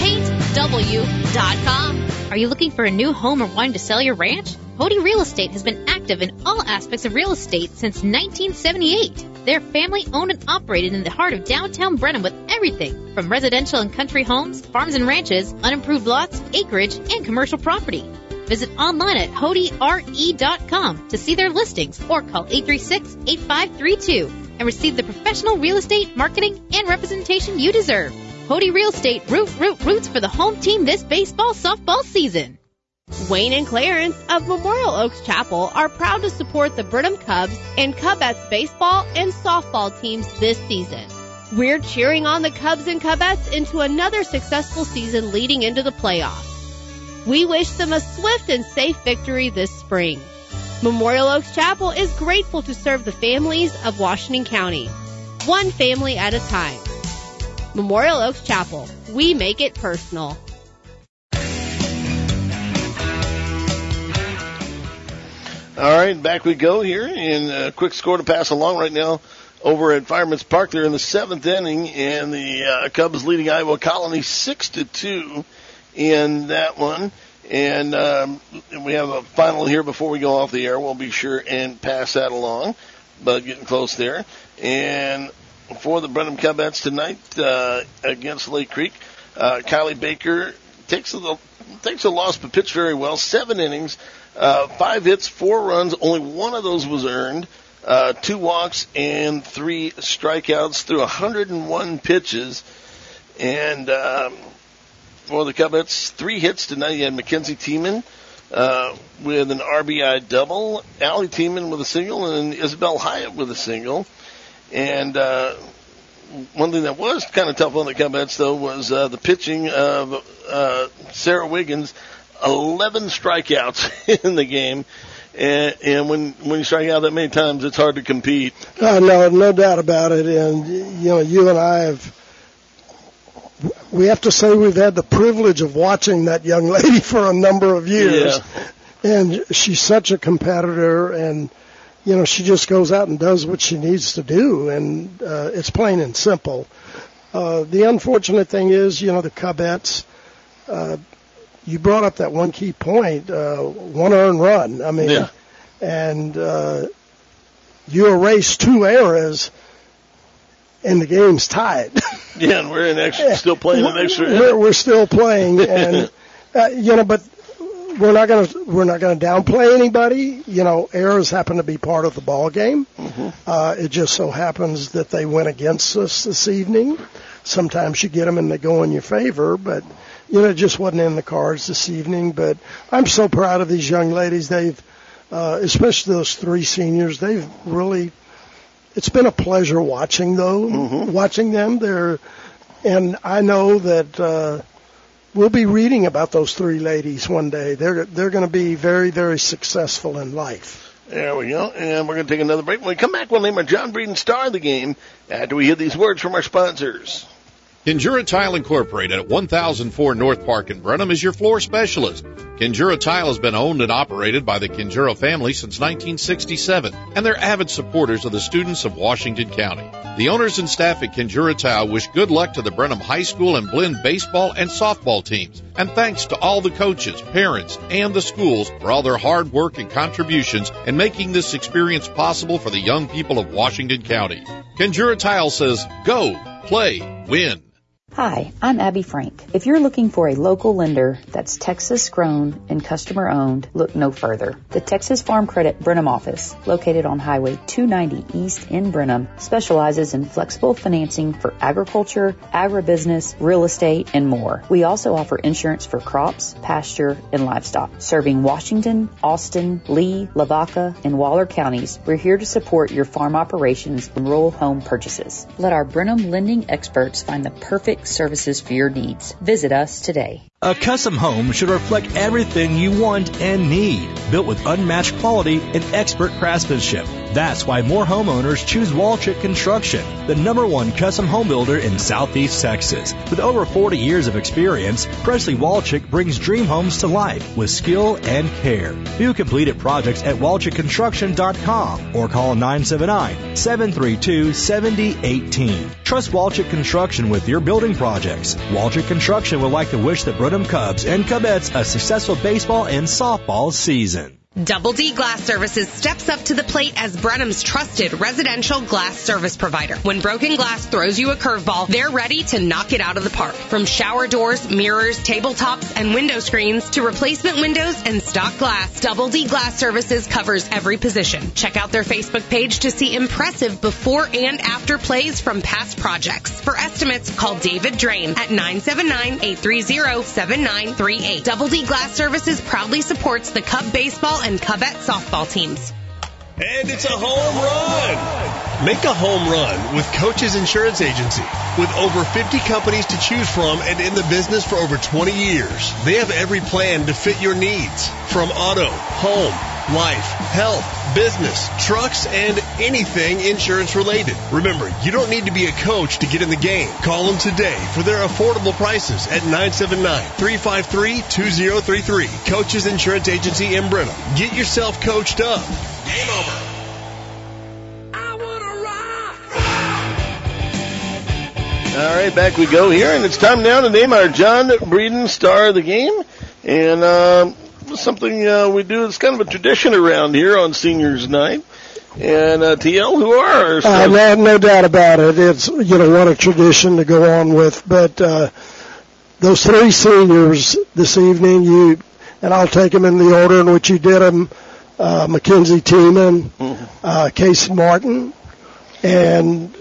thepaintw.com. Are you looking for a new home or wanting to sell your ranch? Hody Real Estate has been active in all aspects of real estate since 1978. They're family-owned and operated in the heart of downtown Brenham with everything from residential and country homes, farms and ranches, unimproved lots, acreage, and commercial property. Visit online at HodyRE.com to see their listings or call 836-8532 and receive the professional real estate marketing and representation you deserve. Hody Real Estate, roots for the home team this baseball softball season. Wayne and Clarence of Memorial Oaks Chapel are proud to support the Brenham Cubs and Cubettes baseball and softball teams this season. We're cheering on the Cubs and Cubettes into another successful season leading into the playoffs. We wish them a swift and safe victory this spring. Memorial Oaks Chapel is grateful to serve the families of Washington County, one family at a time. Memorial Oaks Chapel, we make it personal. All right, back we go here, and a quick score to pass along right now over at Fireman's Park. They're in the seventh inning, and the Cubs leading Iowa Colony 6-2 in that one. And we have a final here before we go off the air. We'll be sure and pass that along, but getting close there. And for the Brenham Cubettes tonight against Lake Creek, Kylie Baker takes a loss but pitched very well. 7 innings. 5 hits, 4 runs. Only one of those was earned. 2 walks and 3 strikeouts through 101 pitches. And for the Cubettes, 3 hits tonight. You had Mackenzie Tiemann with an RBI double, Allie Tiemann with a single, and Isabel Hyatt with a single. And one thing that was kind of tough on the Cubettes, though, was the pitching of Sarah Wiggins. 11 strikeouts in the game, and when you strike out that many times, it's hard to compete. No doubt about it. And you and I we have to say we've had the privilege of watching that young lady for a number of years, and she's such a competitor, and she just goes out and does what she needs to do, and it's plain and simple. The unfortunate thing is, the Cubettes. You brought up that one key point, 1 earned run. I mean, and you erase 2 errors, and the game's tied. Yeah, and we're still playing an extra inning. We're still playing, and but we're not going to downplay anybody. You know, errors happen to be part of the ball game. It just so happens that they went against us this evening. Sometimes you get them and they go in your favor, but it just wasn't in the cards this evening. But I'm so proud of these young ladies. They've, especially those 3 seniors, they've really. It's been a pleasure watching them. And I know that we'll be reading about those 3 ladies one day. They're going to be very, very successful in life. There we go. And we're going to take another break. When we come back, we'll name our John Breeden Star of the Game after we hear these words from our sponsors. Kinjura Tile Incorporated at 1004 North Park in Brenham is your floor specialist. Kinjura Tile has been owned and operated by the Kinjura family since 1967, and they're avid supporters of the students of Washington County. The owners and staff at Kinjura Tile wish good luck to the Brenham High School and Blinn baseball and softball teams, and thanks to all the coaches, parents, and the schools for all their hard work and contributions in making this experience possible for the young people of Washington County. Kinjura Tile says, go, play, win. Hi, I'm Abby Frank. If you're looking for a local lender that's Texas grown and customer owned, look no further. The Texas Farm Credit Brenham office, located on Highway 290 East in Brenham, specializes in flexible financing for agriculture, agribusiness, real estate, and more. We also offer insurance for crops, pasture, and livestock. Serving Washington, Austin, Lee, Lavaca, and Waller counties, we're here to support your farm operations and rural home purchases. Let our Brenham lending experts find the perfect services for your needs. Visit us today. A custom home should reflect everything you want and need, built with unmatched quality and expert craftsmanship. That's why more homeowners choose Walchuk Construction, the #1 custom home builder in Southeast Texas. With over 40 years of experience, Presley Walchuk brings dream homes to life with skill and care. View completed projects at WalchukConstruction.com or call 979-732-7018. Trust Walchuk Construction with your building projects. Walchuk Construction would like to wish the Brenham Cubs and Cubettes a successful baseball and softball season. Double D Glass Services steps up to the plate as Brenham's trusted residential glass service provider. When broken glass throws you a curveball, they're ready to knock it out of the park. From shower doors, mirrors, tabletops, and window screens to replacement windows and stock glass, Double D Glass Services covers every position. Check out their Facebook page to see impressive before and after plays from past projects. For estimates, call David Drain at 979-830-7938. Double D Glass Services proudly supports the Cub baseball and Cubette softball teams. And it's a home run! Make a home run with Coach's Insurance Agency. With over 50 companies to choose from and in the business for over 20 years, they have every plan to fit your needs. From auto, home, life, health, business, trucks, and anything insurance related. Remember, you don't need to be a coach to get in the game. Call them today for their affordable prices at 979-353-2033. Coach's Insurance Agency in Brenham. Get yourself coached up. Game over. All right, back we go here, and it's time now to name our John Breeden Star of the Game. And something we do, it's kind of a tradition around here on Seniors Night. And TL, who are our stars? No doubt about it. It's, what a tradition to go on with. But those 3 seniors this evening, and I'll take them in the order in which you did them. Mackenzie Tiemann, Casey Martin, and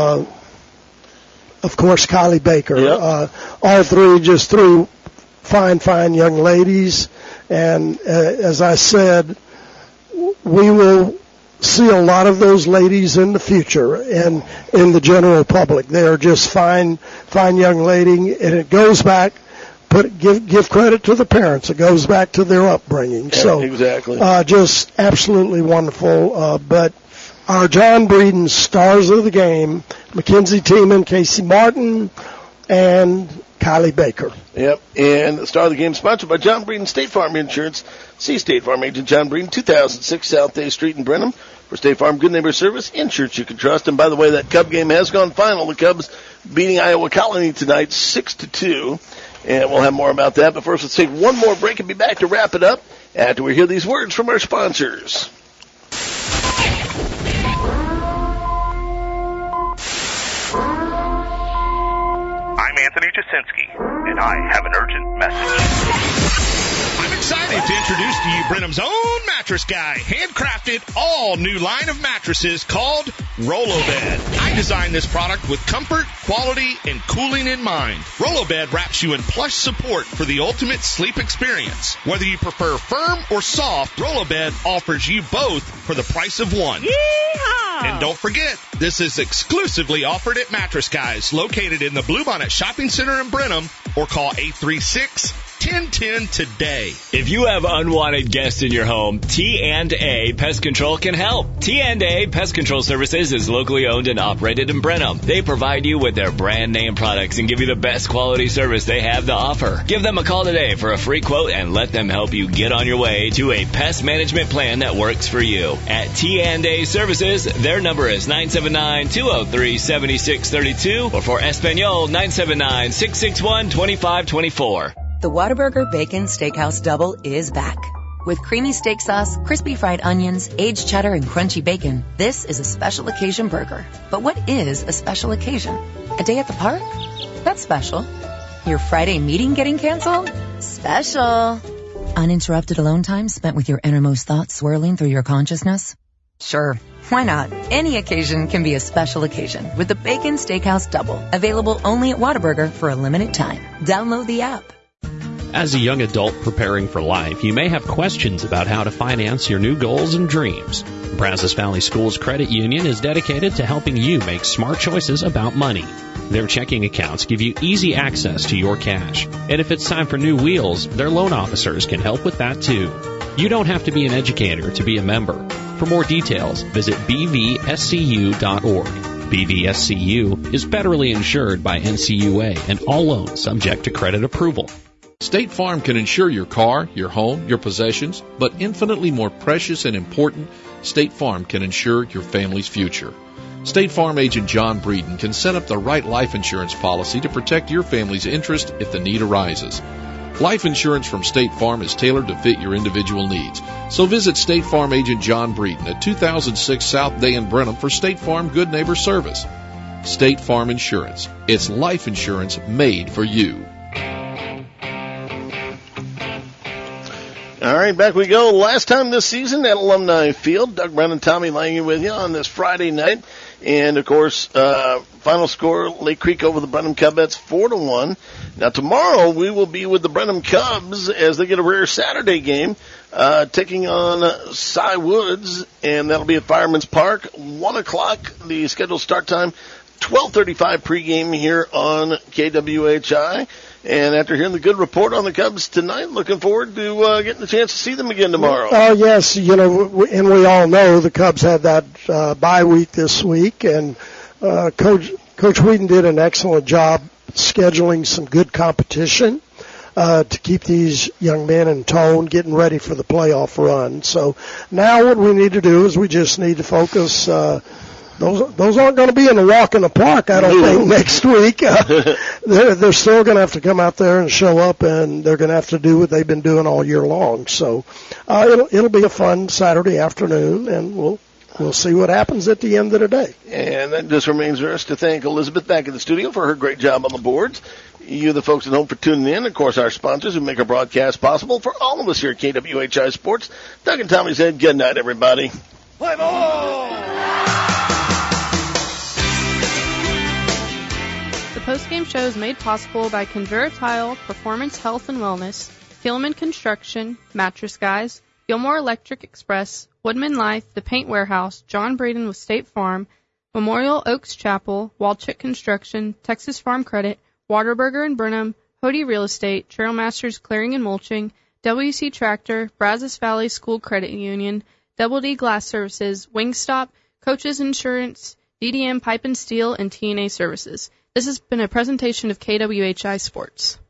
of course Kylie Baker. Yep. All 3 just 3 fine young ladies, and as I said, we will see a lot of those ladies in the future and in the general public. They are just fine young lady, and it goes back. Give credit to the parents. It goes back to their upbringing. Yeah, so exactly. Just absolutely wonderful. But our John Breeden Stars of the Game, Mackenzie Tiemann, Casey Martin, and Kylie Baker. Yep, and the Star of the Game sponsored by John Breeden State Farm Insurance. See State Farm agent John Breeden, 2006 South Day Street in Brenham. For State Farm Good Neighbor Service, insurance you can trust. And by the way, that Cub game has gone final. The Cubs beating Iowa Colony tonight 6-2. And we'll have more about that. But first, let's take one more break and be back to wrap it up after we hear these words from our sponsors. I'm Anthony Jasinski, and I have an urgent message. I'm Excited to introduce to you Brenham's own mattress guy. Handcrafted, all new line of mattresses called Rollo-Bed. I designed this product with comfort, quality, and cooling in mind. Rollo-Bed wraps you in plush support for the ultimate sleep experience. Whether you prefer firm or soft, Rollo-Bed offers you both for the price of one. Yeehaw! And don't forget, this is exclusively offered at Mattress Guys, located in the Bluebonnet Shopping Center in Brenham, or call 836-1010 today. If you have unwanted guests in your home, T&A Pest Control can help. T&A Pest Control Services is locally owned and operated in Brenham. They provide you with their brand name products and give you the best quality service they have to offer. Give them a call today for a free quote and let them help you get on your way to a pest management plan that works for you. At T&A Services, their number is 979-203-7632, or for Espanol, 979-661-2524. The Whataburger Bacon Steakhouse Double is back. With creamy steak sauce, crispy fried onions, aged cheddar, and crunchy bacon, this is a special occasion burger. But what is a special occasion? A day at the park? That's special. Your Friday meeting getting canceled? Special. Uninterrupted alone time spent with your innermost thoughts swirling through your consciousness? Sure, why not? Any occasion can be a special occasion with the Bacon Steakhouse Double, available only at Whataburger for a limited time. Download the app. As a young adult preparing for life, you may have questions about how to finance your new goals and dreams. Brazos Valley Schools Credit Union is dedicated to helping you make smart choices about money. Their checking accounts give you easy access to your cash. And if it's time for new wheels, their loan officers can help with that too. You don't have to be an educator to be a member. For more details, visit bvscu.org. BVSCU is federally insured by NCUA and all loans subject to credit approval. State Farm can insure your car, your home, your possessions, but infinitely more precious and important, State Farm can insure your family's future. State Farm agent John Breeden can set up the right life insurance policy to protect your family's interest if the need arises. Life insurance from State Farm is tailored to fit your individual needs. So visit State Farm agent John Breeden at 2006 South Day in Brenham for State Farm Good Neighbor Service. State Farm Insurance. It's life insurance made for you. All right, back we go. Last time this season at Alumni Field. Doug Brown and Tommy Lange with you on this Friday night. And, of course, final score, Lake Creek over the Brenham Cubs, 4-1. Now, tomorrow we will be with the Brenham Cubs as they get a rare Saturday game, taking on Cy Woods, and that'll be at Fireman's Park, 1 o'clock, the scheduled start time, 12:35 pregame here on KWHI. And after hearing the good report on the Cubs tonight, looking forward to getting the chance to see them again tomorrow. Oh, yes. You know, and we all know the Cubs had that bye week this week, and Coach Whedon did an excellent job scheduling some good competition to keep these young men in tone, getting ready for the playoff run. So now what we need to do is we just need to focus. Those aren't going to be in a walk in the park, I don't think, next week. They're still going to have to come out there and show up, and they're going to have to do what they've been doing all year long. So it'll be a fun Saturday afternoon, and we'll see what happens at the end of the day. And that just remains for us to thank Elizabeth back in the studio for her great job on the boards. You, the folks at home, for tuning in. Of course, our sponsors who make our broadcast possible. For all of us here at KWHI Sports, Doug and Tommy said good night, everybody. Play ball! The postgame show is made possible by Conjura Tile, Performance Health and Wellness, Hillman Construction, Mattress Guys, Gilmore Electric Express, Woodman Life, The Paint Warehouse, John Breeden with State Farm, Memorial Oaks Chapel, Walchuk Construction, Texas Farm Credit, Whataburger and Brenham, Hody Real Estate, Trailmasters Clearing and Mulching, WC Tractor, Brazos Valley School Credit Union, Double D Glass Services, Wingstop, Coaches Insurance, DDM Pipe and Steel, and TNA Services. This has been a presentation of KWHI Sports.